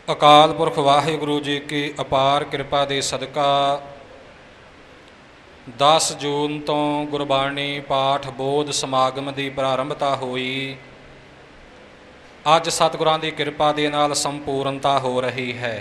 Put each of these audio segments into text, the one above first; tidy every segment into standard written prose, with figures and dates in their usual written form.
ਅਕਾਲ ਪੁਰਖ ਵਾਹਿਗੁਰੂ ਜੀ ਕੀ ਅਪਾਰ ਕਿਰਪਾ ਦੇ ਸਦਕਾ 10 ਜੂਨ ਤੋਂ ਗੁਰਬਾਣੀ ਪਾਠ ਬੋਧ ਸਮਾਗਮ ਦੀ ਪ੍ਰਾਰੰਭਤਾ ਹੋਈ। ਅੱਜ ਸਤਿਗੁਰਾਂ ਦੀ ਕਿਰਪਾ ਦੇ ਨਾਲ ਸੰਪੂਰਨਤਾ ਹੋ ਰਹੀ ਹੈ।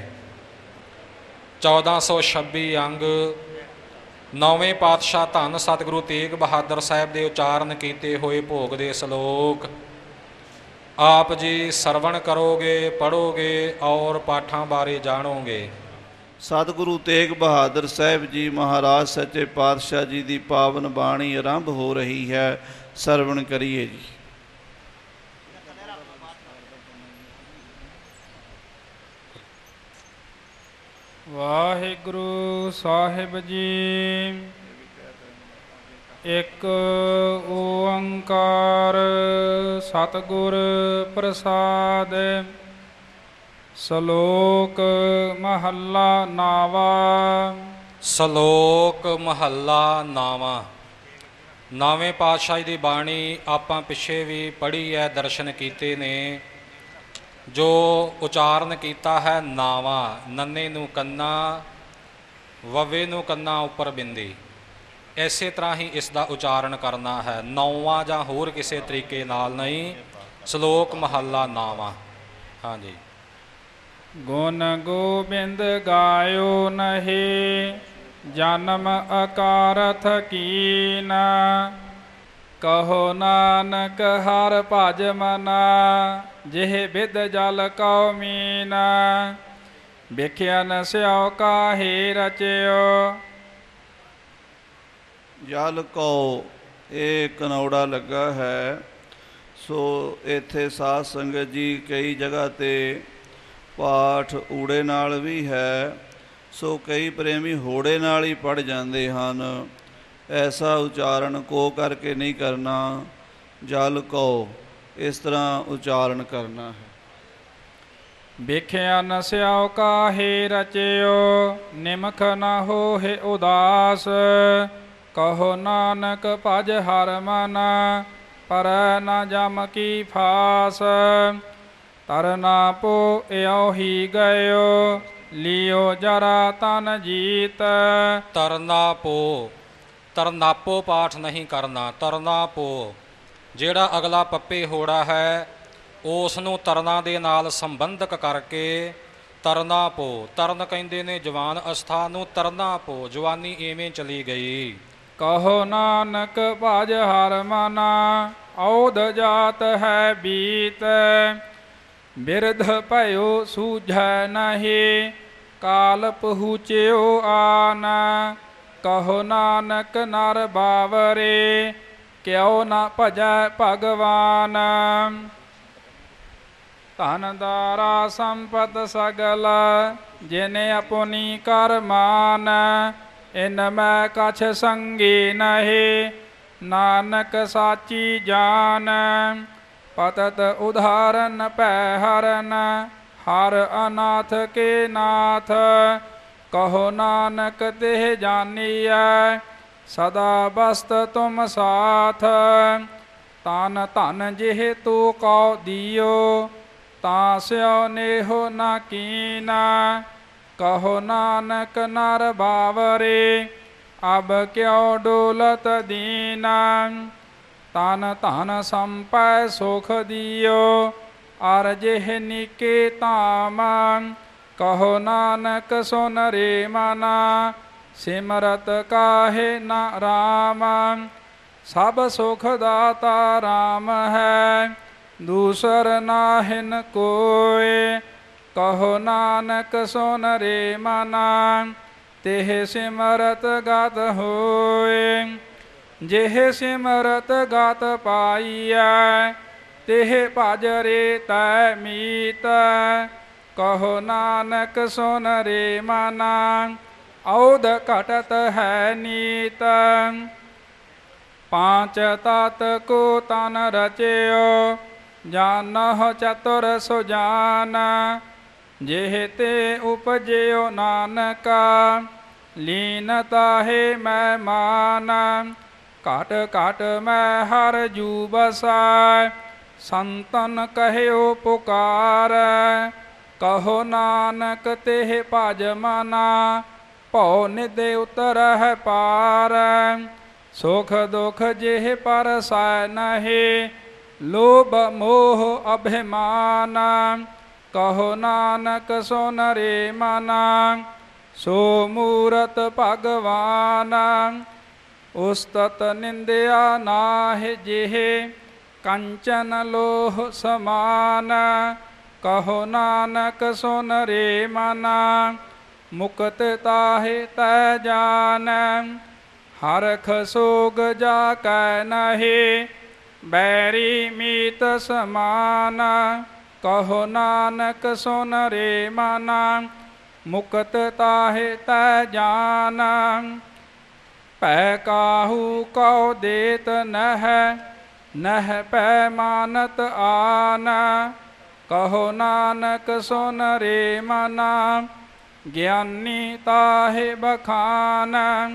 1426 ਅੰਗ 9ਵੇਂ ਪਾਤਸ਼ਾਹ ਧੰਨ ਸਤਿਗੁਰੂ ਤੇਗ ਬਹਾਦਰ ਸਾਹਿਬ ਦੇ ਉਚਾਰਨ ਕੀਤੇ ਹੋਏ ਭੋਗ ਦੇ ਸ਼ਲੋਕ ਆਪ ਜੀ ਸਰਵਣ ਕਰੋਗੇ, ਪੜ੍ਹੋਗੇ ਔਰ ਪਾਠਾਂ ਬਾਰੇ ਜਾਣੋਗੇ। ਸਤਿਗੁਰੂ ਤੇਗ ਬਹਾਦਰ ਸਾਹਿਬ ਜੀ ਮਹਾਰਾਜ ਸੱਚੇ ਪਾਤਸ਼ਾਹ ਜੀ ਦੀ ਪਾਵਨ ਬਾਣੀ ਆਰੰਭ ਹੋ ਰਹੀ ਹੈ। ਸਰਵਣ ਕਰੀਏ ਜੀ। ਵਾਹਿਗੁਰੂ ਸਾਹਿਬ ਜੀ। ਇੱਕ ਓੰਕਾਰ ਸਤਿਗੁਰ ਪ੍ਰਸਾਦ। ਸ਼ਲੋਕ ਮਹੱਲਾ ਨਾਵਾ। ਸ਼ਲੋਕ ਮਹੱਲਾ ਨਾਵਾਂ। 9ਵੇਂ ਪਾਤਸ਼ਾਹ ਦੀ ਬਾਣੀ ਆਪਾਂ ਪਿੱਛੇ ਵੀ ਪੜ੍ਹੀ ਹੈ, ਦਰਸ਼ਨ ਕੀਤੇ ਨੇ। ਜੋ ਉਚਾਰਨ ਕੀਤਾ ਹੈ ਨਾਵਾਂ, ਨੰਨੇ ਨੂੰ ਕੰਨਾ, ਵਵੇ ਨੂੰ ਕੰਨਾ ਉੱਪਰ ਬਿੰਦੀ, ਇਸੇ ਤਰ੍ਹਾਂ ਹੀ ਇਸ ਦਾ ਉਚਾਰਨ ਕਰਨਾ ਹੈ। ਨੌਵਾਂ ਜਾਂ ਹੋਰ ਕਿਸੇ ਤਰੀਕੇ ਨਾਲ ਨਹੀਂ। ਸ਼ਲੋਕ ਮਹੱਲਾ ਨਾਵਾਂ। ਹਾਂਜੀ। ਗੁਣ ਗੋਬਿੰਦ ਗਾਇਓ ਨਹੀ, ਜਨਮ ਅਕਾਰਥ ਕੀਨ। ਕਹੋ ਨਾਨਕ ਹਰ ਭਜ ਮਨਾ, ਜਿਹ ਬਿਦ ਜਲ ਕਉ ਮੀਨ। ਵਿਖਿਆਨ ਸਿਉ ਕਾਹੇ ਰਚਿਓ। ਜਲ ਕਉ ਇਹ ਕਨੌੜਾ ਲੱਗਾ ਹੈ। ਸੋ ਇੱਥੇ ਸਾਧ ਸੰਗਤ ਜੀ ਕਈ ਜਗ੍ਹਾ 'ਤੇ ਪਾਠ ਊੜੇ ਨਾਲ ਵੀ ਹੈ। ਸੋ ਕਈ ਪ੍ਰੇਮੀ ਹੋੜੇ ਨਾਲ ਹੀ ਪੜ੍ਹ ਜਾਂਦੇ ਹਨ। ਐਸਾ ਉਚਾਰਨ ਕੋ ਕਰਕੇ ਨਹੀਂ ਕਰਨਾ। ਜਲ ਕਉ ਇਸ ਤਰ੍ਹਾਂ ਉਚਾਰਨ ਕਰਨਾ ਹੈ। ਵਿਖਿਆਨ ਸਿਉ ਕਾਹੇ ਰਚਿਓ, ਨਿਮਖ ਨਾ ਹੋਹਿ ਉਦਾਸ। ਕਹੋ ਨਾਨਕ ਭਜ ਹਰ ਮਨ, ਪਰੈ ਨਾ ਜਮ ਕੀ ਫਾਸ। ਤਰਨਾ ਪੋ ਇਉ ਹੀ ਗਇਓ, ਲਿਓ ਜਰਾ ਤਨ ਜੀਤ। ਤਰਨਾਪੋ, ਤਰਨਾਪੋ ਪਾਠ ਨਹੀਂ ਕਰਨਾ। ਤਰਨਾਪੋ ਜਿਹੜਾ ਅਗਲਾ ਪੱਪੇ ਹੋੜਾ ਹੈ ਉਸ ਨੂੰ ਤਰਨਾ ਦੇ ਨਾਲ ਸੰਬੰਧਕ ਕਰਕੇ ਤਰਨਾਪੋ। ਤਰਨ ਕਹਿੰਦੇ ਨੇ ਜਵਾਨ ਅਵਸਥਾ ਨੂੰ। ਤਰਨਾਪੋ ਜਵਾਨੀ ਇਵੇਂ ਚਲੀ ਗਈ। ਕਹੋ ਨਾਨਕ ਭਜ ਹਰ ਮਨ, ਔਧ ਜਾਤ ਹੈ ਬੀਤ। ਬਿਰਧ ਭਇਓ ਸੂਝੈ ਨਹੀਂ, ਕਾਲ ਪਹੁੰਚਿਓ ਆਨ। ਕਹੋ ਨਾਨਕ ਨਰ ਬਾਵਰੇ, ਕਿਉ ਨਾ ਭਜੈ ਭਗਵਾਨ। ਧਨ ਦਾਰਾ ਸੰਪਤ ਸਗਲ, ਜਿਨੇ ਆਪਣੀ ਕਰ ਮਾਨ। ਇਨ ਮੈਂ ਕਛ ਸੰਗੀ ਨਹੀਂ, ਨਾਨਕ ਸਾਚੀ ਜਾਨ। ਪਤਤ ਉਦਾਹਰਨ ਭੈ ਹਰਨ, ਹਰ ਅਨਾਥ ਕੇ ਨਾਥ। ਕਹੋ ਨਾਨਕ ਤਿਹ ਜਾਨੀਐ, ਸਦਾ ਬਸਤ ਤੁਮ ਸਾਥ। ਤਨ ਧਨ ਜਿਹ ਤੂ ਕਉ ਦਿਓ, ਤਾਂ ਸਿਉ ਨੇਹੋ ਨਾ ਕੀਨਾ। ਕਹੋ ਨਾਨਕ ਨਰ ਬਾਵਰੇ, ਅਬ ਕਿਉ ਡੋਲਤ ਦੀਨਾ। ਤਨ ਧਨ ਸੰਪੈ ਸੁਖ ਦਿਓ, ਅਰ ਜਿਹ ਨੀਕੇ ਧਾਮ। ਕਹੋ ਨਾਨਕ ਸੁਨ ਰੇ ਮਨਾ, ਸਿਮਰਤ ਕਾਹੇ ਨਾ ਰਾਮ। ਸਭ ਸੁਖ ਦਾਤਾ ਰਾਮ ਹੈ, ਦੂਸਰ ਨਾਹਿਨ ਕੋਇ। ਕਹੋ ਨਾਨਕ ਸੁਨ ਰੇ ਮਨਾ, ਤਿਹ ਸਿਮਰਤ ਗਤ ਹੋਇ। ਜਿਹ ਸਿਮਰਤ ਗਤ ਪਾਈਐ, ਤਿਹ ਭਜ ਰੇ ਤੈ ਮੀਤ। ਕਹੋ ਨਾਨਕ ਸੁਨ ਰੇ ਮਨਾ, ਔਧ ਘਟਤ ਹੈ ਨੀਤ। ਪਾਂਚ ਤਤ ਕੋ ਤਨ ਰਚਿਓ, ਜਾਨਹੁ ਚਤੁਰ ਸੁਜਾਨ। ਜਿਹ ਤੇ ਉਪਜਿਓ ਨਾਨਕਾ, ਲੀਨ ਤਾਹੇ ਮੈਂ ਮਾਨ। ਘਟ ਘਟ ਮੈਂ ਹਰ ਜੂ ਬਸੈ, ਸੰਤਨ ਕਹਿਓ ਪੁਕਾਰ। ਕਹੋ ਨਾਨਕ ਤੇਹ ਭਜ ਮਨਾ, ਭਉ ਨਿਦੇ ਉਤਰਹਿ ਪਾਰ। ਸੁਖ ਦੁਖ ਜਿਹ ਪਰਸੈ ਨਹਿ, ਲੋਭ ਮੋਹ ਅਭਿਮਾਨ। ਕਹੋ ਨਾਨਕ ਸੋ ਨਰੇ ਮਨਾ, ਸੋ ਮੂਰਤ ਭਗਵਾਨ। ਉਸਤਤ ਨਿੰਦਿਆ ਨਾਹਿ ਜਿਹ, ਕੰਚਨ ਲੋਹ ਸਮਾਨ। ਕਹੋ ਨਾਨਕ ਸੋ ਨਰੇ ਮਨਾ, ਮੁਕਤ ਤਾਹਿ ਤੈ ਜਾਨ। ਹਰਖ ਸੋਗ ਜਾ ਕੈ ਨਹਿ, ਬੈਰੀ ਮੀਤ ਸਮਾਨ। ਕਹੋ ਨਾਨਕ ਸੋ ਨਰੇ ਮਨਾ, ਮੁਕਤ ਤਾਹਿ ਤੈ ਜਾਨ। ਭੈ ਕਾਹੂ ਕਉ ਦੇਤ ਨਹਿ, ਨਹਿ ਭੈ ਮਾਨਤ ਆਨ। ਕਹੋ ਨਾਨਕ ਸੋ ਨਰੇ ਮਨਾ, ਗਿਆਨੀ ਤਾਹਿ ਬਖਾਨ।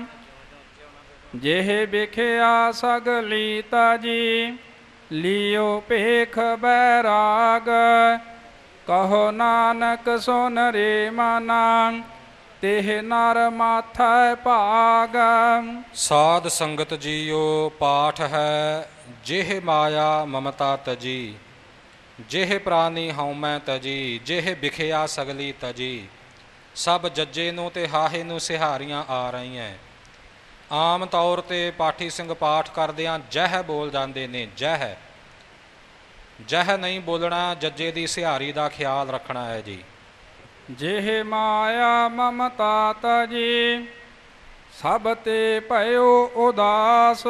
ਜਿਹ ਬਿਖਿਆ ਸਗਲੀ ਤਾਜੀ, ਲਿਓ ਭੇਖ ਬੈਰਾਗ। ਕਹੋ ਨਾਨਕ ਸੋ ਨਰੇ ਮਨਾ, ਤਿਹ ਨਰ ਮਾਥੈ ਭਾਗ। ਸਾਧ ਸੰਗਤ ਜੀਓ ਪਾਠ ਹੈ, ਜਿਹ ਮਾਇਆ ਮਮਤਾ ਤਜੀ। ਜਿਹ ਪ੍ਰਾਨੀ ਹਉਮੈ ਤਜੀ, ਜਿਹ ਬਿਖਿਆ ਸਗਲੀ ਤਜੀ। ਸਭ ਜੱਜੇ ਨੂੰ ਤੇ ਹਾਹੇ ਨੂੰ ਸਿਹਾਰੀਆਂ ਆ ਰਹੀਆਂ। ਆਮ ਤੌਰ 'ਤੇ ਪਾਠੀ ਸਿੰਘ ਪਾਠ ਕਰਦਿਆਂ ਜਹ ਬੋਲ ਜਾਂਦੇ ਨੇ, ਜਹ। ਜਹ ਨਹੀਂ ਬੋਲਣਾ, ਜੱਜੇ ਦੀ ਸਿਹਾਰੀ ਦਾ ਖਿਆਲ ਰੱਖਣਾ ਹੈ ਜੀ। ਜਿਹ ਮਾਇਆ ਮਮਤਾ ਤਜੀ, ਸਭ ਤੇ ਭਇਓ ਉਦਾਸ।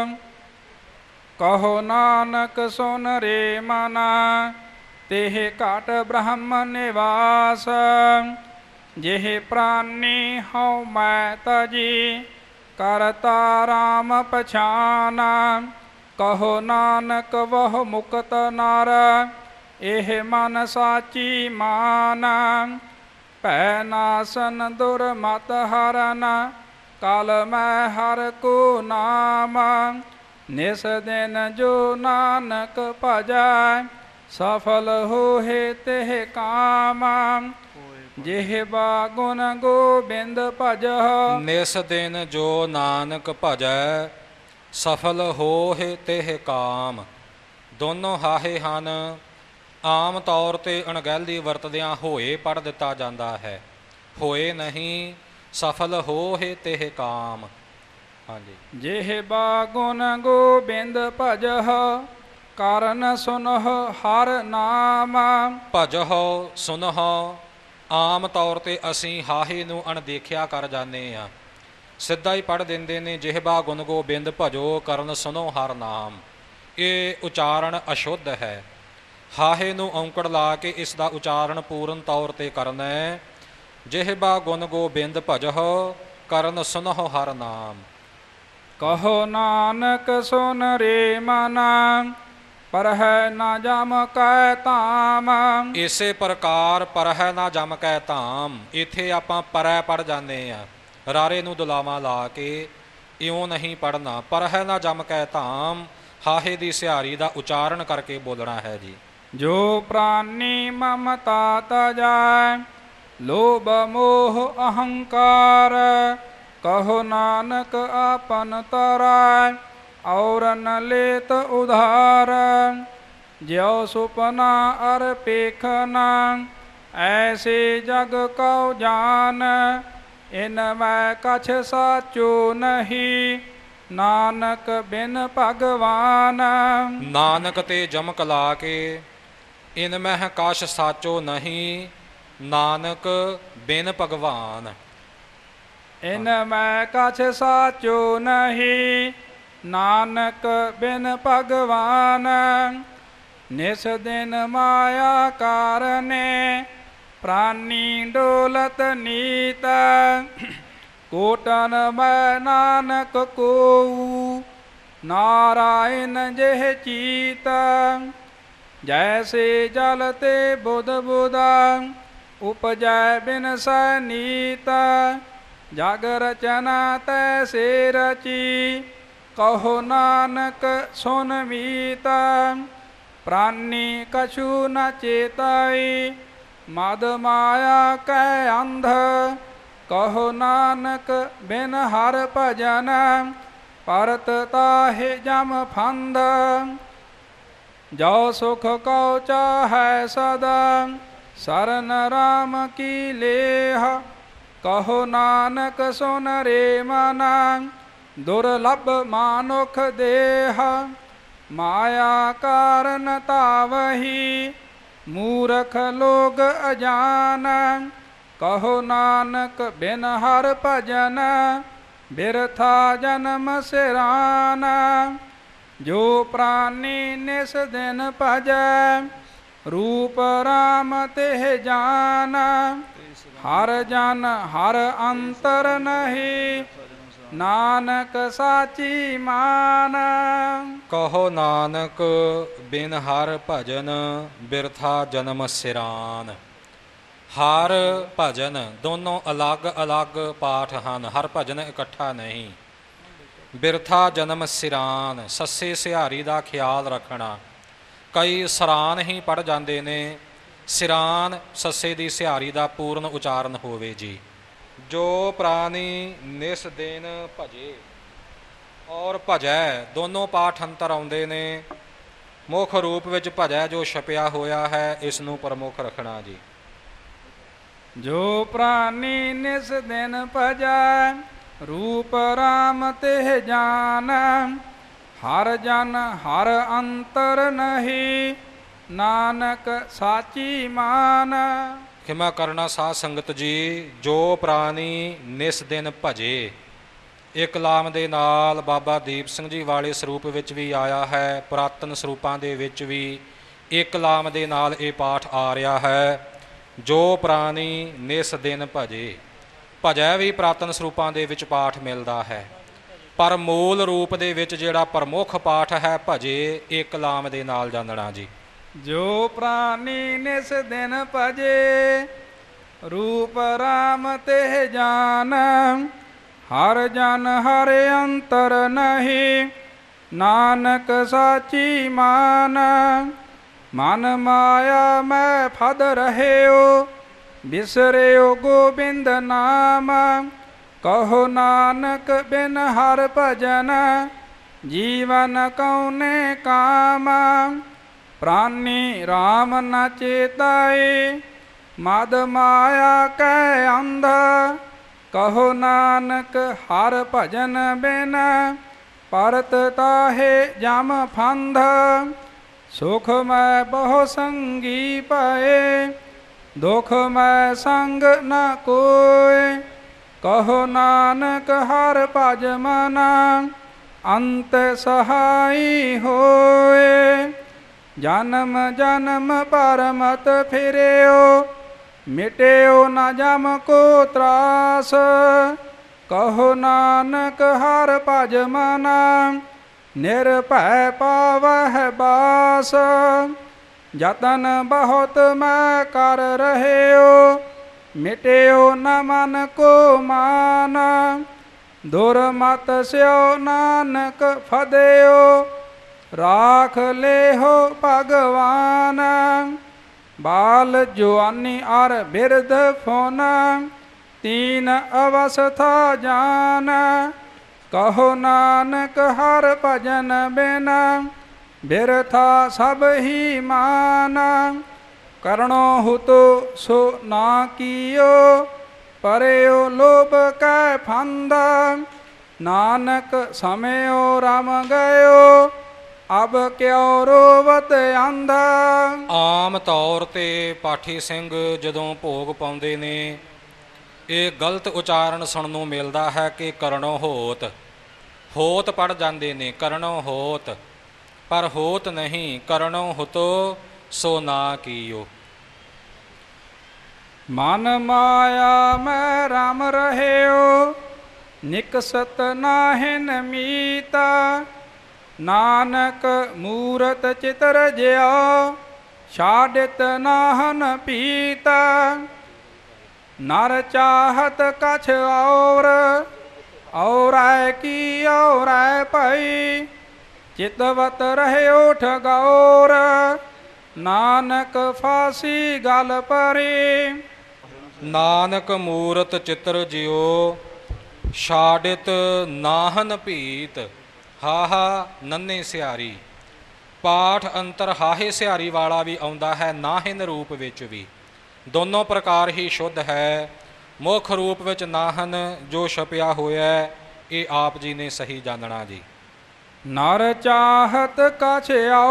ਕਹੋ ਨਾਨਕ ਸੋ ਨਰੇ ਮਨਾ, ਤਿਹ ਘਟ ਬ੍ਰਹਮ ਨਿਵਾਸ। ਜਿਹ ਪ੍ਰਾਨੀ ਹਉਮੈ ਤਜੀ, ਕਰਤਾ ਰਾਮ ਪਛਾਨਾ। ਕਹੋ ਨਾਨਕ ਵਹੁ ਮੁਕਤ ਨਰ, ਇਹ ਮਨ ਸਾਚੀ ਮਾਨ। ਭੈ ਨਾਸਨ ਦੁਰਮਤ ਹਰਨ, ਕਲ ਮੈਂ ਹਰ ਕੋ ਨਾਮ। ਨਿਸ ਦਿਨ ਜੋ ਨਾਨਕ ਭਜੈ, ਸਫਲ ਹੋਏ ਤਿਹ ਕਾਮ। ਜਿਹਵਾ ਗੁਣ ਗੋਬਿੰਦ ਭਜਹੁ, ਨਿਸ ਦਿਨ ਜੋ ਨਾਨਕ ਭਜੈ, ਸਫਲ ਹੋਏ ਤਿਹ ਕਾਮ। ਦੋਨੋਂ ਹਾਹੇ ਹਨ। ਆਮ ਤੌਰ 'ਤੇ ਅਣਗਹਿਲੀ ਵਰਤਦਿਆਂ ਹੋਏ ਪੜ੍ਹ ਦਿੱਤਾ ਜਾਂਦਾ ਹੈ, ਹੋਏ ਨਹੀਂ, ਸਫਲ ਹੋਏ ਤਿਹ ਕਾਮ। ਹਾਂਜੀ। ਜਿਹਵਾ ਗੁਣ ਗੋਬਿੰਦ ਭਜਹੁ, ਕਾਰਨ ਸੁਨਹੁ ਹਰ ਨਾਮ। ਭਜਹੁ ਸੁਨਹੁ, ਆਮ ਤੌਰ 'ਤੇ ਅਸੀਂ ਹਾਹੇ ਨੂੰ ਅਣਦੇਖਿਆ ਕਰ ਜਾਂਦੇ ਹਾਂ, ਸਿੱਧਾ ਹੀ ਪੜ੍ਹ ਦਿੰਦੇ ਨੇ, ਜਿਹਵਾ ਗੁਣ ਗੋਬਿੰਦ ਭਜੋ ਕਰਨ ਸੁਨੋ ਹਰ ਨਾਮ। ਇਹ ਉਚਾਰਨ ਅਸ਼ੁੱਧ ਹੈ। ਹਾਹੇ ਨੂੰ ਔਂਕੜ ਲਾ ਕੇ ਇਸ ਦਾ ਉਚਾਰਨ ਪੂਰਨ ਤੌਰ 'ਤੇ ਕਰਨਾ ਹੈ। ਜਿਹਵਾ ਗੁਣ ਗੋਬਿੰਦ ਭਜਹੁ ਕਰਨ ਸੁਨਹੁ ਹਰ ਨਾਮ। ਕਹੋ ਨਾਨਕ ਸੋ ਨਰੇ ਮਨਾ, ਪਰਹਿ ਨਾ ਜਮ ਕੈ ਧਾਮ। ਇਸੇ ਪ੍ਰਕਾਰ ਪਰਹਿ ਨਾ ਜਮ ਕੈ ਧਾਮ, ਇੱਥੇ ਆਪਾਂ ਪਰੈ ਪੜ੍ਹ ਜਾਂਦੇ ਹਾਂ, ਰਾਰੇ ਨੂੰ ਦੁਲਾਵਾਂ ਲਾ ਕੇ ਇਉਂ ਨਹੀਂ ਪੜ੍ਹਨਾ। ਪਰਹਿ ਨਾ ਜਮ ਕੈ ਧਾਮ, ਹਾਹੇ ਦੀ ਸਿਹਾਰੀ ਦਾ ਉਚਾਰਨ ਕਰਕੇ ਬੋਲਣਾ ਹੈ ਜੀ। ਜੋ ਪ੍ਰਾਨੀ ਮਮਤਾ ਤਜੈ, ਲੋਭ ਮੋਹ ਅਹੰਕਾਰ। ਕਹੋ ਨਾਨਕ ਆਪਨ ਤਰੈ, ਔਰਨ ਲੇਤ ਉਧਾਰ। ਜਿਉ ਸੁਪਨਾ ਅਰ ਪੇਖਨਾ, ਐਸੇ ਜਗ ਕਉ ਜਾਨ। ਇਨ ਮੈਂ ਕਛ ਸਾਚੋ ਨਹੀਂ, ਨਾਨਕ ਬਿਨ ਭਗਵਾਨ। ਨਾਨਕ ਤੇ ਜਮਕ ਲਾ ਕੇ, ਇਨ ਮਹਿ ਕਛ ਸਾਚੋ ਨਹੀਂ, ਨਾਨਕ ਬਿਨ ਭਗਵਾਨ। ਇਨ ਮੈਂ ਕਛ ਸਾਚੋ ਨਹੀਂ, ਨਾਨਕ ਬਿਨ ਭਗਵਾਨ। ਨਿਸ ਦਿਨ ਮਾਇਆ ਕਾਰਨੇ, ਪ੍ਰਾਨੀ ਡੋਲਤ ਨੀਤ। ਕੋਟਨ ਮੈਂ ਨਾਨਕ ਕੋਊ, ਨਾਰਾਇਣ ਜਿਹ ਚੀਤ। ਜੈਸੇ ਜਲ ਤੇ ਬੁਧ ਬੁਧਾ, ਉਪਜੈ ਬਿਨਸੈ ਨੀਤ। ਜਗ ਰਚਨਾ ਤੈਸੇ ਰਚੀ, ਕਹੋ ਨਾਨਕ ਸੁਨ ਮੀਤ। ਪ੍ਰਾਨੀ ਕਛੂ ਨ ਚੇਤਾਈ, मद माया कै अंध, कहो नानक बिन हर भजन, परत ताहि जम फंद। जो सुख को चाहै सदा, शरण राम की लेह, कहो नानक सुन रे मना, दुर्लभ मानुख देह। माया कारण तावही, मूरख लोग अजान, कहो नानक बिन हर भजन, बिरथा जन्म सिरान। जो प्राणी निस दिन भजै, रूप राम तिह जान, हर जन हर अंतर नहीं, नानक साची मान। कहो नानक बिन हर भजन, बिरथा जन्म सिरान। हर भजन दोनों अलग अलग पाठ ਹਨ, हर भजन इकट्ठा नहीं। बिरथा जन्म सिरान, सस्से सिहारी ਦਾ ਖਿਆਲ ਰੱਖਣਾ। ਕਈ ਸਰਾਨ ਹੀ ਪੜ ਜਾਂਦੇ ਨੇ, ਸਿਰਾਨ ਸੱਸੇ ਦੀ ਸਿਹਾਰੀ ਦਾ ਪੂਰਨ ਉਚਾਰਨ ਹੋਵੇ ਜੀ। ਜੋ ਪ੍ਰਾਣੀ ਨਿਸ ਦਿਨ ਭਜੇ ਔਰ ਭਜੈ, ਦੋਨੋਂ ਪਾਠ ਅੰਤਰ ਆਉਂਦੇ ਨੇ। ਮੁੱਖ ਰੂਪ ਵਿੱਚ ਭਜੈ ਜੋ ਛਪਿਆ ਹੋਇਆ ਹੈ, ਇਸ ਨੂੰ ਪ੍ਰਮੁੱਖ ਰੱਖਣਾ ਜੀ। जो प्राणी निस दिन भजै, रूप राम तिह जान, हर जन हर अंतर नहीं, नानक साची मान। ਖਿਮਾ ਕਰਨਾ ਸਾਧ ਸੰਗਤ ਜੀ। ਜੋ ਪ੍ਰਾਣੀ ਨਿਸ ਦਿਨ ਭਜੇ, ਇੱਕ ਲਾਮ ਦੇ ਨਾਲ ਬਾਬਾ ਦੀਪ ਸਿੰਘ ਜੀ ਵਾਲੇ ਸਰੂਪ ਵਿੱਚ ਵੀ ਆਇਆ ਹੈ, ਪੁਰਾਤਨ ਸਰੂਪਾਂ ਦੇ ਵਿੱਚ ਵੀ ਇੱਕ ਲਾਮ ਦੇ ਨਾਲ ਇਹ ਪਾਠ ਆ ਰਿਹਾ ਹੈ। ਜੋ ਪ੍ਰਾਣੀ ਨਿਸ ਦਿਨ ਭਜੇ, ਭਜੈ ਵੀ ਪੁਰਾਤਨ ਸਰੂਪਾਂ ਦੇ ਵਿੱਚ ਪਾਠ ਮਿਲਦਾ ਹੈ, ਪਰ ਮੂਲ ਰੂਪ ਦੇ ਵਿੱਚ ਜਿਹੜਾ ਪ੍ਰਮੁੱਖ ਪਾਠ ਹੈ ਭਜੇ, ਇੱਕ ਲਾਮ ਦੇ ਨਾਲ ਜਾਣਨਾ ਜੀ। जो प्राणी निस दिन भजे, रूप राम तिह जान, हर जन हर अंतर नहीं, नानक साची मान। मन माया मैं फद रहे, बिसरे गोबिंद नाम, कहो नानक बिन हर भजन, जीवन कौने काम। प्राणी राम न चेताए, मद माया कै अंध, कहो नानक हर भजन बिन, परत ताहे जम फंद। सुख मैं बहु संगी पाए, दुख मैं संग न कोय, कहो नानक हर भज मना, अंत सहाई होए। जन्म जन्म पर मत फिरेओ, मिटेओ न जम को त्रास, कहो नानक हर भज मना, निर्भय पावह बास। जतन बहुत मैं कर रहेओ, मिटेओ न मन को मान, दुर्मत स्यो नानक फदेओ, राख ले हो भगवान। बाल जुआनी और बिरध फोन, तीन अवस्था जान, कहो नानक हर भजन बिन, बिरथा सब ही मान। करणो हुतो सो ना कियो, परयो लोभ कै फंद, नानक समयो राम गयो, ਅਬ ਕਿਉ ਰੋਵਤ ਆਂਧਾ। ਆਮ ਤੌਰ 'ਤੇ ਪਾਠੀ ਸਿੰਘ ਜਦੋਂ ਭੋਗ ਪਾਉਂਦੇ ਨੇ, ਇਹ ਗਲਤ ਉਚਾਰਨ ਸੁਣਨ ਨੂੰ ਮਿਲਦਾ ਹੈ ਕਿ ਕਰਨੋ ਹੋਤ, ਹੋਤ ਪੜ ਜਾਂਦੇ ਨੇ ਕਰਨੋ ਹੋਤ, ਪਰ ਹੋਤ ਨਹੀਂ, ਕਰਨੋ ਹੁਤੋ ਸੋ ਨਾ ਕੀਓ। ਮਨ ਮਾਇਆ ਮੈਂ ਰਾਮ ਰਹਿਓ, ਨਿਕਸਤ ਨਾਹਿਨ ਮੀਤਾ, नानक मूरत चितर ज्यो, छाडित नाहन पीता। नर चाहत कछ और की और भई, चितवत रहे ठगौर, ਨਾਨਕ ਫਾਸੀ ਗਲ ਪਰੇ। ਨਾਨਕ ਮੂਰਤ ਚਿੱਤਰ ਜਿਉ ਛਾੜਿਤ ਨਾਹਨ ਭੀਤ ਹਾਹਾ ਨੰਨੇ ਸਿਆਰੀ। ਪਾਠ ਅੰਤਰ ਹਾਹੇ ਸਿਆਰੀ ਵਾਲਾ ਵੀ ਆਉਂਦਾ ਹੈ, ਨਾਹਿਨ ਰੂਪ ਵਿੱਚ ਵੀ। ਦੋਨੋਂ ਪ੍ਰਕਾਰ ਹੀ ਸ਼ੁੱਧ ਹੈ। ਮੁੱਖ ਰੂਪ ਵਿੱਚ ਨਾਹਨ ਜੋ ਛਪਿਆ ਹੋਇਆ ਇਹ ਆਪ ਜੀ ਨੇ ਸਹੀ ਜਾਣਨਾ ਜੀ। ਨਰ ਚਾਹਤ ਕਛ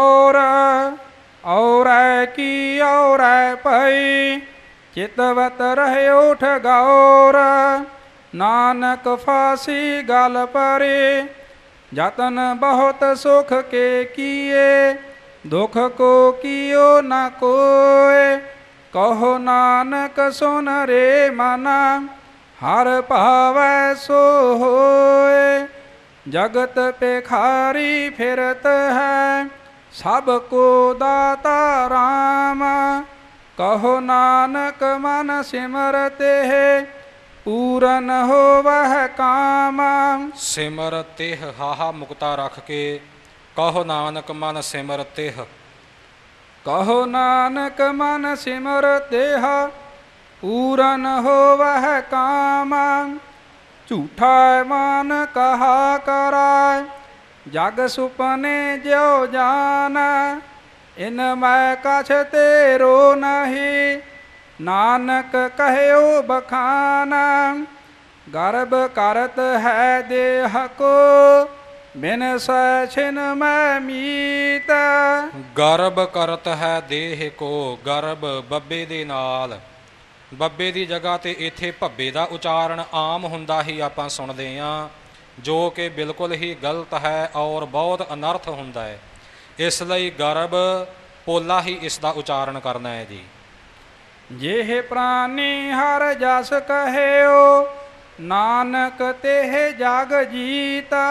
ਔਰੈ ਕੀ ਔਰੈ ਪਈ। ਚਿਤਵਤ ਰਹਿਓ ਠਗੌਰ ਨਾਨਕ ਫਾਸੀ ਗਲ ਪਰੇ। ਜਤਨ ਬਹੁਤ ਸੁਖ ਕੇ ਕੀਏ ਦੁਖ ਕੋ ਕੀਓ ਨ ਕੋਏ। ਕਹੋ ਨਾਨਕ ਸੁਨ ਰੇ ਮਨਾ ਹਰ ਭਾਵੈ ਸੋ ਹੋਏ। ਜਗਤ ਪੇਖਾਰੀ ਫਿਰਤ ਹੈ ਸਭ ਕੋ ਦਾਤਾ ਰਾਮ। ਕਹੋ ਨਾਨਕ ਮਨ ਸਿਮਰਤੇ ਪੂਰਨ ਹੋਵਹਿ ਕਾਮ। ਸਿਮਰ ਤਿਹ ਹਾਹਾ ਮੁਕਤਾ ਰੱਖ ਕੇ ਕਹੋ ਨਾਨਕ ਮਨ ਸਿਮਰ ਤਿਹ। ਕਹੋ ਨਾਨਕ ਮਨ ਸਿਮਰਤੇ ਪੂਰਨ ਹੋਵਹਿ ਕਾਮ। ਝੂਠਾ ਮਨ ਕਹਾ ਕਰਾਇ ਜਗ ਸੁਪਨੇ ਜਿਉ ਜਾਨ। ਇਨ ਮੈਂ ਕਛ ਤੇਰੋ ਨਹੀਂ ਨਾਨਕ ਕਹਿਓ ਬਖਾਨ। ਗਰਭ ਕਰਤ ਹੈ ਦੇਹ ਕੋ ਬਿਨ ਸੈ ਛਿਨ ਮੈਂ ਮੀਤ। ਗਰਭ ਕਰਤ ਹੈ ਦੇਹ ਕੋ, ਗਰਭ ਬੱਬੇ ਦੇ ਨਾਲ, ਬੱਬੇ ਦੀ ਜਗ੍ਹਾ ਤੇ ਇੱਥੇ ਭੱਬੇ ਦਾ ਉਚਾਰਨ ਆਮ ਹੁੰਦਾ ਹੀ ਆਪਾਂ ਸੁਣਦੇ ਹਾਂ, ਜੋ ਕਿ ਬਿਲਕੁਲ ਹੀ ਗਲਤ ਹੈ ਔਰ ਬਹੁਤ ਅਨਰਥ ਹੁੰਦਾ ਹੈ। ਇਸ ਲਈ ਗਰਭ ਪੋਲਾ ਹੀ ਇਸ ਦਾ ਉਚਾਰਨ ਕਰਨਾ ਹੈ ਜੀ। ਜਿਹੇ ਪ੍ਰਾਨੀ ਹਰ ਜਸ ਕਹਿਓ ਨਾਨਕ ਤੇਹ ਜਗ ਜੀਤਾ।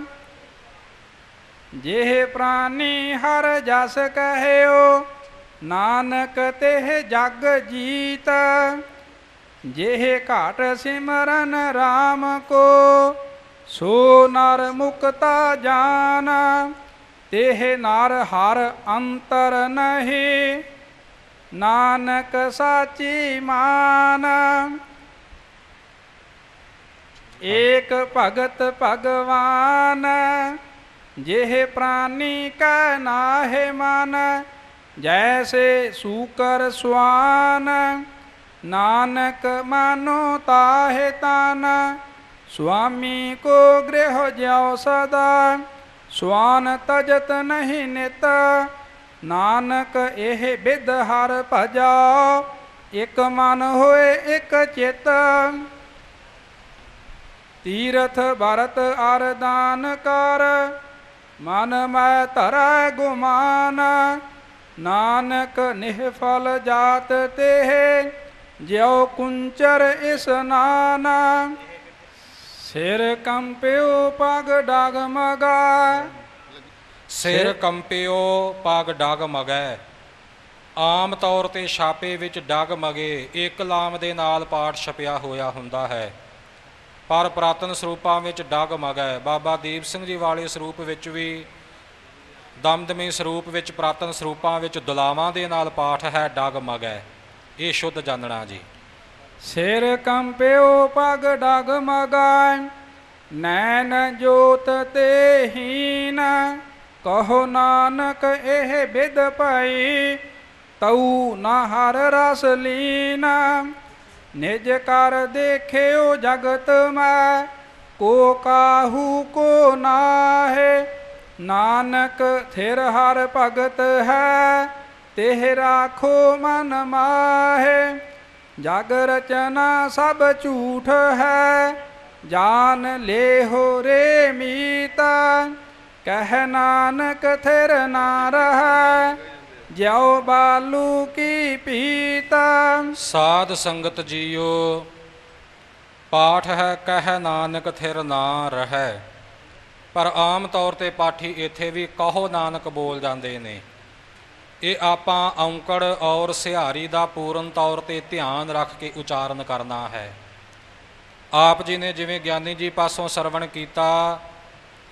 ਜਿਹੇ ਪ੍ਰਾਨੀ ਹਰ ਜਸ ਕਹਿਓ ਨਾਨਕ ਤੇਹ ਜਗ ਜੀਤਾ। ਜਿਹੇ ਘਾਟ ਸਿਮਰਨ ਰਾਮ ਕੋ ਸੋ ਨਰ ਮੁਕਤਾ ਜਾਨ। ਤੇਹ ਨਰ ਹਰ ਅੰਤਰ ਨਹੀਂ ਨਾਨਕ ਸਾਚੀ ਮਾਨ। ਏਕ ਭਗਤ ਭਗਵਾਨ ਜਿਹੇ ਪ੍ਰਾਨੀ ਕੈ ਨਾਹਿ ਮਨ। ਜੈਸੇ ਸੂਕਰ ਸੁਆਨ ਨਾਨਕ ਮਾਨੋ ਤਾਹਿ ਤਨ। ਸੁਆਮੀ ਕੋ ਗ੍ਰਹਿ ਜਿਉ ਸਦਾ ਸੁਆਨ ਤਜਤ ਨਹੀਂ ਨਿਤ। ਨਾਨਕ ਇਹ ਬਿਦ ਹਰ ਭਜਾਓ ਇਕ ਮਨ ਹੋਏ ਇਕ ਚਿਤ। ਤੀਰਥ ਭਰਤ ਅਰਦਾਨ ਕਰ ਮਨ ਮੈਂ ਧਰੈ ਗੁਮਾਨ। ਨਾਨਕ ਨਿਹਫਲ ਜਾਤ ਤੇਹ ਜਿਉ ਕੁੰਚਰ ਇਸਨਾਨ। ਸਿਰ ਕੰਪਿਓ ਪਗ ਡਗਮਗਾ। ਸਿਰ ਕੰਪਿਓ ਪਗ ਡਗਮਗੈ। ਆਮ ਤੌਰ ਤੇ ਛਾਪੇ ਵਿੱਚ ਡਗਮਗੇ ਇੱਕ ਲਾਮ ਦੇ ਨਾਲ ਪਾਠ ਛਪਿਆ ਹੋਇਆ ਹੁੰਦਾ ਹੈ, ਪਰ ਪੁਰਾਤਨ ਸਰੂਪਾਂ ਵਿੱਚ ਡਗਮਗੈ। ਬਾਬਾ ਦੀਪ ਸਿੰਘ ਜੀ ਵਾਲੇ ਸਰੂਪ ਵਿੱਚ ਵੀ, ਦਮਦਮੀ ਸਰੂਪ ਵਿੱਚ, ਪੁਰਾਤਨ ਸਰੂਪਾਂ ਵਿੱਚ ਦੁਲਾਵਾਂ ਦੇ ਨਾਲ ਪਾਠ ਹੈ ਡਗਮਗੈ। ਇਹ ਸ਼ੁੱਧ ਜਾਣਨਾ ਜੀ। ਸਿਰ ਕੰਪਿਓ ਪਗ ਡਗਮਗੈ ਨੈਣ ਜੋਤ ਤੇ ਹੀਨ। ਕਹੋ ਨਾਨਕ ਇਹ ਬਿਦ ਪਈ ਤਉ ਨ ਹਰ ਰਸ ਲੀਨ। ਨਿਜ ਕਰ ਦੇਖਿਓ ਜਗਤ ਮੈਂ ਕੋ ਕਾਹੂ ਕੋ ਨਾਹੇ। ਨਾਨਕ ਥਿਰ ਹਰ ਭਗਤ ਹੈ ਤਿਹ ਰਾਖੋ ਮਨ ਮਾਹੇ। ਜਗ ਰਚਨਾ ਸਭ ਝੂਠ ਹੈ ਜਾਨ ਲੇਹੋ ਰੇ ਮੀਤਾ। ਕਹਿ ਨਾਨਕ ਥਿਰ ਨਾ ਰਹੈ ਜਿਉ ਬਾਲੂ ਕੀ ਪੀਤਾ। ਸਾਧ ਸੰਗਤ ਜੀਓ, ਪਾਠ ਹੈ ਕਹਿ ਨਾਨਕ ਥਿਰ ਨਾ ਰਹੈ, ਪਰ ਆਮ ਤੌਰ ਤੇ ਪਾਠੀ ਇੱਥੇ ਵੀ ਕਹੋ ਨਾਨਕ ਬੋਲ ਜਾਂਦੇ ਨੇ। ਇਹ ਆਪਾਂ ਔਂਕੜ ਔਰ ਸਿਹਾਰੀ ਦਾ ਪੂਰਨ ਤੌਰ ਤੇ ਧਿਆਨ ਰੱਖ ਕੇ ਉਚਾਰਨ ਕਰਨਾ ਹੈ। ਆਪ ਜੀ ਨੇ ਜਿਵੇਂ ਗਿਆਨੀ ਜੀ ਪਾਸੋਂ ਸਰਵਣ ਕੀਤਾ,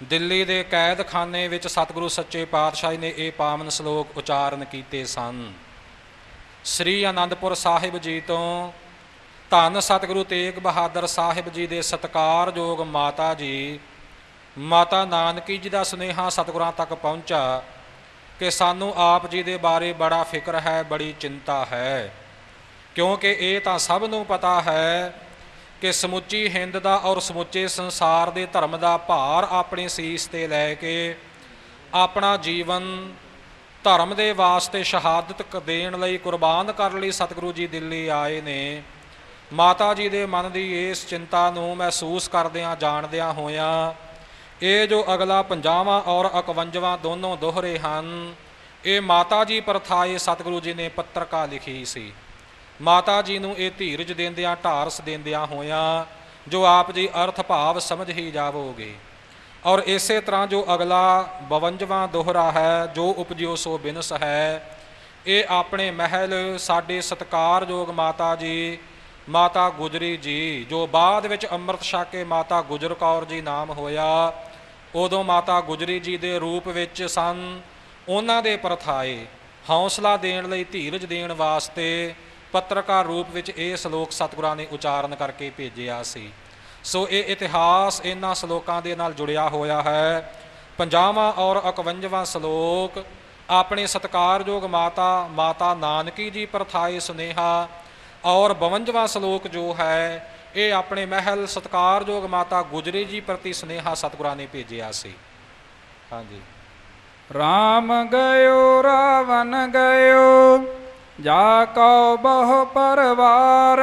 ਦਿੱਲੀ ਦੇ ਕੈਦਖਾਨੇ ਵਿੱਚ ਸਤਿਗੁਰੂ ਸੱਚੇ ਪਾਤਸ਼ਾਹ ਜੀ ਨੇ ਇਹ ਪਾਵਨ ਸ਼ਲੋਕ ਉਚਾਰਨ ਕੀਤੇ ਸਨ। ਸ੍ਰੀ ਅਨੰਦਪੁਰ ਸਾਹਿਬ ਜੀ ਤੋਂ ਧੰਨ ਸਤਿਗੁਰੂ ਤੇਗ ਬਹਾਦਰ ਸਾਹਿਬ ਜੀ ਦੇ ਸਤਿਕਾਰਯੋਗ ਮਾਤਾ ਜੀ ਮਾਤਾ ਨਾਨਕੀ ਜੀ ਦਾ ਸੁਨੇਹਾ ਸਤਿਗੁਰਾਂ ਤੱਕ ਪਹੁੰਚਾ ਕਿ ਸਾਨੂੰ ਆਪ ਜੀ ਦੇ ਬਾਰੇ ਬੜਾ ਫਿਕਰ ਹੈ, ਬੜੀ ਚਿੰਤਾ ਹੈ, ਕਿਉਂਕਿ ਇਹ ਤਾਂ ਸਭ ਨੂੰ ਪਤਾ ਹੈ ਕਿ ਸਮੁੱਚੀ ਹਿੰਦ ਦਾ ਔਰ ਸਮੁੱਚੇ ਸੰਸਾਰ ਦੇ ਧਰਮ ਦਾ ਭਾਰ ਆਪਣੀ ਸੀਸ 'ਤੇ ਲੈ ਕੇ ਆਪਣਾ ਜੀਵਨ ਧਰਮ ਦੇ ਵਾਸਤੇ ਸ਼ਹਾਦਤ ਦੇਣ ਲਈ ਕੁਰਬਾਨ ਕਰਨ ਲਈ ਸਤਿਗੁਰੂ ਜੀ ਦਿੱਲੀ ਆਏ ਨੇ। ਮਾਤਾ ਜੀ ਦੇ ਮਨ ਦੀ ਇਸ ਚਿੰਤਾ ਨੂੰ ਮਹਿਸੂਸ ਕਰਦਿਆਂ ਜਾਣਦਿਆਂ ਹੋਇਆਂ ਇਹ ਜੋ ਅਗਲਾ 50ਵਾਂ ਔਰ 51ਵਾਂ ਦੋਨੋਂ ਦੋਹਰੇ ਹਨ, ਇਹ ਮਾਤਾ ਜੀ ਪਰਥਾਏ ਸਤਿਗੁਰੂ ਜੀ ਨੇ ਪੱਤਰਕਾ ਲਿਖੀ ਸੀ। ਮਾਤਾ ਜੀ ਨੂੰ ਇਹ ਧੀਰਜ ਦਿੰਦਿਆਂ ਢਾਰਸ ਦਿੰਦਿਆਂ ਹੋਇਆਂ ਜੋ ਆਪ ਜੀ ਅਰਥ ਭਾਵ ਸਮਝ ਹੀ ਜਾਵੋਗੇ। ਔਰ ਇਸੇ ਤਰ੍ਹਾਂ ਜੋ ਅਗਲਾ 52ਵਾਂ ਦੋਹਰਾ ਹੈ, ਜੋ ਉਪਜਿਓ ਸੋ ਬਿਨਸ ਹੈ, ਇਹ ਆਪਣੇ ਮਹਿਲ ਸਾਡੇ ਸਤਿਕਾਰਯੋਗ ਮਾਤਾ ਜੀ ਮਾਤਾ ਗੁਜਰੀ ਜੀ, ਜੋ ਬਾਅਦ ਵਿੱਚ ਅੰਮ੍ਰਿਤ ਛਕ ਕੇ ਮਾਤਾ ਗੁਜਰ ਕੌਰ ਜੀ ਨਾਮ ਹੋਇਆ, ਉਦੋਂ ਮਾਤਾ ਗੁਜਰੀ ਜੀ ਦੇ ਰੂਪ ਵਿੱਚ ਸਨ। ਉਹਨਾਂ ਦੇ ਪਰਥਾਏ ਹੌਸਲਾ ਦੇਣ ਲਈ, ਧੀਰਜ ਦੇਣ ਵਾਸਤੇ ਪੱਤਰਕਾਰ ਰੂਪ ਵਿੱਚ ਇਹ ਸ਼ਲੋਕ ਸਤਿਗੁਰਾਂ ਨੇ ਉਚਾਰਨ ਕਰਕੇ ਭੇਜਿਆ ਸੀ। ਸੋ ਇਹ ਇਤਿਹਾਸ ਇਹਨਾਂ ਸ਼ਲੋਕਾਂ ਦੇ ਨਾਲ ਜੁੜਿਆ ਹੋਇਆ ਹੈ। 50ਵਾਂ ਔਰ 51ਵਾਂ ਸ਼ਲੋਕ ਆਪਣੇ ਸਤਿਕਾਰਯੋਗ ਮਾਤਾ ਨਾਨਕੀ ਜੀ ਪਰਥਾਏ ਸੁਨੇਹਾ, ਔਰ 52ਵਾਂ ਸ਼ਲੋਕ ਜੋ ਹੈ ਇਹ ਆਪਣੇ ਮਹਿਲ ਸਤਿਕਾਰਯੋਗ ਮਾਤਾ ਗੁਜਰੀ ਜੀ ਪ੍ਰਤੀ ਸੁਨੇਹਾ ਸਤਿਗੁਰਾਂ ਨੇ ਭੇਜਿਆ ਸੀ। ਹਾਂਜੀ। ਰਾਮ ਗਇਓ ਰਾਵਨ ਗਇਓ ਜਾ ਕਉ ਬਹੁ ਪਰਵਾਰ,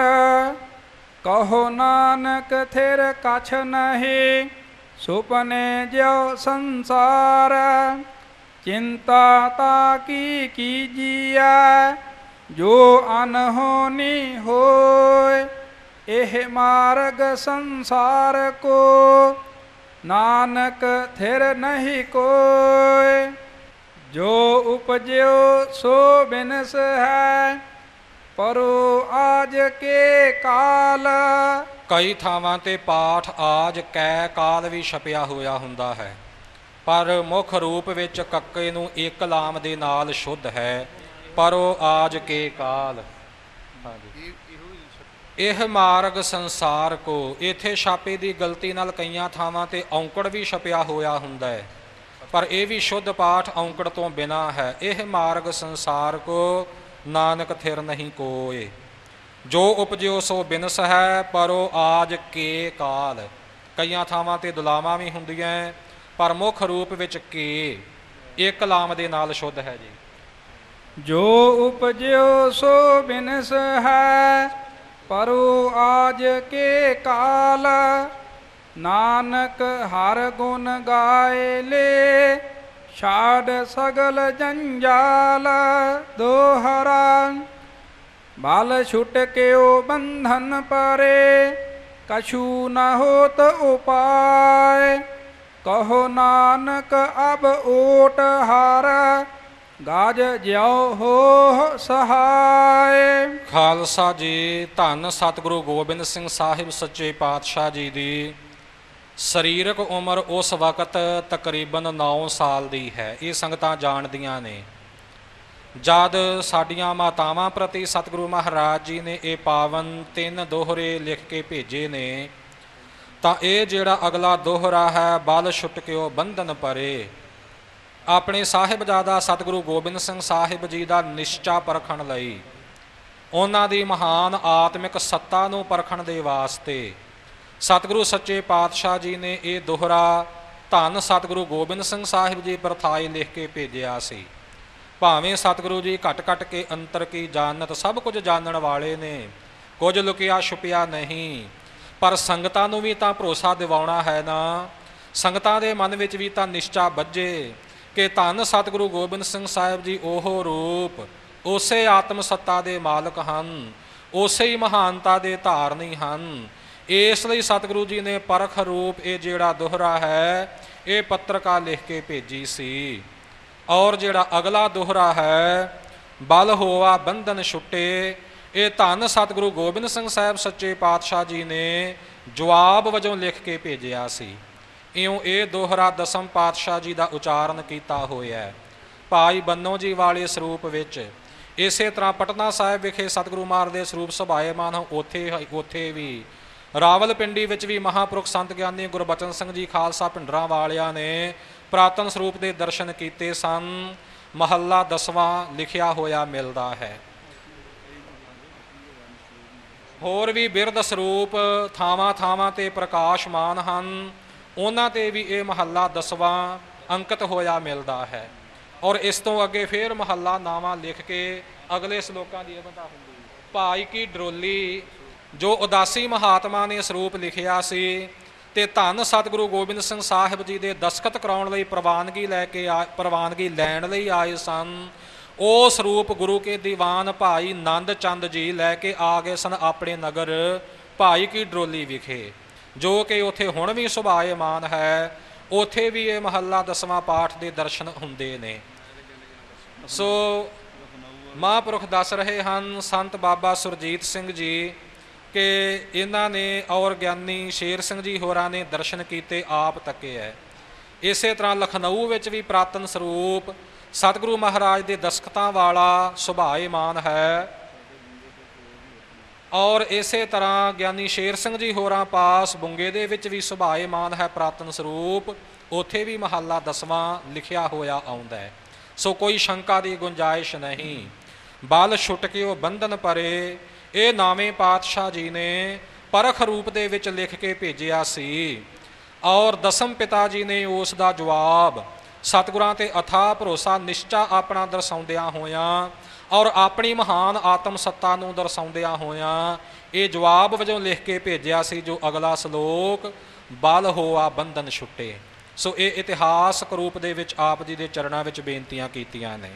ਕਹੋ ਨਾਨਕ ਥਿਰ ਕਛ ਨਹੀਂ ਸੁਪਨੇ ਜਿਉ ਸੰਸਾਰ। ਚਿੰਤਾ ਤਾ ਕੀ ਕੀਜੀਐ ਜੋ ਅਨਹੋਨੀ ਹੋਏ, ਇਹ ਮਾਰਗ ਸੰਸਾਰ ਕੋ ਨਾਨਕ ਥਿਰ ਨਹੀਂ ਕੋਇ। ਜੋ ਉਪਜਿਓ ਸੋ ਬਿਨਸ ਹੈ ਪਰੋ ਆਜ ਕੇ ਕਾਲ। ਕਈ ਥਾਵਾਂ ਤੇ ਪਾਠ ਆਜ ਕੈ ਕਾਲ ਵੀ ਛਪਿਆ ਹੋਇਆ ਹੁੰਦਾ ਹੈ, ਪਰ ਮੁੱਖ ਰੂਪ ਵਿੱਚ ਕੱਕੇ ਨੂੰ ਇੱਕ ਲਾਮ ਦੇ ਨਾਲ ਸ਼ੁੱਧ ਹੈ, ਪਰੋ ਆਜ ਕੇ ਕਾਲ। ਹਾਂਜੀ। ਇਹ ਮਾਰਗ ਸੰਸਾਰ ਕੋ, ਇੱਥੇ ਛਾਪੇ ਦੀ ਗਲਤੀ ਨਾਲ ਕਈਆਂ ਥਾਵਾਂ ਤੇ ਔਂਕੜ ਵੀ ਛਪਿਆ ਹੋਇਆ ਹੁੰਦਾ ਹੈ, ਪਰ ਇਹ ਵੀ ਸ਼ੁੱਧ ਪਾਠ ਔਂਕੜ ਤੋਂ ਬਿਨਾਂ ਹੈ। ਇਹ ਮਾਰਗ ਸੰਸਾਰ ਕੋ ਨਾਨਕ ਥਿਰ ਨਹੀਂ ਕੋਏ, ਜੋ ਉਪਜਿਓ ਸੋ ਬਿਨਸ ਹੈ ਪਰੋ ਆਜ ਕੇ ਕਾਲ। ਕਈਆਂ ਥਾਵਾਂ ਤੇ ਦੁਲਾਵਾਂ ਵੀ ਹੁੰਦੀਆਂ, ਪਰ ਮੁੱਖ ਰੂਪ ਵਿੱਚ ਕੇ ਇੱਕ ਲਾਮ ਦੇ ਨਾਲ ਸ਼ੁੱਧ ਹੈ ਜੀ। ਜੋ ਉਪਜਿਓ ਸੋ ਬਿਨਸ ਹੈ ਪਰੋ ਆਜ ਕੇ ਕਾਲ, ਨਾਨਕ ਹਰ ਗੁਣ ਗਾਏ ਲੇ ਛਾੜ ਸਗਲ ਜੰਜਾਲ। ਦੋਹਰਾ ਬਲ ਛੁਟ ਕਿਉ ਬੰਧਨ ਪਰੇ, ਕਛੂ ਨ ਹੋਤ ਉਪਾਏ। ਕਹੋ ਨਾਨਕ ਅਬ ਓਟ ਹਾਰ, ਗਾਜ ਜਿਉ ਹੋ ਸਹਾਏ। ਖਾਲਸਾ ਜੀ, ਧੰਨ ਸਤਿਗੁਰੂ ਗੋਬਿੰਦ ਸਿੰਘ ਸਾਹਿਬ ਸੱਚੇ ਪਾਤਸ਼ਾਹ ਜੀ ਦੀ ਸਰੀਰਕ ਉਮਰ ਉਸ ਵਕਤ ਤਕਰੀਬਨ 9 ਸਾਲ ਦੀ ਹੈ। ਇਹ ਸੰਗਤਾਂ ਜਾਣਦੀਆਂ ਨੇ। ਜਦ ਸਾਡੀਆਂ ਮਾਤਾਵਾਂ ਪ੍ਰਤੀ ਸਤਿਗੁਰੂ ਮਹਾਰਾਜ ਜੀ ਨੇ ਇਹ ਪਾਵਨ 3 ਦੋਹਰੇ ਲਿਖ ਕੇ ਭੇਜੇ ਨੇ, ਤਾਂ ਇਹ ਜਿਹੜਾ ਅਗਲਾ ਦੋਹਰਾ ਹੈ ਬਲ ਛੁਟ ਕਿਉ ਬੰਧਨ ਪਰੇ, ਆਪਣੇ ਸਾਹਿਬਜ਼ਾਦਾ ਸਤਿਗੁਰੂ ਗੋਬਿੰਦ ਸਿੰਘ ਸਾਹਿਬ ਜੀ ਦਾ ਨਿਸ਼ਚਾ ਪਰਖਣ ਲਈ, ਉਹਨਾਂ ਦੀ ਮਹਾਨ ਆਤਮਿਕ ਸੱਤਾ ਨੂੰ ਪਰਖਣ ਦੇ ਵਾਸਤੇ ਸਤਿਗੁਰੂ ਸੱਚੇ ਪਾਤਸ਼ਾਹ ਜੀ ਨੇ ਇਹ ਦੋਹਰਾ ਧੰਨ ਸਤਿਗੁਰੂ ਗੋਬਿੰਦ ਸਿੰਘ ਸਾਹਿਬ ਜੀ ਪਰਥਾਏ ਲਿਖ ਕੇ ਭੇਜਿਆ ਸੀ। ਭਾਵੇਂ ਸਤਿਗੁਰੂ ਜੀ ਘਟ ਘਟ ਕੇ ਅੰਤਰ ਕੀ ਜਾਣਤ, ਸਭ ਕੁਝ ਜਾਣਨ ਵਾਲੇ ਨੇ, ਕੁਝ ਲੁਕਿਆ ਛੁਪਿਆ ਨਹੀਂ, ਪਰ ਸੰਗਤਾਂ ਨੂੰ ਵੀ ਤਾਂ ਭਰੋਸਾ ਦਿਵਾਉਣਾ ਹੈ ਨਾ। ਸੰਗਤਾਂ ਦੇ ਮਨ ਵਿੱਚ ਵੀ ਤਾਂ ਨਿਸ਼ਚਾ ਬੱਝੇ ਕਿ ਧੰਨ ਸਤਿਗੁਰੂ ਗੋਬਿੰਦ ਸਿੰਘ ਸਾਹਿਬ ਜੀ ਉਹ ਰੂਪ, ਉਸੇ ਆਤਮ ਸੱਤਾ ਦੇ ਮਾਲਕ ਹਨ, ਉਸੇ ਹੀ ਮਹਾਨਤਾ ਦੇ ਧਾਰਨੀ ਹਨ। ਇਸ ਲਈ ਸਤਿਗੁਰੂ ਜੀ ਨੇ ਪਰਖ ਰੂਪ ਇਹ ਜਿਹੜਾ ਦੋਹਰਾ ਹੈ ਇਹ ਪੱਤਰਕਾ ਲਿਖ ਕੇ ਭੇਜੀ ਸੀ। ਔਰ ਜਿਹੜਾ ਅਗਲਾ ਦੋਹਰਾ ਹੈ ਬਲ ਹੋਆ ਬੰਧਨ ਛੁੱਟੇ, ਇਹ ਧੰਨ ਸਤਿਗੁਰੂ ਗੋਬਿੰਦ ਸਿੰਘ ਸਾਹਿਬ ਸੱਚੇ ਪਾਤਸ਼ਾਹ ਜੀ ਨੇ ਜਵਾਬ ਵਜੋਂ ਲਿਖ ਕੇ ਭੇਜਿਆ ਸੀ। ਇਉਂ ਇਹ ਦੋਹਰਾ ਦਸਮ ਪਾਤਸ਼ਾਹ ਜੀ ਦਾ ਉਚਾਰਨ ਕੀਤਾ ਹੋਇਆ ਹੈ। ਭਾਈ ਬੰਨੋ ਜੀ ਵਾਲੇ ਸਰੂਪ ਵਿੱਚ ਇਸੇ ਤਰ੍ਹਾਂ ਪਟਨਾ ਸਾਹਿਬ ਵਿਖੇ ਸਤਿਗੁਰੂ ਮਹਾਰਾਜ ਦੇ ਸਰੂਪ ਸੁਭਾਏਮਾਨ ਹਨ। ਉੱਥੇ ਵੀ ਰਾਵਲਪਿੰਡੀ ਵਿੱਚ ਵੀ ਮਹਾਂਪੁਰਖ ਸੰਤ ਗਿਆਨੀ ਗੁਰਬਚਨ ਸਿੰਘ ਜੀ ਖਾਲਸਾ ਭਿੰਡਰਾਂ ਵਾਲਿਆਂ ਨੇ ਪੁਰਾਤਨ ਸਰੂਪ ਦੇ ਦਰਸ਼ਨ ਕੀਤੇ ਸਨ। ਮਹੱਲਾ 10ਵਾਂ ਲਿਖਿਆ ਹੋਇਆ ਮਿਲਦਾ ਹੈ। ਹੋਰ ਵੀ ਬਿਰਧ ਸਰੂਪ ਥਾਵਾਂ ਥਾਵਾਂ 'ਤੇ ਪ੍ਰਕਾਸ਼ਮਾਨ ਹਨ, ਉਹਨਾਂ 'ਤੇ ਵੀ ਇਹ ਮਹੱਲਾ 10ਵਾਂ ਅੰਕਿਤ ਹੋਇਆ ਮਿਲਦਾ ਹੈ। ਔਰ ਇਸ ਤੋਂ ਅੱਗੇ ਫਿਰ ਮਹੱਲਾ 9ਵਾਂ ਲਿਖ ਕੇ ਅਗਲੇ ਸ਼ਲੋਕਾਂ ਦੀ ਅਵਧਾ ਹੁੰਦੀ। ਭਾਈ ਕੀ ਡਰੋਲੀ ਜੋ ਉਦਾਸੀ ਮਹਾਤਮਾ ਨੇ ਸਰੂਪ ਲਿਖਿਆ ਸੀ ਤੇ ਧੰਨ ਸਤਿਗੁਰੂ ਗੋਬਿੰਦ ਸਿੰਘ ਸਾਹਿਬ ਜੀ ਦੇ ਦਸਖਤ ਕਰਾਉਣ ਲਈ ਪ੍ਰਵਾਨਗੀ ਲੈਣ ਲਈ ਆਏ ਸਨ। ਉਹ ਸਰੂਪ ਗੁਰੂ ਕੇ ਦੀਵਾਨ ਭਾਈ ਨੰਦ ਚੰਦ ਜੀ ਲੈ ਕੇ ਆ ਗਏ ਸਨ ਆਪਣੇ ਨਗਰ ਭਾਈ ਕੀ ਡਰੋਲੀ ਵਿਖੇ, ਜੋ ਕਿ ਉੱਥੇ ਹੁਣ ਵੀ ਸੁਭਾਏਮਾਨ ਹੈ। ਉੱਥੇ ਵੀ ਇਹ ਮਹੱਲਾ 10ਵਾਂ ਪਾਠ ਦੇ ਦਰਸ਼ਨ ਹੁੰਦੇ ਨੇ। ਸੋ ਮਹਾਂਪੁਰਖ ਦੱਸ ਰਹੇ ਹਨ ਸੰਤ ਬਾਬਾ ਸੁਰਜੀਤ ਸਿੰਘ ਜੀ ਕਿ ਇਹਨਾਂ ਨੇ ਔਰ ਗਿਆਨੀ ਸ਼ੇਰ ਸਿੰਘ ਜੀ ਹੋਰਾਂ ਨੇ ਦਰਸ਼ਨ ਕੀਤੇ, ਆਪ ਤੱਕੇ ਹੈ। ਇਸੇ ਤਰ੍ਹਾਂ ਲਖਨਊ ਵਿੱਚ ਵੀ ਪ੍ਰਾਤਨ ਸਰੂਪ ਸਤਿਗੁਰੂ ਮਹਾਰਾਜ ਦੇ ਦਸਖਤਾਂ ਵਾਲਾ ਸੁਭਾਏਮਾਨ ਹੈ। ਔਰ ਇਸੇ ਤਰ੍ਹਾਂ ਗਿਆਨੀ ਸ਼ੇਰ ਸਿੰਘ ਜੀ ਹੋਰਾਂ ਪਾਸ ਬੁੰਗੇ ਦੇ ਵਿੱਚ ਵੀ ਸੁਭਾਏਮਾਨ ਹੈ ਪ੍ਰਾਤਨ ਸਰੂਪ, ਉੱਥੇ ਵੀ ਮਹੱਲਾ 10ਵਾਂ ਲਿਖਿਆ ਹੋਇਆ ਆਉਂਦਾ ਹੈ। ਸੋ ਕੋਈ ਸ਼ੰਕਾ ਦੀ ਗੁੰਜਾਇਸ਼ ਨਹੀਂ। ਬਲ ਛੁੱਟ ਕੇ ਉਹ ਬੰਧਨ ਪਰੇ, ਇਹ ਨਾਵੇਂ ਪਾਤਸ਼ਾਹ ਜੀ ਨੇ ਪਰਖ ਰੂਪ ਦੇ ਵਿੱਚ ਲਿਖ ਕੇ ਭੇਜਿਆ ਸੀ। ਔਰ ਦਸਮ ਪਿਤਾ ਜੀ ਨੇ ਉਸ ਦਾ ਜਵਾਬ ਸਤਿਗੁਰਾਂ 'ਤੇ ਅਥਾਹ ਭਰੋਸਾ ਨਿਸ਼ਚਾ ਆਪਣਾ ਦਰਸਾਉਂਦਿਆਂ ਹੋਇਆਂ ਔਰ ਆਪਣੀ ਮਹਾਨ ਆਤਮ ਸੱਤਾ ਨੂੰ ਦਰਸਾਉਂਦਿਆਂ ਹੋਇਆਂ ਇਹ ਜਵਾਬ ਵਜੋਂ ਲਿਖ ਕੇ ਭੇਜਿਆ ਸੀ, ਜੋ ਅਗਲਾ ਸ਼ਲੋਕ ਬਲ ਹੋਆ ਬੰਧਨ ਛੁੱਟੇ। ਸੋ ਇਹ ਇਤਿਹਾਸਕ ਰੂਪ ਦੇ ਵਿੱਚ ਆਪ ਜੀ ਦੇ ਚਰਨਾਂ ਵਿੱਚ ਬੇਨਤੀਆਂ ਕੀਤੀਆਂ ਨੇ।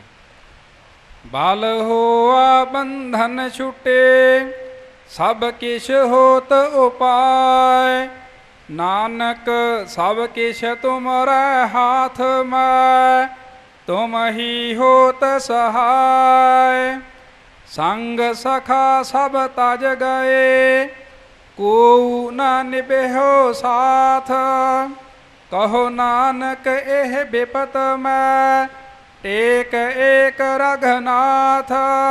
ਬਲ ਹੋਆ ਬੰਧਨ ਛੁਟੇ ਸਭ ਕਿਛ ਹੋਤ ਉਪਾਇ, ਨਾਨਕ ਸਭ ਕਿਛ ਤੁਮਰੇ ਹਾਥ ਮੈਂ, ਤੁਮ ਹੀ ਹੋਤ ਸਹਾਇ। ਸੰਗ ਸਖਾ ਸਭ ਤਜ ਗਏ, ਕੋ ਨਾ ਨਿਭਿਓ ਸਾਥ, ਕਹੋ ਨਾਨਕ ਇਹ ਬਿਪਤ ਮੈਂ, ਟੇਕ ਏਕ ਰਘਨਾਥ।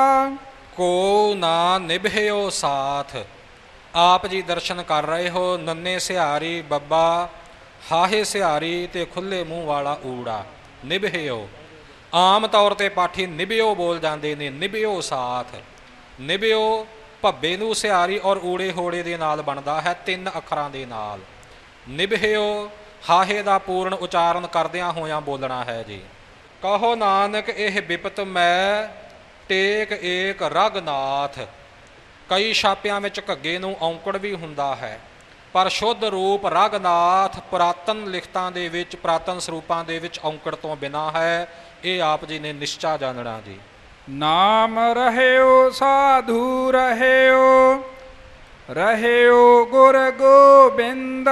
ਕੋ ਨਾ ਨਿਭਿਓ ਸਾਥ। ਆਪ ਜੀ ਦਰਸ਼ਨ ਕਰ ਰਹੇ ਹੋ ਨੰਨੇ ਸਿਹਾਰੀ ਬੱਬਾ, ਹਾਹੇ ਸਿਹਾਰੀ ਤੇ ਖੁੱਲੇ ਮੂੰਹ ਵਾਲਾ ਊੜਾ। ਨਿਭਿਓ ਆਮ ਤੌਰ 'ਤੇ ਪਾਠੀ ਨਿਭਿਓ ਬੋਲ ਜਾਂਦੇ ਨੇ, ਨਿਭਿਓ ਸਾਥ। ਨਿਭਿਓ ਭੱਬੇ ਨੂੰ ਸਿਹਾਰੀ ਔਰ ਊੜੇ ਹੋੜੇ ਦੇ ਨਾਲ ਬਣਦਾ ਹੈ, 3 ਅੱਖਰਾਂ ਦੇ ਨਾਲ। ਨਿਭਿਓ ਹਾਹੇ ਦਾ ਪੂਰਨ ਉਚਾਰਨ ਕਰਦਿਆਂ ਹੋਇਆਂ ਬੋਲਣਾ ਹੈ ਜੀ। ਕਹੋ ਨਾਨਕ ਇਹ ਬਿਪਤ ਮੈਂ, ਟੇਕ ਏਕ ਰਘਨਾਥ। ਕਈ ਛਾਪਿਆਂ ਵਿੱਚ ਘੱਗੇ ਨੂੰ ਔਂਕੜ ਵੀ ਹੁੰਦਾ ਹੈ, ਪਰ ਸ਼ੁੱਧ ਰੂਪ ਰਘਨਾਥ ਪੁਰਾਤਨ ਲਿਖਤਾਂ ਦੇ ਵਿੱਚ ਪੁਰਾਤਨ ਸਰੂਪਾਂ ਦੇ ਵਿੱਚ ਔਂਕੜ ਤੋਂ ਬਿਨਾਂ ਹੈ। ਇਹ ਆਪ ਜੀ ਨੇ ਨਿਸ਼ਚਾ ਜਾਣਨਾ ਜੀ। ਨਾਮ ਰਹਿਓ ਸਾਧੂ ਰਹਿਓ, ਰਹਿਓ ਗੁਰ ਗੋਬਿੰਦ,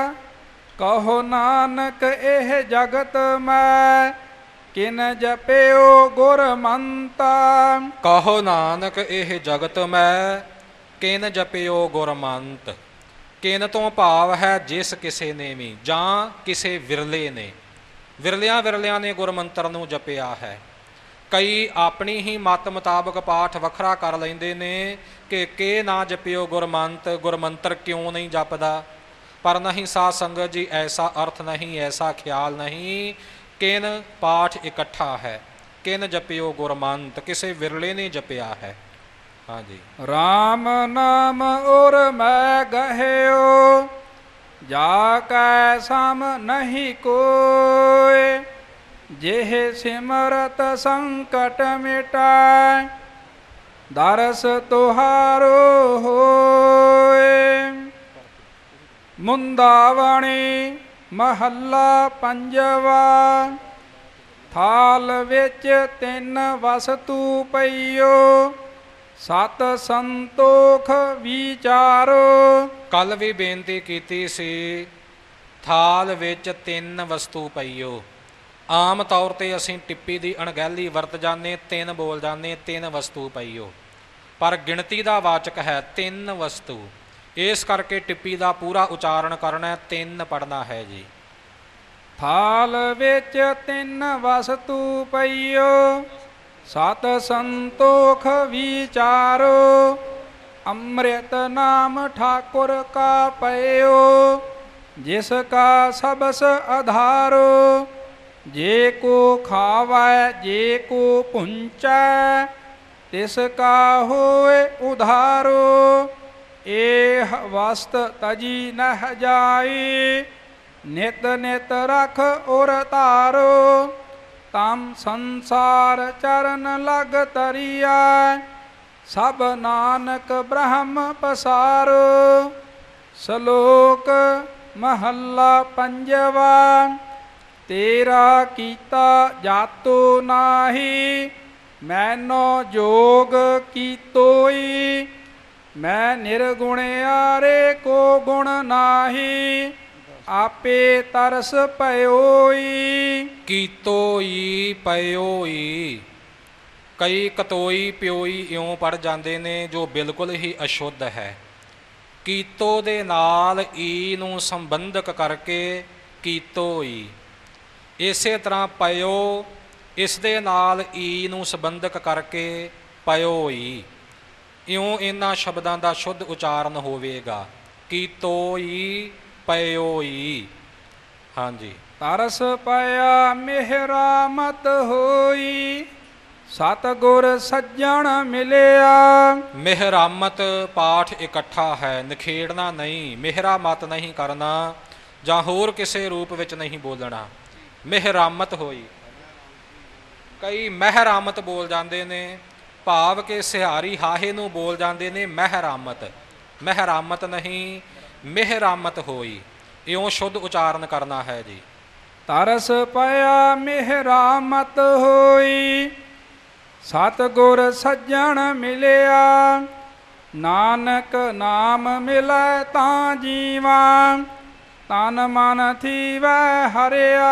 ਕਹੋ ਨਾਨਕ ਇਹ ਜਗਤ ਮੈਂ, ਕਿਨ ਜਪਿਓ ਗੁਰਮੰਤਾ। ਕਹੋ ਨਾਨਕ ਇਹ ਜਗਤ ਮੈਂ, ਕਿਨ ਜਪਿਓ ਗੁਰਮੰਤ। ਕਿਨ ਤੋਂ ਭਾਵ ਹੈ ਜਿਸ ਕਿਸੇ ਨੇ ਵੀ, ਜਾਂ ਕਿਸੇ ਵਿਰਲੇ ਨੇ। ਵਿਰਲਿਆਂ ਨੇ ਗੁਰਮੰਤਰ ਨੂੰ ਜਪਿਆ ਹੈ। ਕਈ ਆਪਣੀ ਹੀ ਮਤ ਮੁਤਾਬਕ ਪਾਠ ਵੱਖਰਾ ਕਰ ਲੈਂਦੇ ਨੇ ਕਿ ਨਾ ਜਪਿਓ ਗੁਰਮੰਤ, ਗੁਰਮੰਤਰ ਕਿਉਂ ਨਹੀਂ ਜਪਦਾ। ਪਰ ਨਹੀਂ ਸਾਧ ਸੰਗਤ ਜੀ, ਐਸਾ ਅਰਥ ਨਹੀਂ, ਐਸਾ ਖਿਆਲ ਨਹੀਂ। ਕਿਨ ਪਾਠ ਇਕੱਠਾ ਹੈ, ਕਿਨ ਜਪਿਓ ਗੁਰਮੰਤ, ਕਿਸੇ ਵਿਰਲੇ ਨੇ ਜਪਿਆ ਹੈ। ਹਾਂਜੀ। ਰਾਮ ਨਾਮ ਔਰ ਮੈਂ ਗਹਿਓ, ਜਾ ਕੈ ਸਮ ਨਹੀਂ ਕੋਇ, ਜਿਹ ਸਿਮਰਤ ਸੰਕਟ ਮਿਟਾਇ, ਦਰਸ ਤੁਹਾਰੋ ਹੋਏ। ਮੁੰਦਾਵਣੀ ਮਹੱਲਾ 5ਵਾਂ। ਥਾਲ ਵਿੱਚ 3 ਵਸਤੂ ਪਈਓ, ਸਤ ਸੰਤੋਖ ਵਿਚਾਰੋ। ਕੱਲ ਵੀ ਬੇਨਤੀ ਕੀਤੀ ਸੀ, ਥਾਲ ਵਿੱਚ 3 ਵਸਤੂ ਪਈਓ। ਆਮ ਤੌਰ 'ਤੇ ਅਸੀਂ ਟਿੱਪੀ ਦੀ ਅਣਗਹਿਲੀ ਵਰਤ ਜਾਂਦੇ, 3 ਬੋਲ ਜਾਂਦੇ, 3 ਵਸਤੂ ਪਈਓ, ਪਰ ਗਿਣਤੀ ਦਾ ਵਾਚਕ ਹੈ 3 ਵਸਤੂ। ਇਸ ਕਰਕੇ ਟਿੱਪੀ ਦਾ ਪੂਰਾ ਉਚਾਰਨ ਕਰਨਾ, 3 ਪੜ੍ਹਨਾ ਹੈ ਜੀ। ਥਾਲ ਵਿੱਚ ਤਿੰਨ ਵਸਤੂ ਪਈਓ ਸਤ ਸੰਤੋਖ ਵਿਚਾਰੋ ਅੰਮ੍ਰਿਤ ਨਾਮ ਠਾਕੁਰ ਕਾ ਪਇਓ ਜਿਸ ਕਾ ਸਬਸ ਆਧਾਰੋ ਜੇ ਕੋ ਖਾਵੈ ਜੇ ਕੋ ਪੁੰਚੈ ਤਿਸ ਕਾ ਹੋਏ ਉਧਾਰੋ ਏਹ ਵਸਤ ਤਜੀ ਨਹਿ ਜਾਈ ਨਿਤ ਨਿਤ ਰਖ ਉਰ ਧਾਰੋ ਤਮ ਸੰਸਾਰ ਚਰਨ ਲਗ ਤਰੀਆ ਸਭ ਨਾਨਕ ਬ੍ਰਹਮ ਪਸਾਰੋ। ਸ਼ਲੋਕ ਮਹੱਲਾ ਪੰਜਵਾ। ਤੇਰਾ ਕੀਤਾ ਜਾਤੋ ਨਾਹੀ ਮੈਨੋ ਜੋਗ ਕੀਤੋਈ ਮੈਂ ਨਿਰਗੁਣਿਆਰੇ ਕੋ ਗੁਣ ਨਾਹੀ ਆਪੇ ਤਰਸ ਪਇਓਈ। ਕੀਤੋਈ ਪਇਓਈ ਕਈ ਕਤੋਈ ਪਿਓਈ ਇਉਂ ਪੜ ਜਾਂਦੇ ਨੇ ਜੋ ਬਿਲਕੁਲ ਹੀ ਅਸ਼ੁੱਧ ਹੈ। ਕੀਤੋ ਦੇ ਨਾਲ ਈ ਨੂੰ ਸੰਬੰਧਕ ਕਰਕੇ ਕੀਤੋਈ। ਇਸੇ ਤਰ੍ਹਾਂ ਪਇਓ ਇਸ ਦੇ ਨਾਲ ਈ ਨੂੰ ਸੰਬੰਧਕ ਕਰਕੇ ਪਇਓਈ। ਇਉਂ ਇਹਨਾਂ ਸ਼ਬਦਾਂ ਦਾ ਸ਼ੁੱਧ ਉਚਾਰਨ ਹੋਵੇਗਾ ਕੀਤੋਈ ਪਇਓਈ। ਹਾਂਜੀ। ਤਰਸ ਪਾਇਆ ਮਿਹਰਾ ਮਤ ਹੋਈ ਸਤਿਗੁਰ ਸੱਜਣ ਮਿਲਿਆ। ਮਿਹਰਾਮਤ ਪਾਠ ਇਕੱਠਾ ਹੈ, ਨਿਖੇੜਨਾ ਨਹੀਂ, ਮਿਹਰਾਮਤ ਨਹੀਂ ਕਰਨਾ ਜਾਂ ਹੋਰ ਕਿਸੇ ਰੂਪ ਵਿੱਚ ਨਹੀਂ ਬੋਲਣਾ। ਮਿਹਰਾਮਤ ਹੋਈ। ਕਈ ਮਹਿਰਾਮਤ ਬੋਲ ਜਾਂਦੇ ਨੇ, ਭਾਵ ਕਿ ਸਿਹਾਰੀ ਹਾਹੇ ਨੂੰ ਬੋਲ ਜਾਂਦੇ ਨੇ ਮਹਿਰਾਮਤ। ਮਹਿਰਾਮਤ ਨਹੀਂ, ਮਿਹਰਾਮਤ ਹੋਈ। ਇਉਂ ਸ਼ੁੱਧ ਉਚਾਰਨ ਕਰਨਾ ਹੈ ਜੀ। ਤਰਸ ਪਾਇਆ ਮਿਹਰਾਮਤ ਹੋਈ ਸਤਿਗੁਰ ਸੱਜਣ ਮਿਲਿਆ ਨਾਨਕ ਨਾਮ ਮਿਲੈ ਤਾਂ ਜੀਵਾ ਤਨ ਮਨ ਥੀਵੈ ਹਰਿਆ।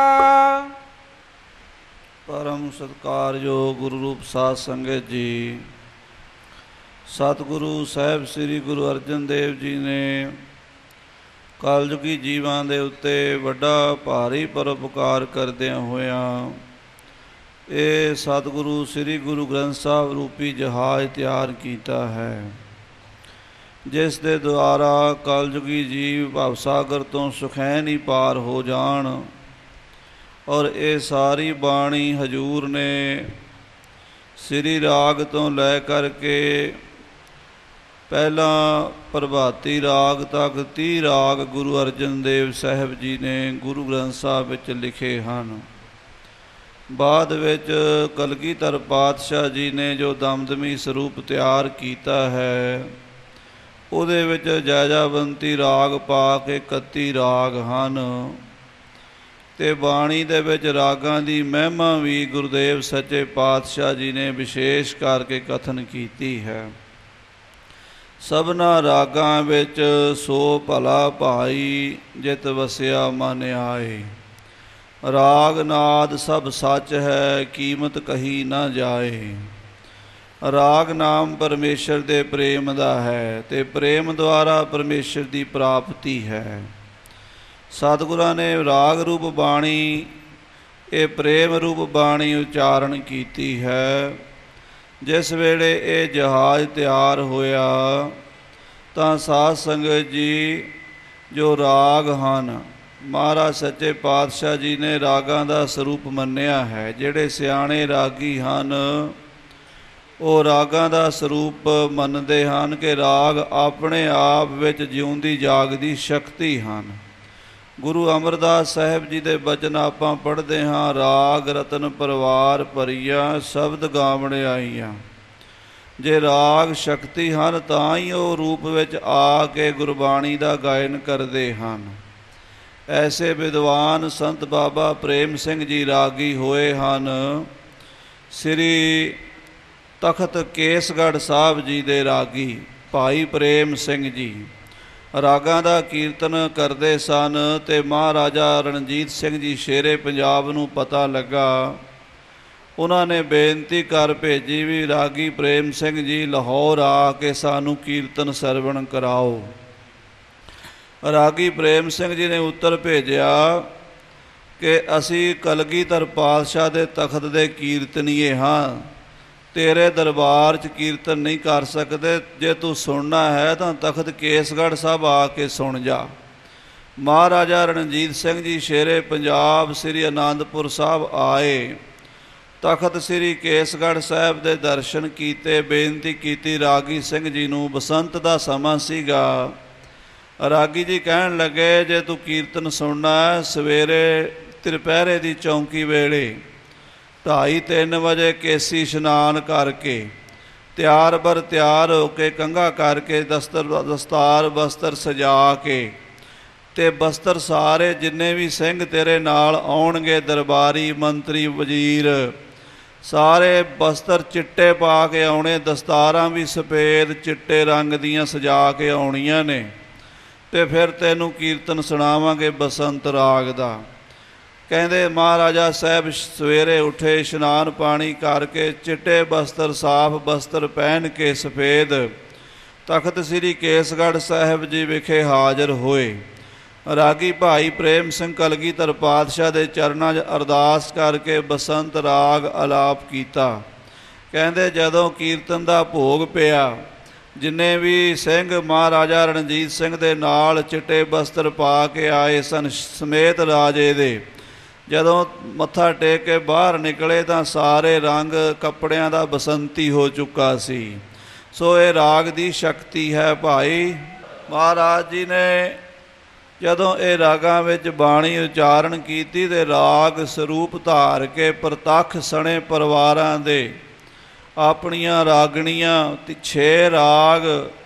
ਪਰਮ ਸਤਿਕਾਰਯੋਗ ਗੁਰੂ ਰੂਪ ਸਾਧ ਸੰਗਤ ਜੀ, ਸਤਿਗੁਰੂ ਸਾਹਿਬ ਸ੍ਰੀ ਗੁਰੂ ਅਰਜਨ ਦੇਵ ਜੀ ਨੇ ਕਲਯੁਗੀ ਜੀਵਾਂ ਦੇ ਉੱਤੇ ਵੱਡਾ ਭਾਰੀ ਪਰਉਪਕਾਰ ਕਰਦਿਆਂ ਹੋਇਆਂ ਇਹ ਸਤਿਗੁਰੂ ਸ੍ਰੀ ਗੁਰੂ ਗ੍ਰੰਥ ਸਾਹਿਬ ਰੂਪੀ ਜਹਾਜ਼ ਤਿਆਰ ਕੀਤਾ ਹੈ, ਜਿਸ ਦੇ ਦੁਆਰਾ ਕਲਯੁਗੀ ਜੀਵ ਭਵਸਾਗਰ ਤੋਂ ਸੁਖੈਨ ਹੀ ਪਾਰ ਹੋ ਜਾਣ। ਔਰ ਇਹ ਸਾਰੀ ਬਾਣੀ ਹਜੂਰ ਨੇ ਸ੍ਰੀ ਰਾਗ ਤੋਂ ਲੈ ਕਰਕੇ ਪਹਿਲਾਂ ਪ੍ਰਭਾਤੀ ਰਾਗ ਤੱਕ 30 ਰਾਗ ਗੁਰੂ ਅਰਜਨ ਦੇਵ ਸਾਹਿਬ ਜੀ ਨੇ ਗੁਰੂ ਗ੍ਰੰਥ ਸਾਹਿਬ ਵਿੱਚ ਲਿਖੇ ਹਨ। ਬਾਅਦ ਵਿੱਚ ਕਲਗੀਧਰ ਪਾਤਸ਼ਾਹ ਜੀ ਨੇ ਜੋ ਦਮਦਮੀ ਸਰੂਪ ਤਿਆਰ ਕੀਤਾ ਹੈ, ਉਹਦੇ ਵਿੱਚ ਜੈਜਾਵੰਤੀ ਰਾਗ ਪਾ ਕੇ 31 ਰਾਗ ਹਨ। ਅਤੇ ਬਾਣੀ ਦੇ ਵਿੱਚ ਰਾਗਾਂ ਦੀ ਮਹਿਮਾ ਵੀ ਗੁਰਦੇਵ ਸੱਚੇ ਪਾਤਸ਼ਾਹ ਜੀ ਨੇ ਵਿਸ਼ੇਸ਼ ਕਰਕੇ ਕਥਨ ਕੀਤੀ ਹੈ। ਸਭਨਾ ਰਾਗਾਂ ਵਿੱਚ ਸੋ ਭਲਾ ਭਾਈ ਜਿਤ ਵਸਿਆ ਮਨ ਆਏ, ਰਾਗ ਨਾਦ ਸਭ ਸੱਚ ਹੈ ਕੀਮਤ ਕਹੀ ਨਾ ਜਾਏ। ਰਾਗ ਨਾਮ ਪਰਮੇਸ਼ਰ ਦੇ ਪ੍ਰੇਮ ਦਾ ਹੈ ਅਤੇ ਪ੍ਰੇਮ ਦੁਆਰਾ ਪਰਮੇਸ਼ਰ ਦੀ ਪ੍ਰਾਪਤੀ ਹੈ। ਸਤਿਗੁਰਾਂ ਨੇ ਰਾਗ ਰੂਪ ਬਾਣੀ ਇਹ ਪ੍ਰੇਮ ਰੂਪ ਬਾਣੀ ਉਚਾਰਨ ਕੀਤੀ ਹੈ। ਜਿਸ ਵੇਲੇ ਇਹ ਜਹਾਜ਼ ਤਿਆਰ ਹੋਇਆ ਤਾਂ ਸਾਧ ਸੰਗਤ ਜੀ ਜੋ ਰਾਗ ਹਨ, ਮਹਾਰਾਜ ਸੱਚੇ ਪਾਤਸ਼ਾਹ ਜੀ ਨੇ ਰਾਗਾਂ ਦਾ ਸਰੂਪ ਮੰਨਿਆ ਹੈ। ਜਿਹੜੇ ਸਿਆਣੇ ਰਾਗੀ ਹਨ ਉਹ ਰਾਗਾਂ ਦਾ ਸਰੂਪ ਮੰਨਦੇ ਹਨ ਕਿ ਰਾਗ ਆਪਣੇ ਆਪ ਵਿੱਚ ਜਿਉਂਦੀ ਜਾਗਦੀ ਸ਼ਕਤੀ ਹਨ। ਗੁਰੂ ਅਮਰਦਾਸ ਸਾਹਿਬ ਜੀ ਦੇ ਬਚਨ ਆਪਾਂ ਪੜ੍ਹਦੇ ਹਾਂ, ਰਾਗ ਰਤਨ ਪਰਵਾਰ ਭਰੀਆ ਸ਼ਬਦ ਗਾਵਣ ਆਈਆਂ। ਜੇ ਰਾਗ ਸ਼ਕਤੀ ਹਨ ਤਾਂ ਹੀ ਉਹ ਰੂਪ ਵਿੱਚ ਆ ਕੇ ਗੁਰਬਾਣੀ ਦਾ ਗਾਇਨ ਕਰਦੇ ਹਨ। ਐਸੇ ਵਿਦਵਾਨ ਸੰਤ ਬਾਬਾ ਪ੍ਰੇਮ ਸਿੰਘ ਜੀ ਰਾਗੀ ਹੋਏ ਹਨ। ਸ੍ਰੀ ਤਖਤ ਕੇਸਗੜ੍ਹ ਸਾਹਿਬ ਜੀ ਦੇ ਰਾਗੀ ਭਾਈ ਪ੍ਰੇਮ ਸਿੰਘ ਜੀ ਰਾਗਾਂ ਦਾ ਕੀਰਤਨ ਕਰਦੇ ਸਨ ਅਤੇ ਮਹਾਰਾਜਾ ਰਣਜੀਤ ਸਿੰਘ ਜੀ ਸ਼ੇਰੇ ਪੰਜਾਬ ਨੂੰ ਪਤਾ ਲੱਗਾ। ਉਹਨਾਂ ਨੇ ਬੇਨਤੀ ਕਰ ਭੇਜੀ ਵੀ ਰਾਗੀ ਪ੍ਰੇਮ ਸਿੰਘ ਜੀ ਲਾਹੌਰ ਆ ਕੇ ਸਾਨੂੰ ਕੀਰਤਨ ਸਰਵਣ ਕਰਾਓ। ਰਾਗੀ ਪ੍ਰੇਮ ਸਿੰਘ ਜੀ ਨੇ ਉੱਤਰ ਭੇਜਿਆ ਕਿ ਅਸੀਂ ਕਲਗੀਧਰ ਪਾਤਸ਼ਾਹ ਦੇ ਤਖਤ ਦੇ ਕੀਰਤਨੀਏ ਹਾਂ, ਤੇਰੇ ਦਰਬਾਰ 'ਚ ਕੀਰਤਨ ਨਹੀਂ ਕਰ ਸਕਦੇ। ਜੇ ਤੂੰ ਸੁਣਨਾ ਹੈ ਤਾਂ ਤਖਤ ਕੇਸਗੜ੍ਹ ਸਾਹਿਬ ਆ ਕੇ ਸੁਣ ਜਾ। ਮਹਾਰਾਜਾ ਰਣਜੀਤ ਸਿੰਘ ਜੀ ਸ਼ੇਰੇ ਪੰਜਾਬ ਸ੍ਰੀ ਅਨੰਦਪੁਰ ਸਾਹਿਬ ਆਏ, ਤਖਤ ਸ੍ਰੀ ਕੇਸਗੜ੍ਹ ਸਾਹਿਬ ਦੇ ਦਰਸ਼ਨ ਕੀਤੇ, ਬੇਨਤੀ ਕੀਤੀ ਰਾਗੀ ਸਿੰਘ ਜੀ ਨੂੰ। ਬਸੰਤ ਦਾ ਸਮਾਂ ਸੀਗਾ। ਰਾਗੀ ਜੀ ਕਹਿਣ ਲੱਗੇ, ਜੇ ਤੂੰ ਕੀਰਤਨ ਸੁਣਨਾ ਹੈ, ਸਵੇਰੇ ਤ੍ਰਿਪਹਿਰੇ ਦੀ ਚੌਂਕੀ ਵੇਲੇ 2:30-3 ਵਜੇ ਕੇਸੀ ਇਸ਼ਨਾਨ ਕਰਕੇ ਤਿਆਰ ਬਰ ਤਿਆਰ ਹੋ ਕੇ ਕੰਘਾ ਕਰਕੇ ਦਸਤਾਰ ਬਸਤਰ ਸਜਾ ਕੇ ਤੇ ਬਸਤਰ ਸਾਰੇ ਜਿੰਨੇ ਵੀ ਸਿੰਘ ਤੇਰੇ ਨਾਲ ਆਉਣਗੇ, ਦਰਬਾਰੀ ਮੰਤਰੀ ਵਜ਼ੀਰ, ਸਾਰੇ ਬਸਤਰ ਚਿੱਟੇ ਪਾ ਕੇ ਆਉਣੇ, ਦਸਤਾਰਾਂ ਵੀ ਸਫੇਦ ਚਿੱਟੇ ਰੰਗ ਦੀਆਂ ਸਜਾ ਕੇ ਆਉਣੀਆਂ ਨੇ, ਤੇ ਫਿਰ ਤੈਨੂੰ ਕੀਰਤਨ ਸੁਣਾਵਾਂਗੇ ਬਸੰਤ ਰਾਗ ਦਾ। ਕਹਿੰਦੇ ਮਹਾਰਾਜਾ ਸਾਹਿਬ ਸਵੇਰੇ ਉੱਠੇ, ਇਸ਼ਨਾਨ ਪਾਣੀ ਕਰਕੇ ਚਿੱਟੇ ਬਸਤਰ, ਸਾਫ ਬਸਤਰ ਪਹਿਨ ਕੇ ਸਫੇਦ ਤਖਤ ਸ੍ਰੀ ਕੇਸਗੜ੍ਹ ਸਾਹਿਬ ਜੀ ਵਿਖੇ ਹਾਜ਼ਰ ਹੋਏ। ਰਾਗੀ ਭਾਈ ਪ੍ਰੇਮ ਸਿੰਘ ਕਲਗੀਧਰ ਪਾਤਸ਼ਾਹ ਦੇ ਚਰਨਾਂ 'ਚ ਅਰਦਾਸ ਕਰਕੇ ਬਸੰਤ ਰਾਗ ਆਲਾਪ ਕੀਤਾ। ਕਹਿੰਦੇ ਜਦੋਂ ਕੀਰਤਨ ਦਾ ਭੋਗ ਪਿਆ, ਜਿੰਨੇ ਵੀ ਸਿੰਘ ਮਹਾਰਾਜਾ ਰਣਜੀਤ ਸਿੰਘ ਦੇ ਨਾਲ ਚਿੱਟੇ ਬਸਤਰ ਪਾ ਕੇ ਆਏ ਸਨ ਸਮੇਤ ਰਾਜੇ ਦੇ, ਜਦੋਂ ਮੱਥਾ ਟੇਕ ਕੇ ਬਾਹਰ ਨਿਕਲੇ ਤਾਂ ਸਾਰੇ ਰੰਗ ਕੱਪੜਿਆਂ ਦਾ ਬਸੰਤੀ ਹੋ ਚੁੱਕਾ ਸੀ। ਸੋ ਇਹ ਰਾਗ ਦੀ ਸ਼ਕਤੀ ਹੈ ਭਾਈ। ਮਹਾਰਾਜ ਜੀ ਨੇ ਜਦੋਂ ਇਹ ਰਾਗਾਂ ਵਿੱਚ ਬਾਣੀ ਉਚਾਰਨ ਕੀਤੀ ਤੇ ਰਾਗ ਸਰੂਪ ਧਾਰ ਕੇ ਪ੍ਰਤੱਖ ਸਣੇ ਪਰਿਵਾਰਾਂ ਦੇ ਆਪਣੀਆਂ ਰਾਗਣੀਆਂ 6 ਰਾਗ,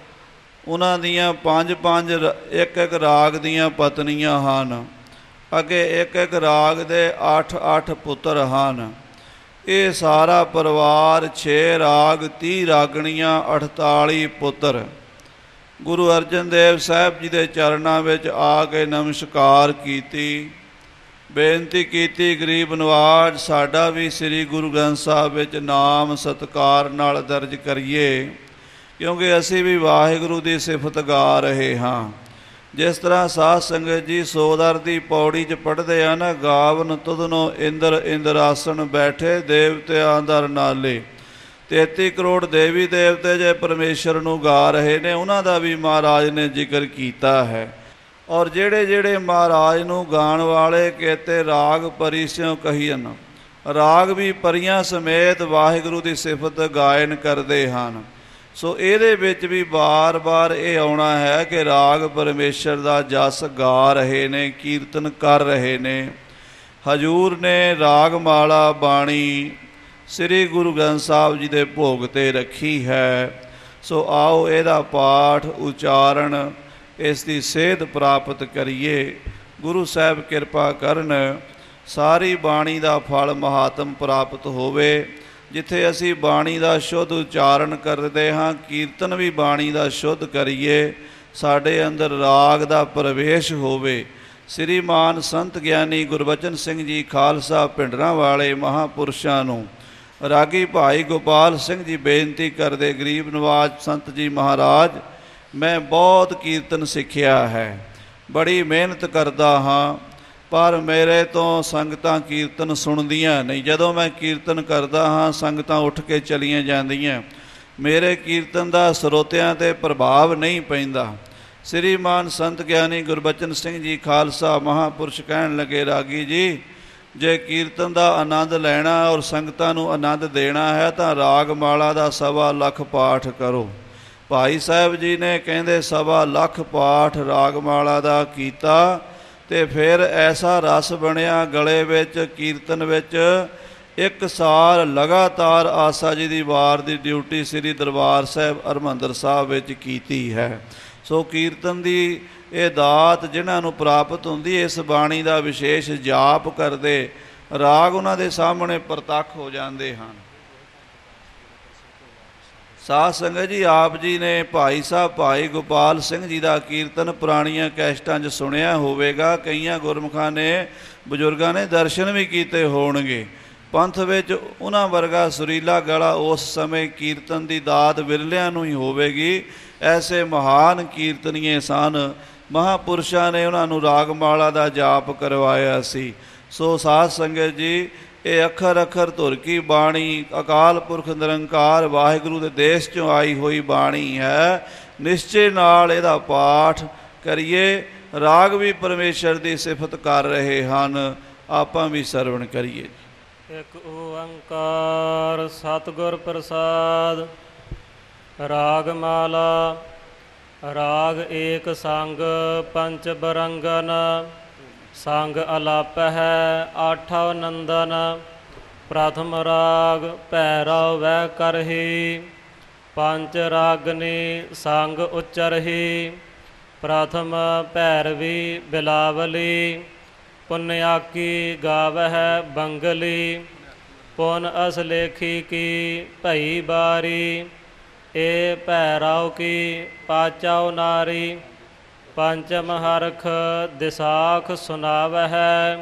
ਉਹਨਾਂ ਦੀਆਂ 5-5 ਇੱਕ ਰਾਗ ਦੀਆਂ ਪਤਨੀਆਂ ਹਨ, ਅੱਗੇ ਇੱਕ ਰਾਗ ਦੇ 8-8 ਪੁੱਤਰ ਹਨ। ਇਹ ਸਾਰਾ ਪਰਿਵਾਰ 6 ਰਾਗ 30 ਰਾਗਣੀਆਂ 48 ਪੁੱਤਰ ਗੁਰੂ ਅਰਜਨ ਦੇਵ ਸਾਹਿਬ ਜੀ ਦੇ ਚਰਨਾਂ ਵਿੱਚ ਆ ਕੇ ਨਮਸਕਾਰ ਕੀਤੀ, ਬੇਨਤੀ ਕੀਤੀ, ਗਰੀਬ ਨਵਾਜ ਸਾਡਾ ਵੀ ਸ੍ਰੀ ਗੁਰੂ ਗ੍ਰੰਥ ਸਾਹਿਬ ਵਿੱਚ ਨਾਮ ਸਤਿਕਾਰ ਨਾਲ ਦਰਜ ਕਰੀਏ, ਕਿਉਂਕਿ ਅਸੀਂ ਵੀ ਵਾਹਿਗੁਰੂ ਦੀ ਸਿਫਤ ਗਾ ਰਹੇ ਹਾਂ। ਜਿਸ ਤਰ੍ਹਾਂ ਸਾਧ ਸੰਗਤ ਜੀ ਸੋਦਰ ਦੀ ਪੌੜੀ 'ਚ ਪੜ੍ਹਦੇ ਆ ਨਾ, ਗਾਵਨ ਤੁਧਨੋ ਇੰਦਰ ਇੰਦਰਾਸਣ ਬੈਠੇ ਦੇਵਤਿਆਂ ਦਰ ਨਾਲੇ। 33 ਕਰੋੜ ਦੇਵੀ ਦੇਵਤੇ ਜੇ ਪਰਮੇਸ਼ਰ ਨੂੰ ਗਾ ਰਹੇ ਨੇ, ਉਹਨਾਂ ਦਾ ਵੀ ਮਹਾਰਾਜ ਨੇ ਜ਼ਿਕਰ ਕੀਤਾ ਹੈ। ਔਰ ਜਿਹੜੇ ਜਿਹੜੇ ਮਹਾਰਾਜ ਨੂੰ ਗਾਣ ਵਾਲੇ ਕੇਤੇ ਰਾਗ ਪਰੀ ਸਿਉ ਕਹੀਨ, ਰਾਗ ਵੀ ਪਰੀਆਂ ਸਮੇਤ ਵਾਹਿਗੁਰੂ ਦੀ ਸਿਫਤ ਗਾਇਨ ਕਰਦੇ ਹਨ। ਸੋ ਇਹਦੇ ਵਿੱਚ ਵੀ ਬਾਰ-ਬਾਰ ਇਹ ਆਉਣਾ ਹੈ ਕਿ ਰਾਗ ਪਰਮੇਸ਼ਰ ਦਾ ਜਸ ਗਾ ਰਹੇ ਨੇ, ਕੀਰਤਨ ਕਰ ਰਹੇ ਨੇ। ਹਜੂਰ ਨੇ ਰਾਗਮਾਲਾ ਬਾਣੀ ਸ੍ਰੀ ਗੁਰੂ ਗ੍ਰੰਥ ਸਾਹਿਬ ਜੀ ਦੇ ਭੋਗ 'ਤੇ ਰੱਖੀ ਹੈ। ਸੋ ਆਓ ਇਹਦਾ ਪਾਠ ਉਚਾਰਨ, ਇਸ ਦੀ ਸੇਧ ਪ੍ਰਾਪਤ ਕਰੀਏ। ਗੁਰੂ ਸਾਹਿਬ ਕਿਰਪਾ ਕਰਨ, ਸਾਰੀ ਬਾਣੀ ਦਾ ਫਲ ਮਹਾਤਮ ਪ੍ਰਾਪਤ ਹੋਵੇ। ਜਿੱਥੇ ਅਸੀਂ ਬਾਣੀ ਦਾ ਸ਼ੁੱਧ ਉਚਾਰਨ ਕਰਦੇ ਹਾਂ, ਕੀਰਤਨ ਵੀ ਬਾਣੀ ਦਾ ਸ਼ੁੱਧ ਕਰੀਏ, ਸਾਡੇ ਅੰਦਰ ਰਾਗ ਦਾ ਪ੍ਰਵੇਸ਼ ਹੋਵੇ। ਸ੍ਰੀਮਾਨ ਸੰਤ ਗਿਆਨੀ ਗੁਰਬਚਨ ਸਿੰਘ ਜੀ ਖਾਲਸਾ ਭਿੰਡਰਾਂ ਵਾਲੇ ਮਹਾਂਪੁਰਸ਼ਾਂ ਨੂੰ ਰਾਗੀ ਭਾਈ ਗੋਪਾਲ ਸਿੰਘ ਜੀ ਬੇਨਤੀ ਕਰਦੇ, ਗਰੀਬ ਨਵਾਜ ਸੰਤ ਜੀ ਮਹਾਰਾਜ, ਮੈਂ ਬਹੁਤ ਕੀਰਤਨ ਸਿੱਖਿਆ ਹੈ, ਬੜੀ ਮਿਹਨਤ ਕਰਦਾ ਹਾਂ, ਪਰ ਮੇਰੇ ਤੋਂ ਸੰਗਤਾਂ ਕੀਰਤਨ ਸੁਣਦੀਆਂ ਨਹੀਂ। ਜਦੋਂ ਮੈਂ ਕੀਰਤਨ ਕਰਦਾ ਹਾਂ ਸੰਗਤਾਂ ਉੱਠ ਕੇ ਚਲੀਆਂ ਜਾਂਦੀਆਂ, ਮੇਰੇ ਕੀਰਤਨ ਦਾ ਸਰੋਤਿਆਂ 'ਤੇ ਪ੍ਰਭਾਵ ਨਹੀਂ ਪੈਂਦਾ। ਸ੍ਰੀਮਾਨ ਸੰਤ ਗਿਆਨੀ ਗੁਰਬਚਨ ਸਿੰਘ ਜੀ ਖਾਲਸਾ ਮਹਾਂਪੁਰਸ਼ ਕਹਿਣ ਲੱਗੇ, ਰਾਗੀ ਜੀ, ਜੇ ਕੀਰਤਨ ਦਾ ਆਨੰਦ ਲੈਣਾ ਔਰ ਸੰਗਤਾਂ ਨੂੰ ਆਨੰਦ ਦੇਣਾ ਹੈ ਤਾਂ ਰਾਗਮਾਲਾ ਦਾ 1.25 ਲੱਖ ਪਾਠ ਕਰੋ। ਭਾਈ ਸਾਹਿਬ ਜੀ ਨੇ ਕਹਿੰਦੇ 1.25 ਲੱਖ ਪਾਠ ਰਾਗਮਾਲਾ ਦਾ ਕੀਤਾ ਤੇ ਫਿਰ ਐਸਾ ਰਸ ਬਣਿਆ ਗਲੇ ਵਿੱਚ, ਕੀਰਤਨ ਵਿੱਚ। 1 ਸਾਲ ਲਗਾਤਾਰ ਆਸਾ ਜੀ ਦੀ ਵਾਰ ਦੀ ਡਿਊਟੀ ਸ੍ਰੀ ਦਰਬਾਰ ਸਾਹਿਬ ਹਰਿਮੰਦਰ ਸਾਹਿਬ ਵਿੱਚ ਕੀਤੀ ਹੈ। ਸੋ ਕੀਰਤਨ ਦੀ ਇਹ ਦਾਤ ਜਿਨ੍ਹਾਂ ਨੂੰ ਪ੍ਰਾਪਤ ਹੁੰਦੀ, ਇਸ ਬਾਣੀ ਦਾ ਵਿਸ਼ੇਸ਼ ਜਾਪ ਕਰਦੇ, ਰਾਗ ਉਹਨਾਂ ਦੇ ਸਾਹਮਣੇ ਪ੍ਰਤੱਖ ਹੋ ਜਾਂਦੇ ਹਨ। ਸਾਧ ਸੰਗਤ ਜੀ, ਆਪ ਜੀ ਨੇ ਭਾਈ ਸਾਹਿਬ ਭਾਈ ਗੋਪਾਲ ਸਿੰਘ ਜੀ ਦਾ ਕੀਰਤਨ ਪੁਰਾਣੀਆਂ ਕੈਸਟਾਂ 'ਚ ਸੁਣਿਆ ਹੋਵੇਗਾ। ਕਈਆਂ ਗੁਰਮੁਖਾਂ ਨੇ, ਬਜ਼ੁਰਗਾਂ ਨੇ ਦਰਸ਼ਨ ਵੀ ਕੀਤੇ ਹੋਣਗੇ। ਪੰਥ ਵਿੱਚ ਉਹਨਾਂ ਵਰਗਾ ਸੁਰੀਲਾ ਗਲਾ ਉਸ ਸਮੇਂ ਕੀਰਤਨ ਦੀ ਦਾਤ ਵਿਰਲਿਆਂ ਨੂੰ ਹੀ ਹੋਵੇਗੀ। ਐਸੇ ਮਹਾਨ ਕੀਰਤਨੀਏ ਸਨ, ਮਹਾਂਪੁਰਸ਼ਾਂ ਨੇ ਉਹਨਾਂ ਨੂੰ ਰਾਗਮਾਲਾ ਦਾ ਜਾਪ ਕਰਵਾਇਆ ਸੀ। ਸੋ ਸਾਧ ਸੰਗਤ ਜੀ, ਇਹ ਅੱਖਰ ਅੱਖਰ ਧੁਰ ਕੀ ਬਾਣੀ ਅਕਾਲ ਪੁਰਖ ਨਿਰੰਕਾਰ ਵਾਹਿਗੁਰੂ ਦੇ ਦੇਸ਼ 'ਚੋਂ ਆਈ ਹੋਈ ਬਾਣੀ ਹੈ। ਨਿਸ਼ਚੇ ਨਾਲ ਇਹਦਾ ਪਾਠ ਕਰੀਏ। ਰਾਗ ਵੀ ਪਰਮੇਸ਼ਰ ਦੀ ਸਿਫਤ ਕਰ ਰਹੇ ਹਨ, ਆਪਾਂ ਵੀ ਸਰਵਣ ਕਰੀਏ। ਇੱਕ ਓੰਕਾਰ ਸਤਿਗੁਰ ਪ੍ਰਸਾਦ। ਰਾਗ ਮਾਲਾ। ਰਾਗ ਏਕ ਸੰਗ ਪੰਚ ਬਰੰਗਨ, ਸੰਗ ਅਲਾਪ ਹੈ ਆਠਵ ਨੰਦਨ। ਪ੍ਰਥਮ ਰਾਗ ਭੈਰਵ ਵੈ ਕਰਹੀ, ਪੰਚ ਰਾਗਨੀ ਸੰਗ ਉਚਰਹੀ। ਪ੍ਰਥਮ ਭੈਰਵੀ ਬਿਲਾਵਲੀ, ਪੁਨਿਆਕੀ ਗਾਵਹਿ ਬੰਗਲੀ। ਪੁਨ ਅਸਲੇਖੀ ਕੀ ਭਈ ਬਾਰੀ, ਏ ਭੈਰਵ ਕੀ ਪਾਚਾਉ ਨਾਰੀ। ਪੰਚਮ ਹਰਖ ਦਿਸਾਖ ਸੁਨਾਵਹਿ,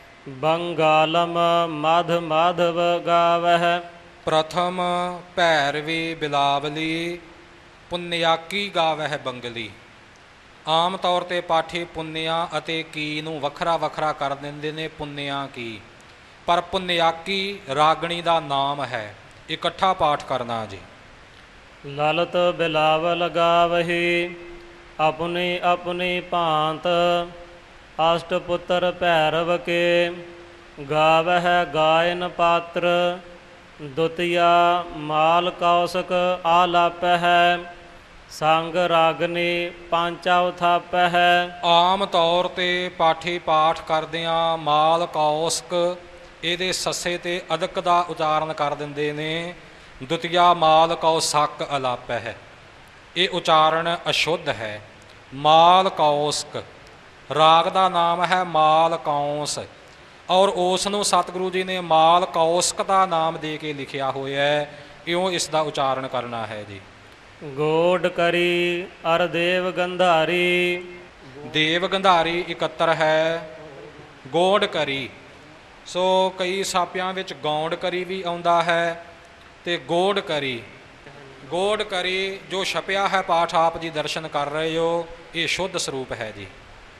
ਬੰਗਾਲਮ ਮਧ ਮਾਧਵ ਗਾਵਹਿ। ਪ੍ਰਥਮ ਭੈਰਵੀ ਬਿਲਾਵਲੀ, ਪੁਨਿਆਕੀ ਗਾਵਹਿ ਬੰਗਲੀ। ਆਮ ਤੌਰ 'ਤੇ ਪਾਠੀ ਪੁੰਨਿਆ ਅਤੇ ਕੀ ਨੂੰ ਵੱਖਰਾ ਵੱਖਰਾ ਕਰ ਦਿੰਦੇ ਨੇ, ਪੁੰਨਿਆ ਕੀ, ਪਰ ਪੁਨਿਆਕੀ ਰਾਗਣੀ ਦਾ ਨਾਮ ਹੈ। ਇਕੱਠਾ ਪਾਠ ਕਰਨਾ ਜੀ। ਲਲਤ ਬਿਲਾਵਲ ਗਾਵਹੀ, ਆਪਣੀ ਆਪਣੀ ਭਾਂਤ। ਅਸ਼ਟ ਪੁੱਤਰ ਭੈਰਵ ਕੇ, ਗਾਵਹਿ ਗਾਇਨ ਪਾਤਰ। ਦੁਤੀਆ ਮਾਲ ਕੌਸਕ ਆਲਾਪਹਿ, ਸੰਗ ਰਾਗਨੀ ਪਾਂਚਾਉ ਥਾਪਹਿ। ਆਮ ਤੌਰ 'ਤੇ ਪਾਠੀ ਪਾਠ ਕਰਦਿਆਂ ਮਾਲ ਕੌਸਕ ਇਹਦੇ ਸੱਸੇ 'ਤੇ ਅਦਕ ਦਾ ਉਚਾਰਨ ਕਰ ਦਿੰਦੇ ਨੇ। ਦੁਤੀਆ ਮਾਲ ਕੌਸਕ ਅਲਾਪਹਿ ਹੈ, ਇਹ ਉਚਾਰਨ ਅਸ਼ੁੱਧ ਹੈ। ਮਾਲ ਕੌਸਕ ਰਾਗ ਦਾ ਨਾਮ ਹੈ ਮਾਲ ਕੌਂਸ, ਔਰ ਉਸ ਨੂੰ ਸਤਿਗੁਰੂ ਜੀ ਨੇ ਮਾਲ ਕੌਸਕ ਦਾ ਨਾਮ ਦੇ ਕੇ ਲਿਖਿਆ ਹੋਇਆ ਹੈ। ਇਉਂ ਇਸ ਦਾ ਉਚਾਰਨ ਕਰਨਾ ਹੈ ਜੀ। ਗੋਡ ਕਰੀ ਅਰ ਦੇਵ ਗੰਧਾਰੀ। ਦੇਵ ਗੰਧਾਰੀ ਇਕੱਤਰ ਹੈ। ਗੋਡ ਕਰੀ, ਸੋ ਕਈ ਸਾਪਿਆਂ ਵਿੱਚ ਗੌਂਡ ਕਰੀ ਵੀ ਆਉਂਦਾ ਹੈ ਤੇ ਗੋਡ ਕਰੀ। ਗੋਡ ਕਰੀ ਜੋ ਛਪਿਆ ਹੈ ਪਾਠ ਆਪ ਜੀ ਦਰਸ਼ਨ ਕਰ ਰਹੇ ਹੋ, ਇਹ ਸ਼ੁੱਧ ਸਰੂਪ ਹੈ ਜੀ।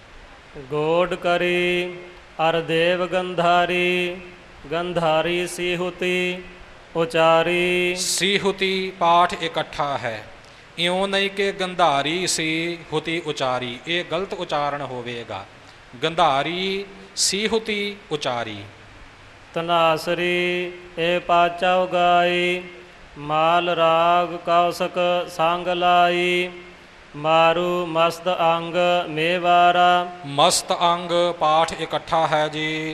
ਗੋਡ ਕਰੀ ਅਰ ਦੇਵ ਗੰਧਾਰੀ, ਗੰਧਾਰੀ ਸੀਹੁਤੀ ਉਚਾਰੀ। ਸੀਹੁਤੀ ਪਾਠ ਇਕੱਠਾ ਹੈ, ਇਉਂ ਨਹੀਂ ਕਿ ਗੰਧਾਰੀ ਸੀ ਹੁਤੀ ਉਚਾਰੀ, ਇਹ ਗਲਤ ਉਚਾਰਨ ਹੋਵੇਗਾ। ਗੰਧਾਰੀ ਸੀਹੁਤੀ ਉਚਾਰੀ। ਤਨਾਸਰੀ ਏ ਪਾਚਾਉ ਗਾਈ, ਮਾਲ ਰਾਗ ਕੌਸਕ ਸੰਗ ਲਾਈ। ਮਾਰੂ ਮਸਤ ਅੰਗ ਮੇਵਾਰਾ। ਮਸਤ ਅੰਗ ਪਾਠ ਇਕੱਠਾ ਹੈ ਜੀ।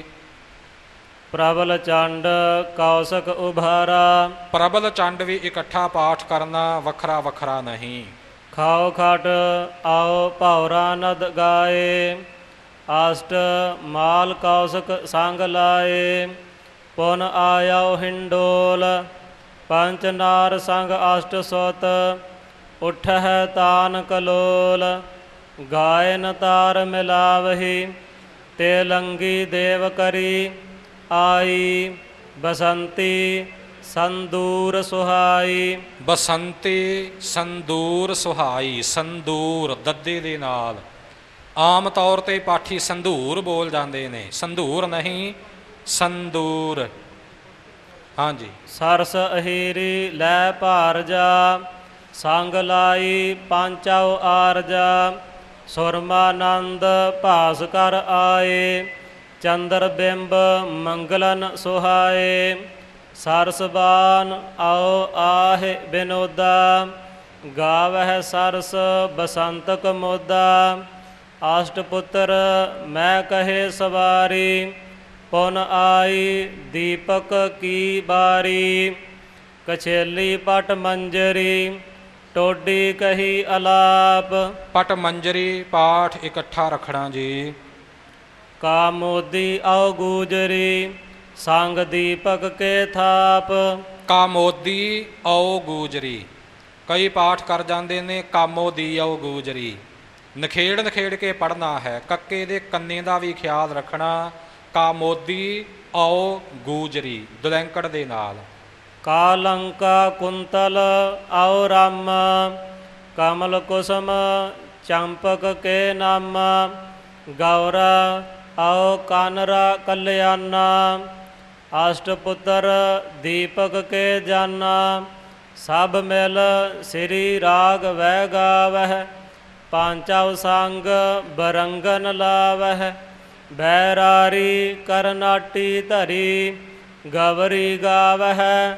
ਪ੍ਰਬਲ ਚੰਡ ਕੌਸਕ ਉਭਾਰਾ। ਪ੍ਰਬਲ ਚੰਡ ਵੀ ਇਕੱਠਾ ਪਾਠ ਕਰਨਾ, ਵੱਖਰਾ ਵੱਖਰਾ ਨਹੀਂ। ਖਾਓ ਖਟ ਆਓ ਭੌਰਾ ਨਦ ਗਾਏ, ਅਸ਼ਟ ਮਾਲ ਕੌਸਕ ਸੰਗ ਲਾਏ। ਪੁਨ ਆਇਓ ਹਿੰਡੋਲ, ਪੰਚ ਨਾਰ ਸੰਗ ਅਸ਼ਟ ਸੁਤ। ਉਠਹਿ ਤਾਨ ਕਲੋਲ, ਗਾਇਨ ਤਾਰ ਮਿਲਾਵਹੀ। ਤੇ ਲੰਗੀ ਦੇਵ ਕਰੀ ਆਈ, ਬਸੰਤੀ ਸੰਦੂਰ ਸੁਹਾਈ। ਬਸੰਤੀ ਸੰਦੂਰ ਸੁਹਾਈ, ਸੰਦੂਰ ਦੱਦੇ ਦੇ ਨਾਲ। ਆਮ ਤੌਰ 'ਤੇ ਪਾਠੀ ਸੰਧੂਰ ਬੋਲ ਜਾਂਦੇ ਨੇ, ਸੰਧੂਰ ਨਹੀਂ ਸੰਦੂਰ। ਹਾਂਜੀ। ਸਰਸ ਅਹੀਰੀ ਲੈ ਭਾਰਜਾ, ਸੰਗ ਲਾਈ ਪਾਂਚਾਉ ਆਰਜਾ। ਸੁਰਮਾਨੰਦ ਭਾਸ ਕਰ ਆਏ, ਚੰਦਰ ਬਿੰਬ ਮੰਗਲਨ ਸੁਹਾਏ। ਸਰਸਬਾਨ ਆਓ ਆਹਿ ਬਿਨੋਦਾ, ਗਾਵਹਿ ਸਰਸ ਬਸੰਤ ਕਮੋਦਾ। ਅਸ਼ਟ ਪੁੱਤਰ ਮੈਂ ਕਹੇ ਸਵਾਰੀ, ਪੁਨ ਆਈ ਦੀਪਕ ਕੀ ਬਾਰੀ। ਕਛੇਲੀ ਪਟ ਮੰਜਰੀ, ਟੋਡੀ ਕਹੀ ਅਲਾਪ। ਪਟ ਮੰਜਰੀ ਪਾਠ ਇਕੱਠਾ ਰੱਖਣਾ ਜੀ। ਕਾਮੋਦੀ ਆਉ ਗੂਜਰੀ, ਸੰਗ ਦੀਪਕ ਕੇ ਥਾਪ। ਕਾਮੋਦੀ ਆਉ ਗੂਜਰੀ, ਕਈ ਪਾਠ ਕਰ ਜਾਂਦੇ ਨੇ ਕਾਮੋਦੀ ਆਉ ਗੂਜਰੀ। ਨਖੇੜ ਨਖੇੜ ਕੇ ਪੜ੍ਹਨਾ ਹੈ, ਕੱਕੇ ਦੇ ਕੰਨੇ ਦਾ ਵੀ ਖਿਆਲ ਰੱਖਣਾ। ਕਾਮੋਦੀ ਆਉ ਗੂਜਰੀ ਦੁਲੈਂਕੜ ਦੇ ਨਾਲ। ਕਾਲੰਕਾ ਕੁੰਤਲ ਆਉ ਰਾਮ, ਕਮਲ ਕੁਸਮ ਚੰਪਕ ਕੇ ਨਾਮ। ਗੌਰਾ ਆਓ ਕਾਨਰਾ ਕਲਿਆਣਾ। ਅਸ਼ਟਪੁੱਤਰ ਦੀਪਕ ਕੇ ਜਾਨਾ, ਸਭ ਮਿਲ ਸ੍ਰੀ ਰਾਗ ਵਹਿ ਗਾਵਹਿ। ਪਾਂਚਵ ਸੰਗ ਬਰੰਗਨ ਲਾਵਹਿ, ਬੈਰਾਰੀ ਕਰਨਾਟੀ ਧਰੀ। ਗਵਰੀ ਗਾਵਹਿ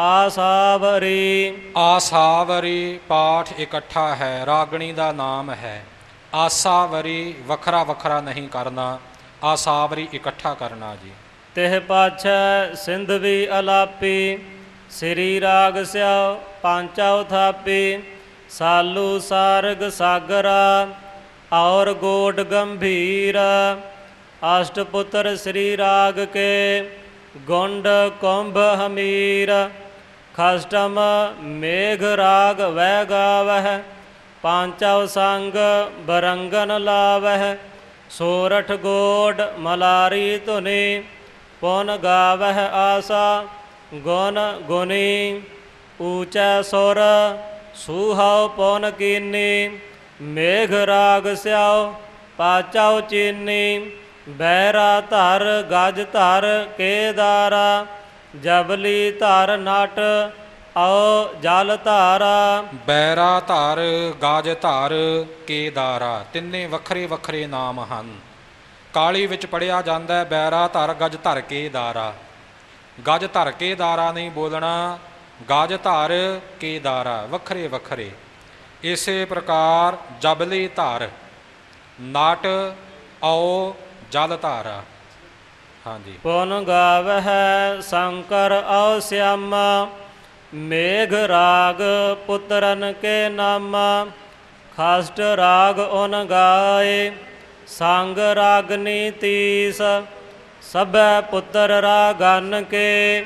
ਆਸਾਵਰੀ। ਆਸਾਵਰੀ ਪਾਠ ਇਕੱਠਾ ਹੈ, ਰਾਗਣੀ ਦਾ ਨਾਮ ਹੈ। ਆਸਾਵਰੀ ਵੱਖਰਾ ਵੱਖਰਾ ਨਹੀਂ ਕਰਨਾ, ਆਸਾਵਰੀ ਇਕੱਠਾ ਕਰਨਾ ਜੀ। ਤਿਹ ਪਾਛੈ ਸਿੰਧਵੀ ਅਲਾਪੀ, ਸ੍ਰੀ ਰਾਗ ਸਿਓ ਪਾਂਚਵ ਥਾਪੀ। ਸਾਲੂ ਸਾਰਗ ਸਾਗਰਾ, ਔਰ ਗੋਡ ਗੰਭੀਰ। ਅਸ਼ਟਪੁੱਤਰ ਸ੍ਰੀ ਰਾਗ ਕੇ, ਗੁੰਡ ਕੁੰਭ ਹਮੀਰ। ਖਸ਼ਟਮ ਮੇਘ ਰਾਗ ਵਹਿ ਗਾਵਹਿ, ਪਾਂਚਵ ਸੰਗ ਬਰੰਗਨ ਲਾਵਹਿ। ਸੋਰਠ ਗੋਡ ਮਲਾਰੀ ਧੁਨੀ, ਪੁਨ ਗਾਵਹਿ ਆਸਾ ਗੁਣ ਗੁਨੀ। ਊਚੈ ਸੁਰ ਸੂਹਾਉ ਪੁਨ ਕੀਨੀ, ਮੇਘ ਰਾਗ ਸਿਆਉ ਪਾਚਾਉ ਚੀਨੀ। ਬਹਿਰਾ ਧਰ ਗਜ ਧਰ ਕੇਦਾਰਾ, ਜਬਲੀ ਧਰ ਨਟ ਆਓ ਜਲ ਧਾਰਾ। ਬੈਰਾ ਧਰ ਗਜ ਧਰ ਕੇਦਾਰਾ, ਤਿੰਨੇ ਵੱਖਰੇ ਵੱਖਰੇ ਨਾਮ ਹਨ। ਕਾਲੀ ਵਿੱਚ ਪੜਿਆ ਜਾਂਦਾ ਬੈਰਾ ਧਰ ਗਜ ਧਰ ਕੇਦਾਰਾ। ਗਜ ਧਰ ਕੇਦਾਰਾ ਨਹੀਂ ਬੋਲਣਾ, ਗਜ ਧਰ ਕੇਦਾਰਾ, ਵੱਖਰੇ ਵੱਖਰੇ। ਇਸੇ ਪ੍ਰਕਾਰ ਜਬਲੀ ਧਰ ਨਟ ਆਓ ਜਲ ਧਾਰਾ। ਹਾਂਜੀ। ਪੁਨ ਗਾਵਹਿ ਸ਼ੰਕਰ ਔ ਸਿਆਮਾ, ਮੇਘ ਰਾਗ ਪੁੱਤਰਨ ਕੇ ਨਾਮਾ। ਖਸ਼ਟ ਰਾਗ ਉਨ ਗਾਏ, ਸੰਗ ਰਾਗਨੀ ਤੀਸ। ਸਭੈ ਪੁੱਤਰ ਰਾਗਨ ਕੇ,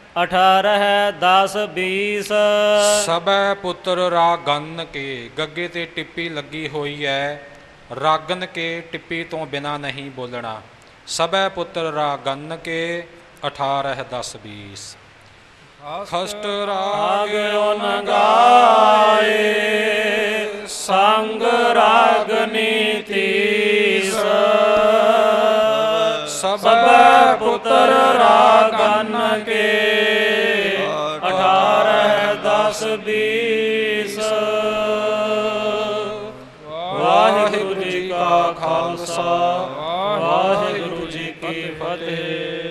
18 10 20। ਸਭੈ ਪੁੱਤਰ ਰਾਗਨ ਕੇ, ਗੱਗੇ ਤੇ ਟਿੱਪੀ ਲੱਗੀ ਹੋਈ ਹੈ। ਰਾਗਨ ਕੇ ਟਿੱਪੀ ਤੋਂ ਬਿਨਾ ਨਹੀਂ ਬੋਲਣਾ। ਸਭੈ ਪੁੱਤਰ ਰਾਗਨ ਕੇ, 18 10 20। ਖਸ਼ਟ ਰਾਗ ਉਨ ਗਾਏ, ਸੰਗ ਰਾਗਨੀ ਤੀਸ। ਸਭੈ ਪੁੱਤਰ ਰਾਗਨ ਕੇ, 18 10 20। ਵਾਹਿਗੁਰੂ ਜੀ ਕਾ ਖਾਲਸਾ, ਵਾਹਿਗੁਰੂ ਜੀ ਕੀ ਫਤਿਹ।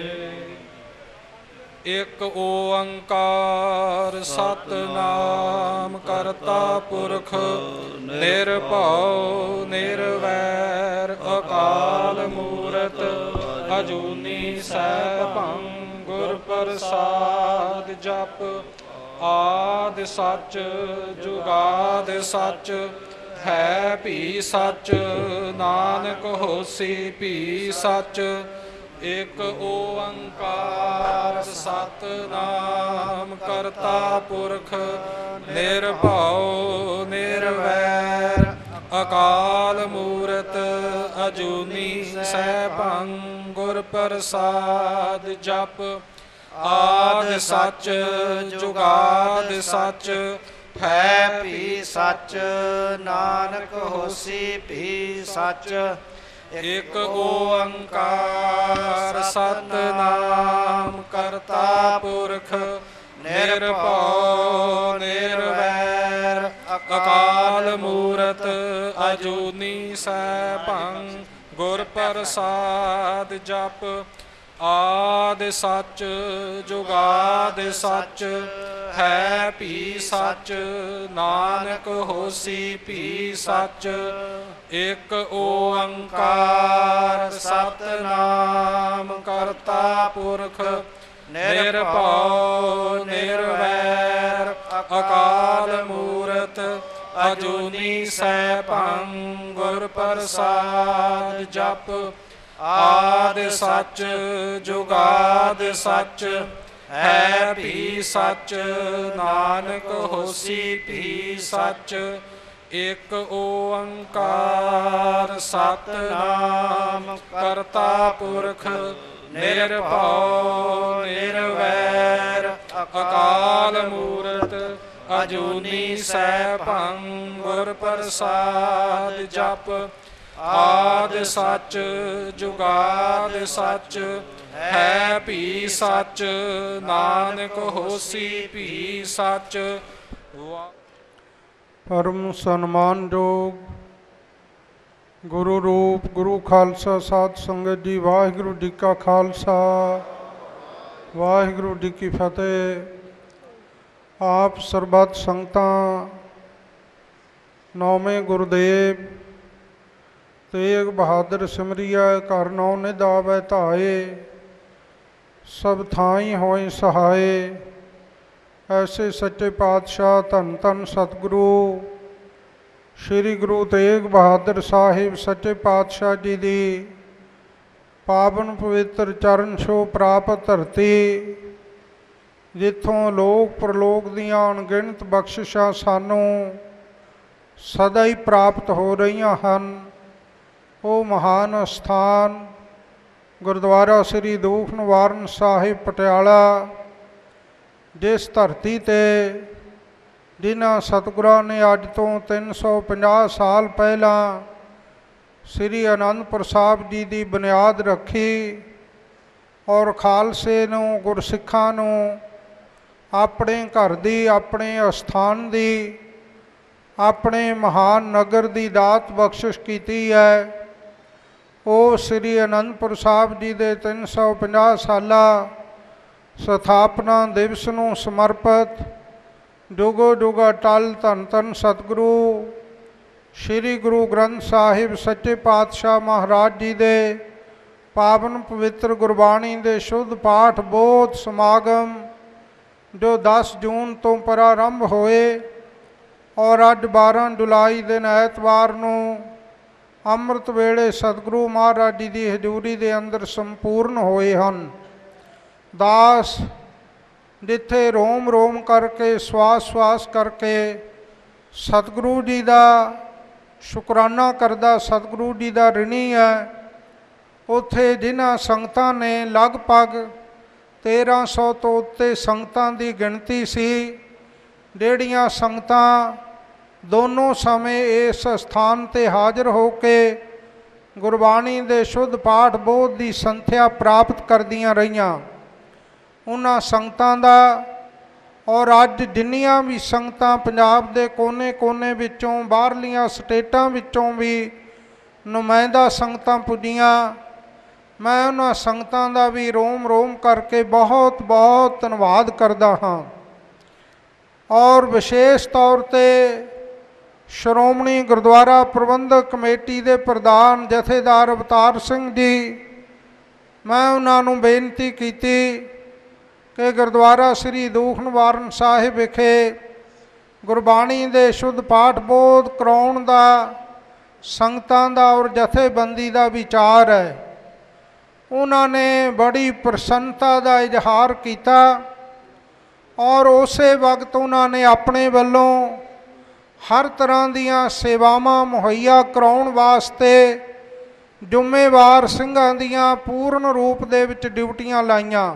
ਇਕ ਓੰਕਾਰ ਸਤਿਨਾਮ ਕਰਤਾ ਪੁਰਖ, ਨਿਰਭਉ ਨਿਰਵੈਰ ਅਕਾਲ ਮੂਰਤ। ਅਜੂਨੀ ਸੈਭੰ ਗੁਰ ਪ੍ਰਸਾਦ ਜਪ। ਆਦਿ ਸੱਚ ਜੁਗਾਦ ਸੱਚ, ਹੈ ਭੀ ਸੱਚ ਨਾਨਕ ਹੋਸੀ ਭੀ ਸੱਚ। ਇਕ ਓੰਕਾਰ ਸਤਿਨਾਮ ਕਰਤਾ ਪੁਰਖ, ਨਿਰਭਉ ਨਿਰਵੈਰ ਅਕਾਲ ਮੂਰਤ। ਅਜੂਨੀ ਸੈਭੰ ਗੁਰ ਪ੍ਰਸਾਦ ਜਪ। ਆਦਿ ਸੱਚ ਜੁਗਾਦ ਸੱਚ, ਹੈ ਭੀ ਸੱਚ ਨਾਨਕ ਹੋਸੀ ਭੀ ਸੱਚ। ਇਕ ਓੰਕਾਰ ਸਤਿਨਾਮ ਕਰਤਾ ਪੁਰਖ, ਨਿਰਭਉ ਨਿਰਵੈਰ ਅਕਾਲ ਮੂਰਤ। ਅਜੂਨੀ ਸੈਭੰ ਗੁਰ ਪ੍ਰਸਾਦ ਜਪ। ਆਦਿ ਸੱਚ ਜੁਗਾਦ ਸੱਚ, ਹੈ ਭੀ ਸੱਚ ਨਾਨਕ ਹੋਸੀ ਭੀ ਸੱਚ। ਇਕ ਓੰਕਾਰ ਸਤਿਨਾਮ ਕਰਤਾ ਪੁਰਖ, ਨਿਰਭਉ ਨਿਰਵੈਰ ਅਕਾਲ ਮੂਰਤ। ਅਜੂਨੀ ਸੈਭੰ ਗੁਰ ਪ੍ਰਸਾਦ ਜਪ। ਆਦਿ ਸੱਚ ਜੁਗਾਦ ਸੱਚ, ਹੈ ਭੀ ਸੱਚ ਨਾਨਕ ਹੋਸੀ ਭੀ ਸੱਚ। ਇਕ ਓੰਕਾਰ ਸਤਿਨਾਮ ਕਰਤਾ ਪੁਰਖ, ਨਿਰਭਉ ਨਿਰਵੈਰ ਅਕਾਲ ਮੂਰਤ। ਅਜੂਨੀ ਸੈਭੰ ਗੁਰ ਪ੍ਰਸਾਦ ਜਪ। ਆਦਿ ਸੱਚ ਜੁਗਾਦਿ ਸੱਚ ਹੈ ਭੀ ਸੱਚ ਨਾਨਕ ਹੋਸੀ ਭੀ ਸੱਚ। ਪਰਮ ਸਨਮਾਨਯੋਗ ਗੁਰੂ ਰੂਪ ਗੁਰੂ ਖਾਲਸਾ ਸਾਧ ਸੰਗਤ ਜੀ, ਵਾਹਿਗੁਰੂ ਜੀ ਕਾ ਖਾਲਸਾ ਵਾਹਿਗੁਰੂ ਜੀ ਕੀ ਫਤਿਹ। ਆਪ ਸਰਬੱਤ ਸੰਗਤਾਂ ਨੌਵੇਂ ਗੁਰਦੇਵ ਤੇਗ ਬਹਾਦਰ ਸਿਮਰਿਆ ਘਰ ਨੌ ਨਿਧਾਵੈ ਧਾਏ, ਸਭ ਥਾਈ ਹੋਏ ਸਹਾਏ। ਐਸੇ ਸੱਚੇ ਪਾਤਸ਼ਾਹ ਧੰਨ ਧੰਨ ਸਤਿਗੁਰੂ ਸ਼੍ਰੀ ਗੁਰੂ ਤੇਗ ਬਹਾਦਰ ਸਾਹਿਬ ਸੱਚੇ ਪਾਤਸ਼ਾਹ ਜੀ ਦੀ ਪਾਵਨ ਪਵਿੱਤਰ ਚਰਨ ਛੋਹ ਪ੍ਰਾਪਤ ਧਰਤੀ, ਜਿੱਥੋਂ ਲੋਕ ਪ੍ਰਲੋਕ ਦੀਆਂ ਅਣਗਿਣਤ ਬਖਸ਼ਿਸ਼ਾਂ ਸਾਨੂੰ ਸਦਾ ਹੀ ਪ੍ਰਾਪਤ ਹੋ ਰਹੀਆਂ ਹਨ। ਉਹ ਮਹਾਨ ਅਸਥਾਨ ਗੁਰਦੁਆਰਾ ਸ੍ਰੀ ਦੁੱਖ ਨਿਵਾਰਨ ਸਾਹਿਬ ਪਟਿਆਲਾ, ਜਿਸ ਧਰਤੀ 'ਤੇ ਜਿਨ੍ਹਾਂ ਸਤਿਗੁਰਾਂ ਨੇ ਅੱਜ ਤੋਂ 350 ਸਾਲ ਪਹਿਲਾਂ ਸ੍ਰੀ ਅਨੰਦਪੁਰ ਸਾਹਿਬ ਜੀ ਦੀ ਬੁਨਿਆਦ ਰੱਖੀ ਔਰ ਖਾਲਸੇ ਨੂੰ, ਗੁਰਸਿੱਖਾਂ ਨੂੰ ਆਪਣੇ ਘਰ ਦੀ, ਆਪਣੇ ਅਸਥਾਨ ਦੀ, ਆਪਣੇ ਮਹਾਨ ਨਗਰ ਦੀ ਦਾਤ ਬਖਸ਼ਿਸ਼ ਕੀਤੀ ਹੈ। ਉਹ ਸ੍ਰੀ ਅਨੰਦਪੁਰ ਸਾਹਿਬ ਜੀ ਦੇ 350 ਸਾਲਾ ਸਥਾਪਨਾ ਦਿਵਸ ਨੂੰ ਸਮਰਪਿਤ ਜੁਗੋ ਜੁਗ ਅਟਲ ਧੰਨ ਧੰਨ ਸਤਿਗੁਰੂ ਸ਼੍ਰੀ ਗੁਰੂ ਗ੍ਰੰਥ ਸਾਹਿਬ ਸੱਚੇ ਪਾਤਸ਼ਾਹ ਮਹਾਰਾਜ ਜੀ ਦੇ ਪਾਵਨ ਪਵਿੱਤਰ ਗੁਰਬਾਣੀ ਦੇ ਸ਼ੁੱਧ ਪਾਠ ਬੋਧ ਸਮਾਗਮ ਜੋ 10 ਜੂਨ ਤੋਂ ਪ੍ਰਾਰੰਭ ਹੋਏ ਔਰ ਅੱਜ 12 ਜੁਲਾਈ ਦਿਨ ਐਤਵਾਰ ਨੂੰ ਅੰਮ੍ਰਿਤ ਵੇਲੇ ਸਤਿਗੁਰੂ ਮਹਾਰਾਜ ਜੀ ਦੀ ਹਜ਼ੂਰੀ ਦੇ ਅੰਦਰ ਸੰਪੂਰਨ ਹੋਏ ਹਨ। ਦਾਸ ਜਿੱਥੇ ਰੋਮ ਰੋਮ ਕਰਕੇ, ਸਵਾਸ ਸਵਾਸ ਕਰਕੇ ਸਤਿਗੁਰੂ ਜੀ ਦਾ ਸ਼ੁਕਰਾਨਾ ਕਰਦਾ, ਸਤਿਗੁਰੂ ਜੀ ਦਾ ਰਿਣੀ ਹੈ, ਉੱਥੇ ਜਿਨ੍ਹਾਂ ਸੰਗਤਾਂ ਨੇ ਲਗਭਗ 1300 ਤੋਂ ਉੱਤੇ ਸੰਗਤਾਂ ਦੀ ਗਿਣਤੀ ਸੀ, ਜਿਹੜੀਆਂ ਸੰਗਤਾਂ ਦੋਨੋਂ ਸਮੇਂ ਇਸ ਸਥਾਨ 'ਤੇ ਹਾਜ਼ਰ ਹੋ ਕੇ ਗੁਰਬਾਣੀ ਦੇ ਸ਼ੁੱਧ ਪਾਠ ਬੋਧ ਦੀ ਸੰਥਿਆ ਪ੍ਰਾਪਤ ਕਰਦੀਆਂ ਰਹੀਆਂ, ਉਹਨਾਂ ਸੰਗਤਾਂ ਦਾ ਔਰ ਅੱਜ ਜਿੰਨੀਆਂ ਵੀ ਸੰਗਤਾਂ ਪੰਜਾਬ ਦੇ ਕੋਨੇ-ਕੋਨੇ ਵਿੱਚੋਂ, ਬਾਹਰਲੀਆਂ ਸਟੇਟਾਂ ਵਿੱਚੋਂ ਵੀ ਨੁਮਾਇੰਦਾ ਸੰਗਤਾਂ ਪੁੱਜੀਆਂ, ਮੈਂ ਉਹਨਾਂ ਸੰਗਤਾਂ ਦਾ ਵੀ ਰੋਮ ਰੋਮ ਕਰਕੇ ਬਹੁਤ ਬਹੁਤ ਧੰਨਵਾਦ ਕਰਦਾ ਹਾਂ। ਔਰ ਵਿਸ਼ੇਸ਼ ਤੌਰ 'ਤੇ ਸ਼੍ਰੋਮਣੀ ਗੁਰਦੁਆਰਾ ਪ੍ਰਬੰਧਕ ਕਮੇਟੀ ਦੇ ਪ੍ਰਧਾਨ ਜਥੇਦਾਰ ਅਵਤਾਰ ਸਿੰਘ ਜੀ, ਮੈਂ ਉਹਨਾਂ ਨੂੰ ਬੇਨਤੀ ਕੀਤੀ ਕਿ ਗੁਰਦੁਆਰਾ ਸ੍ਰੀ ਦੁੱਖ ਨਿਵਾਰਨ ਸਾਹਿਬ ਵਿਖੇ ਗੁਰਬਾਣੀ ਦੇ ਸ਼ੁੱਧ ਪਾਠ ਬੋਧ ਕਰਾਉਣ ਦਾ ਸੰਗਤਾਂ ਦਾ ਔਰ ਜਥੇਬੰਦੀ ਦਾ ਵਿਚਾਰ ਹੈ। ਉਹਨਾਂ ਨੇ ਬੜੀ ਪ੍ਰਸੰਨਤਾ ਦਾ ਇਜ਼ਹਾਰ ਕੀਤਾ ਔਰ ਉਸੇ ਵਕਤ ਉਹਨਾਂ ਨੇ ਆਪਣੇ ਵੱਲੋਂ ਹਰ ਤਰ੍ਹਾਂ ਦੀਆਂ ਸੇਵਾਵਾਂ ਮੁਹੱਈਆ ਕਰਾਉਣ ਵਾਸਤੇ ਜ਼ਿੰਮੇਵਾਰ ਸਿੰਘਾਂ ਦੀਆਂ ਪੂਰਨ ਰੂਪ ਦੇ ਵਿੱਚ ਡਿਊਟੀਆਂ ਲਾਈਆਂ।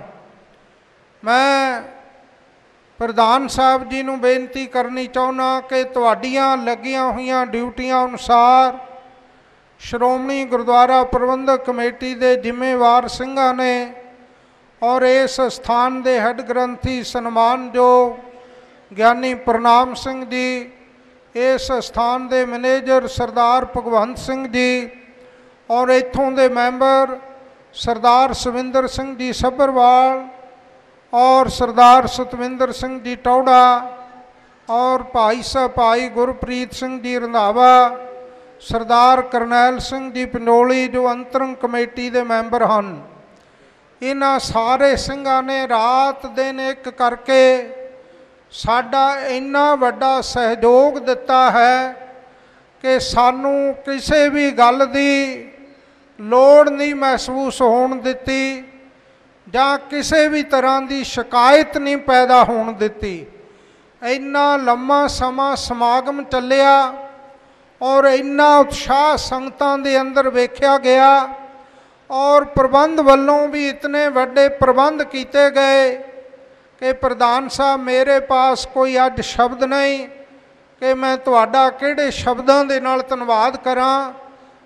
ਮੈਂ ਪ੍ਰਧਾਨ ਸਾਹਿਬ ਜੀ ਨੂੰ ਬੇਨਤੀ ਕਰਨੀ ਚਾਹੁੰਦਾ ਕਿ ਤੁਹਾਡੀਆਂ ਲੱਗੀਆਂ ਹੋਈਆਂ ਡਿਊਟੀਆਂ ਅਨੁਸਾਰ ਸ਼੍ਰੋਮਣੀ ਗੁਰਦੁਆਰਾ ਪ੍ਰਬੰਧਕ ਕਮੇਟੀ ਦੇ ਜ਼ਿੰਮੇਵਾਰ ਸਿੰਘਾਂ ਨੇ ਔਰ ਇਸ ਸਥਾਨ ਦੇ ਹੈੱਡ ਗ੍ਰੰਥੀ ਸਨਮਾਨਯੋਗ ਗਿਆਨੀ ਪ੍ਰਣਾਮ ਸਿੰਘ ਜੀ, ਇਸ ਸਥਾਨ ਦੇ ਮੈਨੇਜਰ ਸਰਦਾਰ ਭਗਵੰਤ ਸਿੰਘ ਜੀ ਔਰ ਇੱਥੋਂ ਦੇ ਮੈਂਬਰ ਸਰਦਾਰ ਸਵਿੰਦਰ ਸਿੰਘ ਜੀ ਸੱਭਰਵਾਲ ਔਰ ਸਰਦਾਰ ਸਤਵਿੰਦਰ ਸਿੰਘ ਜੀ ਟੌੜਾ ਔਰ ਭਾਈ ਗੁਰਪ੍ਰੀਤ ਸਿੰਘ ਜੀ ਰੰਧਾਵਾ, ਸਰਦਾਰ ਕਰਨੈਲ ਸਿੰਘ ਜੀ ਪੰਡੋਲੀ ਜੋ ਅੰਤਰੰਗ ਕਮੇਟੀ ਦੇ ਮੈਂਬਰ ਹਨ, ਇਹਨਾਂ ਸਾਰੇ ਸਿੰਘਾਂ ਨੇ ਰਾਤ ਦਿਨ ਇੱਕ ਕਰਕੇ ਸਾਡਾ ਇੰਨਾ ਵੱਡਾ ਸਹਿਯੋਗ ਦਿੱਤਾ ਹੈ ਕਿ ਸਾਨੂੰ ਕਿਸੇ ਵੀ ਗੱਲ ਦੀ ਲੋੜ ਨਹੀਂ ਮਹਿਸੂਸ ਹੋਣ ਦਿੱਤੀ ਜਾਂ ਕਿਸੇ ਵੀ ਤਰ੍ਹਾਂ ਦੀ ਸ਼ਿਕਾਇਤ ਨਹੀਂ ਪੈਦਾ ਹੋਣ ਦਿੱਤੀ। ਇੰਨਾ ਲੰਮਾ ਸਮਾਂ ਸਮਾਗਮ ਚੱਲਿਆ ਔਰ ਇੰਨਾ ਉਤਸ਼ਾਹ ਸੰਗਤਾਂ ਦੇ ਅੰਦਰ ਵੇਖਿਆ ਗਿਆ ਔਰ ਪ੍ਰਬੰਧ ਵੱਲੋਂ ਵੀ ਇਤਨੇ ਵੱਡੇ ਪ੍ਰਬੰਧ ਕੀਤੇ ਗਏ ਕਿ ਪ੍ਰਧਾਨ ਸਾਹਿਬ ਮੇਰੇ ਪਾਸ ਕੋਈ ਅੱਜ ਸ਼ਬਦ ਨਹੀਂ ਕਿ ਮੈਂ ਤੁਹਾਡਾ ਕਿਹੜੇ ਸ਼ਬਦਾਂ ਦੇ ਨਾਲ ਧੰਨਵਾਦ ਕਰਾਂ।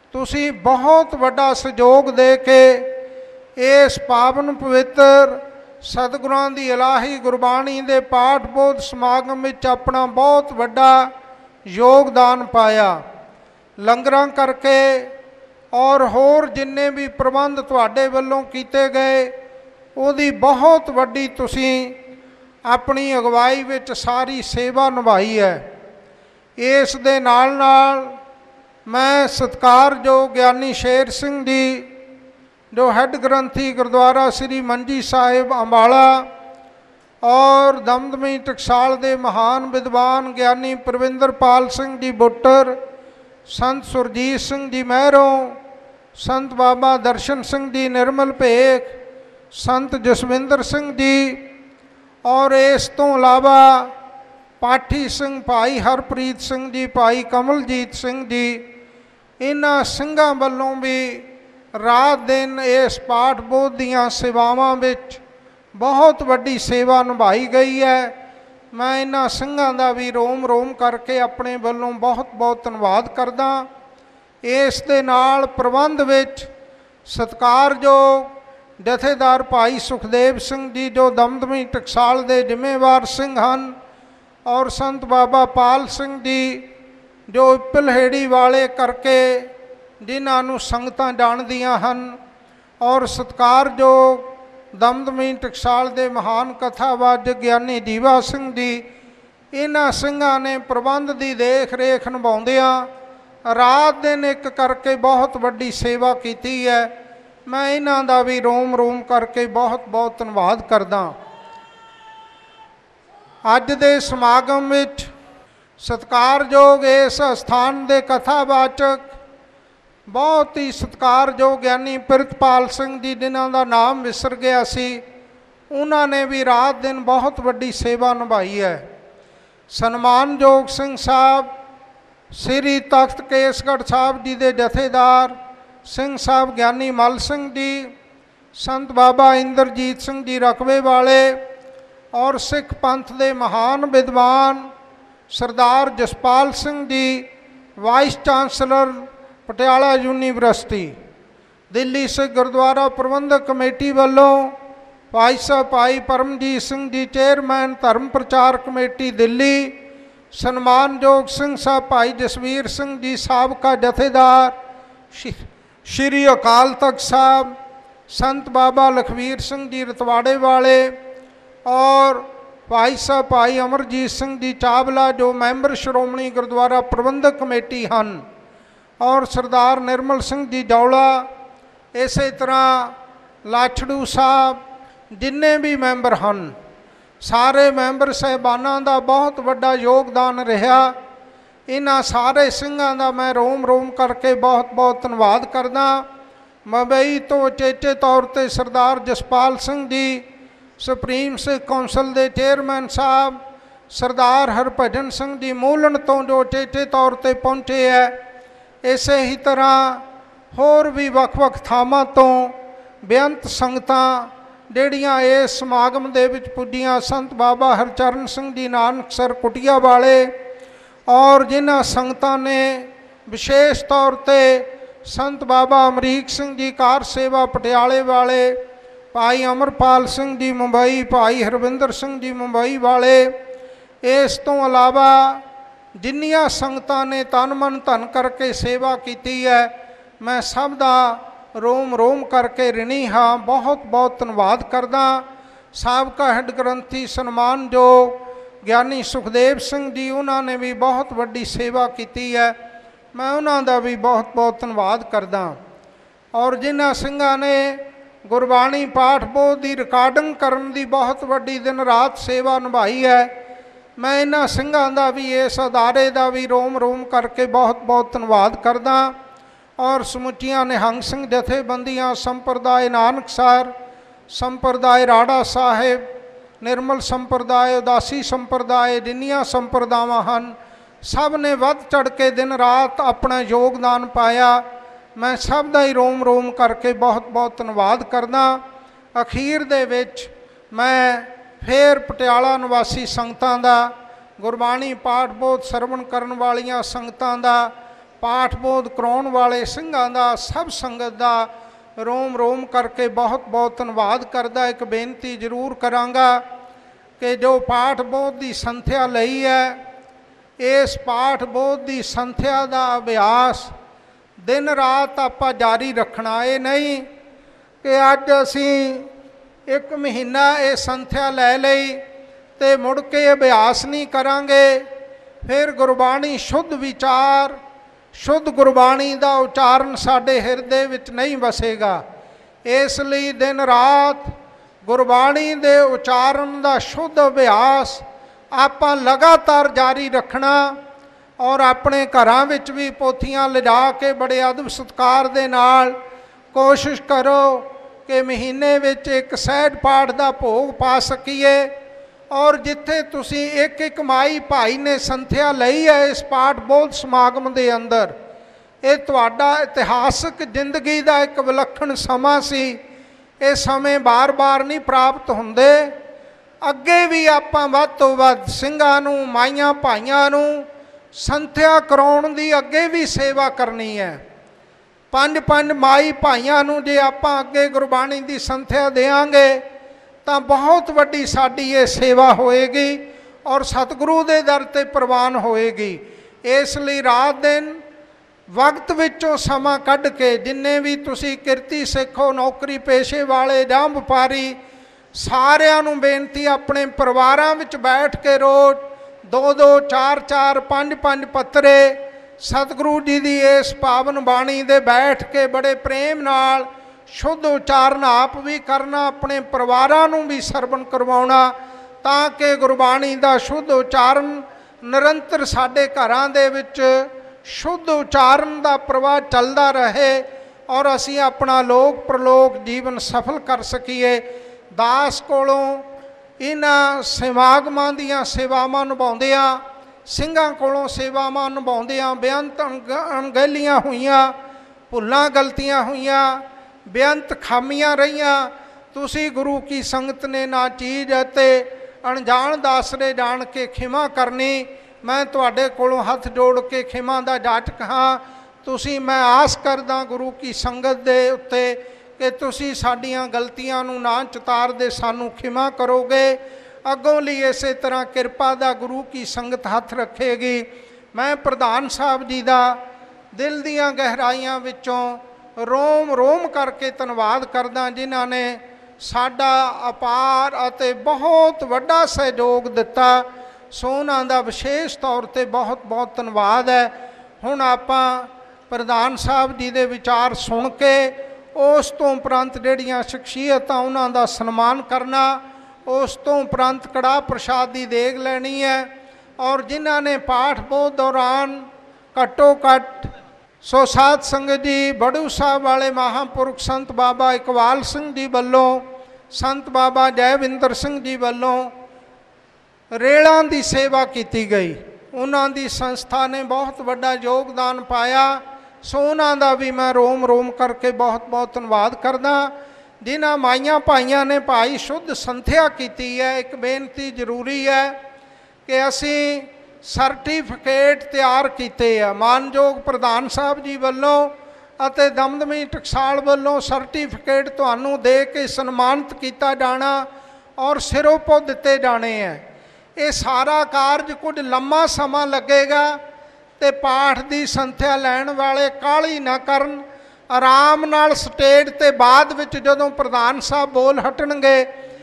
ਤੁਸੀਂ ਬਹੁਤ ਵੱਡਾ ਸਹਿਯੋਗ ਦੇ ਕੇ ਇਸ ਪਾਵਨ ਪਵਿੱਤਰ ਸਤਿਗੁਰਾਂ ਦੀ ਇਲਾਹੀ ਗੁਰਬਾਣੀ ਦੇ ਪਾਠ ਬੋਧ ਸਮਾਗਮ ਵਿੱਚ ਆਪਣਾ ਬਹੁਤ ਵੱਡਾ ਯੋਗਦਾਨ ਪਾਇਆ। ਲੰਗਰਾਂ ਕਰਕੇ ਔਰ ਹੋਰ ਜਿੰਨੇ ਵੀ ਪ੍ਰਬੰਧ ਤੁਹਾਡੇ ਵੱਲੋਂ ਕੀਤੇ ਗਏ, ਉਹਦੀ ਬਹੁਤ ਵੱਡੀ ਤੁਸੀਂ ਆਪਣੀ ਅਗਵਾਈ ਵਿੱਚ ਸਾਰੀ ਸੇਵਾ ਨਿਭਾਈ ਹੈ। ਇਸ ਦੇ ਨਾਲ ਨਾਲ ਮੈਂ ਸਤਿਕਾਰਯੋਗ ਗਿਆਨੀ ਸ਼ੇਰ ਸਿੰਘ ਜੀ, ਜੋ ਹੈੱਡ ਗ੍ਰੰਥੀ ਗੁਰਦੁਆਰਾ ਸ੍ਰੀ ਮੰਜੀ ਸਾਹਿਬ ਅੰਬਾਲਾ, ਔਰ ਦਮਦਮੀ ਟਕਸਾਲ ਦੇ ਮਹਾਨ ਵਿਦਵਾਨ ਗਿਆਨੀ ਪ੍ਰਵਿੰਦਰਪਾਲ ਸਿੰਘ ਜੀ ਬੁੱਟਰ, ਸੰਤ ਸੁਰਜੀਤ ਸਿੰਘ ਜੀ ਮਹਿਰੋਂ, ਸੰਤ ਬਾਬਾ ਦਰਸ਼ਨ ਸਿੰਘ ਜੀ ਨਿਰਮਲ ਭੇਖ, ਸੰਤ ਜਸਵਿੰਦਰ ਸਿੰਘ ਜੀ, ਔਰ ਇਸ ਤੋਂ ਇਲਾਵਾ ਪਾਠੀ ਸਿੰਘ ਭਾਈ ਹਰਪ੍ਰੀਤ ਸਿੰਘ ਜੀ, ਭਾਈ ਕਮਲਜੀਤ ਸਿੰਘ ਜੀ, ਇਹਨਾਂ ਸਿੰਘਾਂ ਵੱਲੋਂ ਵੀ ਰਾਤ ਦਿਨ ਇਸ ਪਾਠ ਬੋਧ ਦੀਆਂ ਸੇਵਾਵਾਂ ਵਿੱਚ ਬਹੁਤ ਵੱਡੀ ਸੇਵਾ ਨਿਭਾਈ ਗਈ ਹੈ। ਮੈਂ ਇਹਨਾਂ ਸਿੰਘਾਂ ਦਾ ਵੀ ਰੋਮ ਰੋਮ ਕਰਕੇ ਆਪਣੇ ਵੱਲੋਂ ਬਹੁਤ ਬਹੁਤ ਧੰਨਵਾਦ ਕਰਦਾ। ਇਸ ਦੇ ਨਾਲ ਪ੍ਰਬੰਧ ਵਿੱਚ ਸਤਿਕਾਰਯੋਗ ਜਥੇਦਾਰ ਭਾਈ ਸੁਖਦੇਵ ਸਿੰਘ ਜੀ, ਜੋ ਦਮਦਮੀ ਟਕਸਾਲ ਦੇ ਜ਼ਿੰਮੇਵਾਰ ਸਿੰਘ ਹਨ, ਔਰ ਸੰਤ ਬਾਬਾ ਪਾਲ ਸਿੰਘ ਜੀ, ਜੋ ਪਿਲਹੇੜੀ ਵਾਲੇ ਕਰਕੇ ਜਿਨ੍ਹਾਂ ਨੂੰ ਸੰਗਤਾਂ ਜਾਣਦੀਆਂ ਹਨ, ਔਰ ਸਤਿਕਾਰਯੋਗ ਦਮਦਮੀ ਟਕਸਾਲ ਦੇ ਮਹਾਨ ਕਥਾਵਾਚਕ ਗਿਆਨੀ ਦੀਵਾ ਸਿੰਘ ਜੀ, ਇਹਨਾਂ ਸਿੰਘਾਂ ਨੇ ਪ੍ਰਬੰਧ ਦੀ ਦੇਖ ਰੇਖ ਨਿਭਾਉਂਦਿਆਂ ਰਾਤ ਦਿਨ ਇੱਕ ਕਰਕੇ ਬਹੁਤ ਵੱਡੀ ਸੇਵਾ ਕੀਤੀ ਹੈ। ਮੈਂ ਇਹਨਾਂ ਦਾ ਵੀ ਰੋਮ ਰੋਮ ਕਰਕੇ ਬਹੁਤ ਬਹੁਤ ਧੰਨਵਾਦ ਕਰਦਾ। ਅੱਜ ਦੇ ਸਮਾਗਮ ਵਿੱਚ ਸਤਿਕਾਰਯੋਗ ਇਸ ਅਸਥਾਨ ਦੇ ਕਥਾਵਾਚਕ ਬਹੁਤ ਹੀ ਸਤਿਕਾਰਯੋਗ ਗਿਆਨੀ ਪ੍ਰਿਤਪਾਲ ਸਿੰਘ ਜੀ, ਜਿਨ੍ਹਾਂ ਦਾ ਨਾਮ ਵਿਸਰ ਗਿਆ ਸੀ, ਉਹਨਾਂ ਨੇ ਵੀ ਰਾਤ ਦਿਨ ਬਹੁਤ ਵੱਡੀ ਸੇਵਾ ਨਿਭਾਈ ਹੈ। ਸਨਮਾਨਯੋਗ ਸਿੰਘ ਸਾਹਿਬ ਸ੍ਰੀ ਤਖਤ ਕੇਸਗੜ੍ਹ ਸਾਹਿਬ ਜੀ ਦੇ ਜਥੇਦਾਰ ਸਿੰਘ ਸਾਹਿਬ ਗਿਆਨੀ ਮੱਲ ਸਿੰਘ ਜੀ, ਸੰਤ ਬਾਬਾ ਇੰਦਰਜੀਤ ਸਿੰਘ ਜੀ ਰਕਬੇ ਵਾਲੇ, ਔਰ ਸਿੱਖ ਪੰਥ ਦੇ ਮਹਾਨ ਵਿਦਵਾਨ ਸਰਦਾਰ Jaspal Singh ji, vice chancellor Patiala university, Delhi Sikh Gurdwara Prabandhak committee ਵੱਲੋਂ ਭਾਈ ਸਾਹਿਬ ਭਾਈ ਪਰਮਜੀਤ ਸਿੰਘ ਜੀ, ਚੇਅਰਮੈਨ ਧਰਮ ਪ੍ਰਚਾਰ ਕਮੇਟੀ ਦਿੱਲੀ, ਸਨਮਾਨਯੋਗ ਸਿੰਘ ਸਾਹਿਬ ਭਾਈ ਜਸਵੀਰ ਸਿੰਘ ਜੀ, ਸਾਬਕਾ ਜਥੇਦਾਰ ਸ਼੍ਰੀ ਅਕਾਲ ਤਖਤ ਸਾਹਿਬ, ਸੰਤ ਬਾਬਾ ਲਖਵੀਰ ਸਿੰਘ ਜੀ ਰਤਵਾੜੇ ਵਾਲੇ, ਔਰ ਭਾਈ ਸਾਹਿਬ ਭਾਈ ਅਮਰਜੀਤ ਸਿੰਘ ਜੀ ਚਾਵਲਾ, ਜੋ ਮੈਂਬਰ ਸ਼੍ਰੋਮਣੀ ਗੁਰਦੁਆਰਾ ਪ੍ਰਬੰਧਕ ਕਮੇਟੀ ਹਨ, ਔਰ ਸਰਦਾਰ ਨਿਰਮਲ ਸਿੰਘ ਜੀ ਜੌਲਾ, ਇਸੇ ਤਰ੍ਹਾਂ ਲਾਛੜੂ ਸਾਹਿਬ, ਜਿੰਨੇ ਵੀ ਮੈਂਬਰ ਹਨ, ਸਾਰੇ ਮੈਂਬਰ ਸਾਹਿਬਾਨਾਂ ਦਾ ਬਹੁਤ ਵੱਡਾ ਯੋਗਦਾਨ ਰਿਹਾ। ਇਹਨਾਂ ਸਾਰੇ ਸਿੰਘਾਂ ਦਾ ਮੈਂ ਰੋਮ ਰੋਮ ਕਰਕੇ ਬਹੁਤ ਬਹੁਤ ਧੰਨਵਾਦ ਕਰਦਾ। ਮੁੰਬਈ ਤੋਂ ਉਚੇਚੇ ਤੌਰ 'ਤੇ ਸਰਦਾਰ ਜਸਪਾਲ ਸਿੰਘ ਜੀ, ਸੁਪਰੀਮ ਸਿੱਖ ਕੌਂਸਲ ਦੇ ਚੇਅਰਮੈਨ ਸਾਹਿਬ, ਸਰਦਾਰ ਹਰਭਜਨ ਸਿੰਘ ਜੀ ਮੂਲਣ ਤੋਂ, ਜੋ ਉਚੇਚੇ ਤੌਰ 'ਤੇ ਪਹੁੰਚੇ ਹੈ। ਇਸੇ ਹੀ ਤਰ੍ਹਾਂ ਹੋਰ ਵੀ ਵੱਖ-ਵੱਖ ਥਾਵਾਂ ਤੋਂ ਬੇਅੰਤ ਸੰਗਤਾਂ ਜਿਹੜੀਆਂ ਇਸ ਸਮਾਗਮ ਦੇ ਵਿੱਚ ਪੁੱਜੀਆਂ, ਸੰਤ ਬਾਬਾ ਹਰਚਰਨ ਸਿੰਘ ਜੀ ਨਾਨਕਸਰ ਕੁਟੀਆ ਵਾਲੇ, ਔਰ ਜਿਨ੍ਹਾਂ ਸੰਗਤਾਂ ਨੇ ਵਿਸ਼ੇਸ਼ ਤੌਰ 'ਤੇ ਸੰਤ ਬਾਬਾ ਅਮਰੀਕ ਸਿੰਘ ਜੀ ਕਾਰ ਸੇਵਾ ਪਟਿਆਲੇ ਵਾਲੇ, ਭਾਈ ਅਮਰਪਾਲ ਸਿੰਘ ਜੀ ਮੁੰਬਈ, ਭਾਈ ਹਰਵਿੰਦਰ ਸਿੰਘ ਜੀ ਮੁੰਬਈ ਵਾਲੇ, ਇਸ ਤੋਂ ਇਲਾਵਾ ਜਿੰਨੀਆਂ ਸੰਗਤਾਂ ਨੇ ਤਨ ਮਨ ਧਨ ਕਰਕੇ ਸੇਵਾ ਕੀਤੀ ਹੈ, ਮੈਂ ਸਭ ਦਾ ਰੋਮ ਰੋਮ ਕਰਕੇ ਰਿਣੀ ਹਾਂ, ਬਹੁਤ ਬਹੁਤ ਧੰਨਵਾਦ ਕਰਦਾ। ਸਾਬਕਾ ਹੈੱਡ ਗ੍ਰੰਥੀ ਸਨਮਾਨਯੋਗ ਗਿਆਨੀ ਸੁਖਦੇਵ ਸਿੰਘ ਜੀ, ਉਹਨਾਂ ਨੇ ਵੀ ਬਹੁਤ ਵੱਡੀ ਸੇਵਾ ਕੀਤੀ ਹੈ, ਮੈਂ ਉਹਨਾਂ ਦਾ ਵੀ ਬਹੁਤ ਬਹੁਤ ਧੰਨਵਾਦ ਕਰਦਾ। ਔਰ ਜਿਨ੍ਹਾਂ ਸਿੰਘਾਂ ਨੇ ਗੁਰਬਾਣੀ ਪਾਠ ਬੋਧ ਦੀ ਰਿਕਾਰਡਿੰਗ ਕਰਨ ਦੀ ਬਹੁਤ ਵੱਡੀ ਦਿਨ ਰਾਤ ਸੇਵਾ ਨਿਭਾਈ ਹੈ, ਮੈਂ ਇਹਨਾਂ ਸਿੰਘਾਂ ਦਾ ਵੀ, ਇਸ ਅਦਾਰੇ ਦਾ ਵੀ ਰੋਮ ਰੋਮ ਕਰਕੇ ਬਹੁਤ ਬਹੁਤ ਧੰਨਵਾਦ ਕਰਦਾ। ਔਰ ਸਮੁੱਚੀਆਂ ਨਿਹੰਗ ਸਿੰਘ ਜਥੇਬੰਦੀਆਂ, ਸੰਪਰਦਾਇ ਨਾਨਕਸਰ, ਸੰਪਰਦਾਇ ਰਾੜਾ ਸਾਹਿਬ, ਨਿਰਮਲ ਸੰਪਰਦਾਇ, ਉਦਾਸੀ ਸੰਪਰਦਾਇ, ਜਿੰਨੀਆਂ ਸੰਪਰਦਾਵਾਂ ਹਨ, ਸਭ ਨੇ ਵੱਧ ਚੜ ਕੇ ਦਿਨ ਰਾਤ ਆਪਣਾ ਯੋਗਦਾਨ ਪਾਇਆ। ਮੈਂ ਸਭ ਦਾ ਹੀ ਰੋਮ ਰੋਮ ਕਰਕੇ ਬਹੁਤ ਬਹੁਤ ਧੰਨਵਾਦ ਕਰਦਾ। ਅਖੀਰ ਦੇ ਵਿੱਚ ਮੈਂ ਫਿਰ ਪਟਿਆਲਾ ਨਿਵਾਸੀ ਸੰਗਤਾਂ ਦਾ, ਗੁਰਬਾਣੀ ਪਾਠ ਬੋਧ ਸਰਵਣ ਕਰਨ ਵਾਲੀਆਂ ਸੰਗਤਾਂ ਦਾ ਪਾਠ ਬੋਧ ਕਰਾਉਣ ਵਾਲੇ ਸਿੰਘਾਂ ਦਾ, ਸਭ ਸੰਗਤ ਦਾ ਰੋਮ ਰੋਮ ਕਰਕੇ ਬਹੁਤ ਬਹੁਤ ਧੰਨਵਾਦ ਕਰਦਾ। ਇੱਕ ਬੇਨਤੀ ਜ਼ਰੂਰ ਕਰਾਂਗਾ ਕਿ ਜੋ ਪਾਠ ਬੋਧ ਦੀ ਸੰਥਿਆ ਲਈ ਹੈ, ਇਸ ਪਾਠ ਬੋਧ ਦੀ ਸੰਥਿਆ ਦਾ ਅਭਿਆਸ ਦਿਨ ਰਾਤ ਆਪਾਂ ਜਾਰੀ ਰੱਖਣਾ। ਇਹ ਨਹੀਂ ਕਿ ਅੱਜ ਅਸੀਂ 1 ਮਹੀਨਾ ਇਹ ਸੰਥਿਆ ਲੈ ਲਈ ਅਤੇ ਮੁੜ ਕੇ ਅਭਿਆਸ ਨਹੀਂ ਕਰਾਂਗੇ, ਫਿਰ ਗੁਰਬਾਣੀ ਸ਼ੁੱਧ ਵਿਚਾਰ, ਸ਼ੁੱਧ ਗੁਰਬਾਣੀ ਦਾ ਉਚਾਰਨ ਸਾਡੇ ਹਿਰਦੇ ਵਿੱਚ ਨਹੀਂ ਵਸੇਗਾ। ਇਸ ਲਈ ਦਿਨ ਰਾਤ ਗੁਰਬਾਣੀ ਦੇ ਉਚਾਰਨ ਦਾ ਸ਼ੁੱਧ ਅਭਿਆਸ ਆਪਾਂ ਲਗਾਤਾਰ ਜਾਰੀ ਰੱਖਣਾ। ਔਰ ਆਪਣੇ ਘਰਾਂ ਵਿੱਚ ਵੀ ਪੋਥੀਆਂ ਲਿਜਾ ਕੇ ਬੜੇ ਅਦਬ ਸਤਿਕਾਰ ਦੇ ਨਾਲ ਕੋਸ਼ਿਸ਼ ਕਰੋ ਕਿ ਮਹੀਨੇ ਵਿੱਚ ਇੱਕ ਸਹਿਜ ਪਾਠ ਦਾ ਭੋਗ ਪਾ ਸਕੀਏ। ਔਰ ਜਿੱਥੇ ਤੁਸੀਂ ਇੱਕ ਮਾਈ ਭਾਈ ਨੇ ਸੰਥਿਆ ਲਈ ਹੈ ਇਸ ਪਾਠ ਬੋਧ ਸਮਾਗਮ ਦੇ ਅੰਦਰ, ਇਹ ਤੁਹਾਡਾ ਇਤਿਹਾਸਕ ਜ਼ਿੰਦਗੀ ਦਾ ਇੱਕ ਵਿਲੱਖਣ ਸਮਾਂ ਸੀ। ਇਹ ਸਮੇਂ ਬਾਰ-ਬਾਰ ਨਹੀਂ ਪ੍ਰਾਪਤ ਹੁੰਦੇ। ਅੱਗੇ ਵੀ ਆਪਾਂ ਵੱਧ ਤੋਂ ਵੱਧ ਸਿੰਘਾਂ ਨੂੰ, ਮਾਈਆਂ ਭਾਈਆਂ ਨੂੰ ਸੰਥਿਆ ਕਰਾਉਣ ਦੀ ਅੱਗੇ ਵੀ ਸੇਵਾ ਕਰਨੀ ਹੈ। 5 ਮਾਈ ਭਾਈਆਂ ਨੂੰ ਜੇ ਆਪਾਂ ਅੱਗੇ ਗੁਰਬਾਣੀ ਦੀ ਸੰਥਿਆ ਦੇਵਾਂਗੇ ਤਾਂ ਬਹੁਤ ਵੱਡੀ ਸਾਡੀ ਇਹ ਸੇਵਾ ਹੋਏਗੀ ਔਰ ਸਤਿਗੁਰੂ ਦੇ ਦਰ 'ਤੇ ਪ੍ਰਵਾਨ ਹੋਏਗੀ। ਇਸ ਲਈ ਰਾਤ ਦਿਨ ਵਕਤ ਵਿੱਚੋਂ ਸਮਾਂ ਕੱਢ ਕੇ ਜਿੰਨੇ ਵੀ ਤੁਸੀਂ ਕਿਰਤੀ ਸਿੱਖੋ, ਨੌਕਰੀ ਪੇਸ਼ੇ ਵਾਲੇ ਜਾਂ ਵਪਾਰੀ, ਸਾਰਿਆਂ ਨੂੰ ਬੇਨਤੀ, ਆਪਣੇ ਪਰਿਵਾਰਾਂ ਵਿੱਚ ਬੈਠ ਕੇ ਰੋਜ਼ 2-2, 4-4, 5-5 ਪੱਤਰੇ ਸਤਿਗੁਰੂ ਜੀ ਦੀ ਇਸ ਪਾਵਨ ਬਾਣੀ ਦੇ ਬੈਠ ਕੇ ਬੜੇ ਪ੍ਰੇਮ ਨਾਲ ਸ਼ੁੱਧ ਉਚਾਰਨ ਆਪ ਵੀ ਕਰਨਾ, ਆਪਣੇ ਪਰਿਵਾਰਾਂ ਨੂੰ ਵੀ ਸਰਵਣ ਕਰਵਾਉਣਾ, ਤਾਂ ਕਿ ਗੁਰਬਾਣੀ ਦਾ ਸ਼ੁੱਧ ਉਚਾਰਨ ਨਿਰੰਤਰ ਸਾਡੇ ਘਰਾਂ ਦੇ ਵਿੱਚ ਸ਼ੁੱਧ ਉਚਾਰਨ ਦਾ ਪ੍ਰਵਾਹ ਚੱਲਦਾ ਰਹੇ ਔਰ ਅਸੀਂ ਆਪਣਾ ਲੋਕ ਪ੍ਰਲੋਕ ਜੀਵਨ ਸਫਲ ਕਰ ਸਕੀਏ। ਦਾਸ ਕੋਲੋਂ ਇਹਨਾਂ ਸਮਾਗਮਾਂ ਦੀਆਂ ਸੇਵਾਵਾਂ ਨਿਭਾਉਂਦਿਆਂ, ਸਿੰਘਾਂ ਕੋਲੋਂ ਸੇਵਾਵਾਂ ਨਿਭਾਉਂਦਿਆਂ ਬੇਅੰਤ ਅਣਗਹਿਲੀਆਂ ਹੋਈਆਂ, ਭੁੱਲਾਂ ਗਲਤੀਆਂ ਹੋਈਆਂ, ਬੇਅੰਤ ਖਾਮੀਆਂ ਰਹੀਆਂ। ਤੁਸੀਂ ਗੁਰੂ ਕੀ ਸੰਗਤ ਨੇ ਨਾ ਚੀਜ਼ ਅਤੇ ਅਣਜਾਣ ਦਾਸਰੇ ਜਾਣ ਕੇ ਖਿਮਾ ਕਰਨੀ। ਮੈਂ ਤੁਹਾਡੇ ਕੋਲੋਂ ਹੱਥ ਜੋੜ ਕੇ ਖਿਮਾ ਦਾ ਜਾਚਕ ਹਾਂ। ਤੁਸੀਂ, ਮੈਂ ਆਸ ਕਰਦਾ ਗੁਰੂ ਕੀ ਸੰਗਤ ਦੇ ਉੱਤੇ ਕਿ ਤੁਸੀਂ ਸਾਡੀਆਂ ਗਲਤੀਆਂ ਨੂੰ ਨਾ ਚਿਤਾਰਦੇ ਸਾਨੂੰ ਖਿਮਾ ਕਰੋਗੇ। ਅੱਗੋਂ ਲਈ ਇਸੇ ਤਰ੍ਹਾਂ ਕਿਰਪਾ ਦਾ ਗੁਰੂ ਕੀ ਸੰਗਤ ਹੱਥ ਰੱਖੇਗੀ। ਮੈਂ ਪ੍ਰਧਾਨ ਸਾਹਿਬ ਜੀ ਦਾ ਦਿਲ ਦੀਆਂ ਗਹਿਰਾਈਆਂ ਵਿੱਚੋਂ ਰੋਮ ਰੋਮ ਕਰਕੇ ਧੰਨਵਾਦ ਕਰਦਾ, ਜਿਨ੍ਹਾਂ ਨੇ ਸਾਡਾ ਅਪਾਰ ਅਤੇ ਬਹੁਤ ਵੱਡਾ ਸਹਿਯੋਗ ਦਿੱਤਾ। ਸੋ ਉਹਨਾਂ ਦਾ ਵਿਸ਼ੇਸ਼ ਤੌਰ 'ਤੇ ਬਹੁਤ ਬਹੁਤ ਧੰਨਵਾਦ ਹੈ। ਹੁਣ ਆਪਾਂ ਪ੍ਰਧਾਨ ਸਾਹਿਬ ਜੀ ਦੇ ਵਿਚਾਰ ਸੁਣ ਕੇ ਉਸ ਤੋਂ ਉਪਰੰਤ ਜਿਹੜੀਆਂ ਸ਼ਖਸੀਅਤਾਂ ਉਹਨਾਂ ਦਾ ਸਨਮਾਨ ਕਰਨਾ, ਉਸ ਤੋਂ ਉਪਰੰਤ ਕੜਾਹ ਪ੍ਰਸ਼ਾਦ ਦੀ ਦੇਗ ਲੈਣੀ ਹੈ। ਔਰ ਜਿਨ੍ਹਾਂ ਨੇ ਪਾਠ ਬੋਧ ਦੌਰਾਨ ਘੱਟੋ ਘੱਟ ਸੋ ਸਾਧ ਸੰਗਤ ਜੀ, ਬੜੂ ਸਾਹਿਬ ਵਾਲੇ ਮਹਾਂਪੁਰਖ ਸੰਤ ਬਾਬਾ ਇਕਬਾਲ ਸਿੰਘ ਜੀ ਵੱਲੋਂ, ਸੰਤ ਬਾਬਾ ਜੈਵਿੰਦਰ ਸਿੰਘ ਜੀ ਵੱਲੋਂ ਰੇਲਾਂ ਦੀ ਸੇਵਾ ਕੀਤੀ ਗਈ। ਉਹਨਾਂ ਦੀ ਸੰਸਥਾ ਨੇ ਬਹੁਤ ਵੱਡਾ ਯੋਗਦਾਨ ਪਾਇਆ। ਸੋ ਉਹਨਾਂ ਦਾ ਵੀ ਮੈਂ ਰੋਮ ਰੋਮ ਕਰਕੇ ਬਹੁਤ ਬਹੁਤ ਧੰਨਵਾਦ ਕਰਦਾ। ਜਿਨ੍ਹਾਂ ਮਾਈਆਂ ਭਾਈਆਂ ਨੇ ਭਾਈ ਸ਼ੁੱਧ ਸੰਥਿਆ ਕੀਤੀ ਹੈ, ਇੱਕ ਬੇਨਤੀ ਜ਼ਰੂਰੀ ਹੈ ਕਿ ਅਸੀਂ ਸਰਟੀਫਿਕੇਟ ਤਿਆਰ ਕੀਤੇ ਆ ਮਾਨਯੋਗ ਪ੍ਰਧਾਨ ਸਾਹਿਬ ਜੀ ਵੱਲੋਂ ਅਤੇ ਦਮਦਮੀ ਟਕਸਾਲ ਵੱਲੋਂ। ਸਰਟੀਫਿਕੇਟ ਤੁਹਾਨੂੰ ਦੇ ਕੇ ਸਨਮਾਨਿਤ ਕੀਤਾ ਜਾਣਾ ਔਰ ਸਿਰੋਪੋ ਦਿੱਤੇ ਜਾਣੇ ਹੈ। ਇਹ ਸਾਰਾ ਕਾਰਜ ਕੁਝ ਲੰਮਾ ਸਮਾਂ ਲੱਗੇਗਾ ਅਤੇ ਪਾਠ ਦੀ ਸੰਥਿਆ ਲੈਣ ਵਾਲੇ ਕਾਹਲੀ ਨਾ ਕਰਨ। ਆਰਾਮ ਨਾਲ ਸਟੇਜ 'ਤੇ ਬਾਅਦ ਵਿੱਚ ਜਦੋਂ ਪ੍ਰਧਾਨ ਸਾਹਿਬ ਬੋਲ ਹਟਣਗੇ,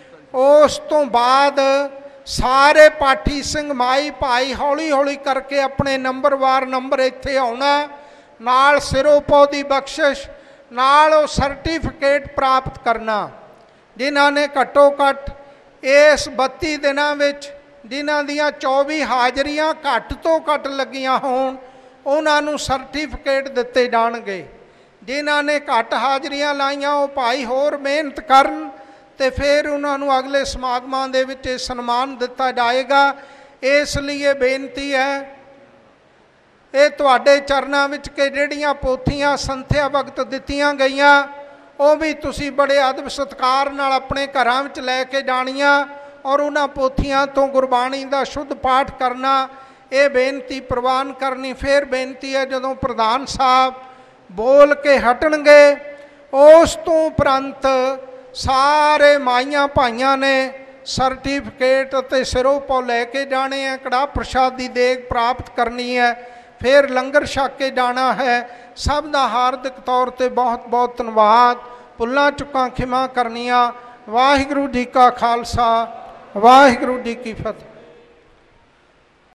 ਉਸ ਤੋਂ ਬਾਅਦ ਸਾਰੇ ਪਾਠੀ ਸਿੰਘ ਮਾਈ ਭਾਈ ਹੌਲੀ ਹੌਲੀ ਕਰਕੇ ਆਪਣੇ ਨੰਬਰਵਾਰ ਨੰਬਰ ਇੱਥੇ ਆਉਣਾ, ਨਾਲ ਸਿਰੋਪੋ ਦੀ ਬਖਸ਼ਿਸ਼, ਨਾਲ ਉਹ ਸਰਟੀਫਿਕੇਟ ਪ੍ਰਾਪਤ ਕਰਨਾ। ਜਿਨ੍ਹਾਂ ਨੇ ਘੱਟੋ ਘੱਟ ਇਸ 32 ਦਿਨਾਂ ਵਿੱਚ ਜਿਨ੍ਹਾਂ ਦੀਆਂ 24 ਹਾਜ਼ਰੀਆਂ ਘੱਟ ਤੋਂ ਘੱਟ ਲੱਗੀਆਂ ਹੋਣ, ਉਹਨਾਂ ਨੂੰ ਸਰਟੀਫਿਕੇਟ ਦਿੱਤੇ ਜਾਣਗੇ। ਜਿਨ੍ਹਾਂ ਨੇ ਘੱਟ ਹਾਜ਼ਰੀਆਂ ਲਾਈਆਂ, ਉਹ ਭਾਈ ਹੋਰ ਮਿਹਨਤ ਕਰਨ ਅਤੇ ਫਿਰ ਉਹਨਾਂ ਨੂੰ ਅਗਲੇ ਸਮਾਗਮਾਂ ਦੇ ਵਿੱਚ ਸਨਮਾਨ ਦਿੱਤਾ ਜਾਏਗਾ। ਇਸ ਲਈ ਇਹ ਬੇਨਤੀ ਹੈ, ਇਹ ਤੁਹਾਡੇ ਚਰਨਾਂ ਵਿੱਚ ਕਿ ਜਿਹੜੀਆਂ ਪੋਥੀਆਂ ਸੰਥਿਆ ਵਕਤ ਦਿੱਤੀਆਂ ਗਈਆਂ, ਉਹ ਵੀ ਤੁਸੀਂ ਬੜੇ ਅਦਬ ਸਤਿਕਾਰ ਨਾਲ ਆਪਣੇ ਘਰਾਂ ਵਿੱਚ ਲੈ ਕੇ ਜਾਣੀਆਂ ਔਰ ਉਹਨਾਂ ਪੋਥੀਆਂ ਤੋਂ ਗੁਰਬਾਣੀ ਦਾ ਸ਼ੁੱਧ ਪਾਠ ਕਰਨਾ। ਇਹ ਬੇਨਤੀ ਪ੍ਰਵਾਨ ਕਰਨੀ। ਫਿਰ ਬੇਨਤੀ ਹੈ ਜਦੋਂ ਪ੍ਰਧਾਨ ਸਾਹਿਬ ਬੋਲ ਕੇ ਹਟਣਗੇ ਉਸ ਤੋਂ ਉਪਰੰਤ ਸਾਰੇ ਮਾਈਆਂ ਭਾਈਆਂ ਨੇ ਸਰਟੀਫਿਕੇਟ ਅਤੇ ਸਿਰੋਪੋ ਲੈ ਕੇ ਜਾਣੇ ਹੈ, ਕੜਾਹ ਪ੍ਰਸ਼ਾਦ ਦੀ ਦੇਗ ਪ੍ਰਾਪਤ ਕਰਨੀ ਹੈ, ਫਿਰ ਲੰਗਰ ਛਕ ਕੇ ਜਾਣਾ ਹੈ। ਸਭ ਦਾ ਹਾਰਦਿਕ ਤੌਰ 'ਤੇ ਬਹੁਤ ਬਹੁਤ ਧੰਨਵਾਦ। ਭੁੱਲਾਂ ਚੁੱਕਾਂ ਖਿਮਾ ਕਰਨੀਆਂ। ਵਾਹਿਗੁਰੂ ਜੀ ਕਾ ਖਾਲਸਾ, ਵਾਹਿਗੁਰੂ ਜੀ ਕੀ ਫਤਿਹ।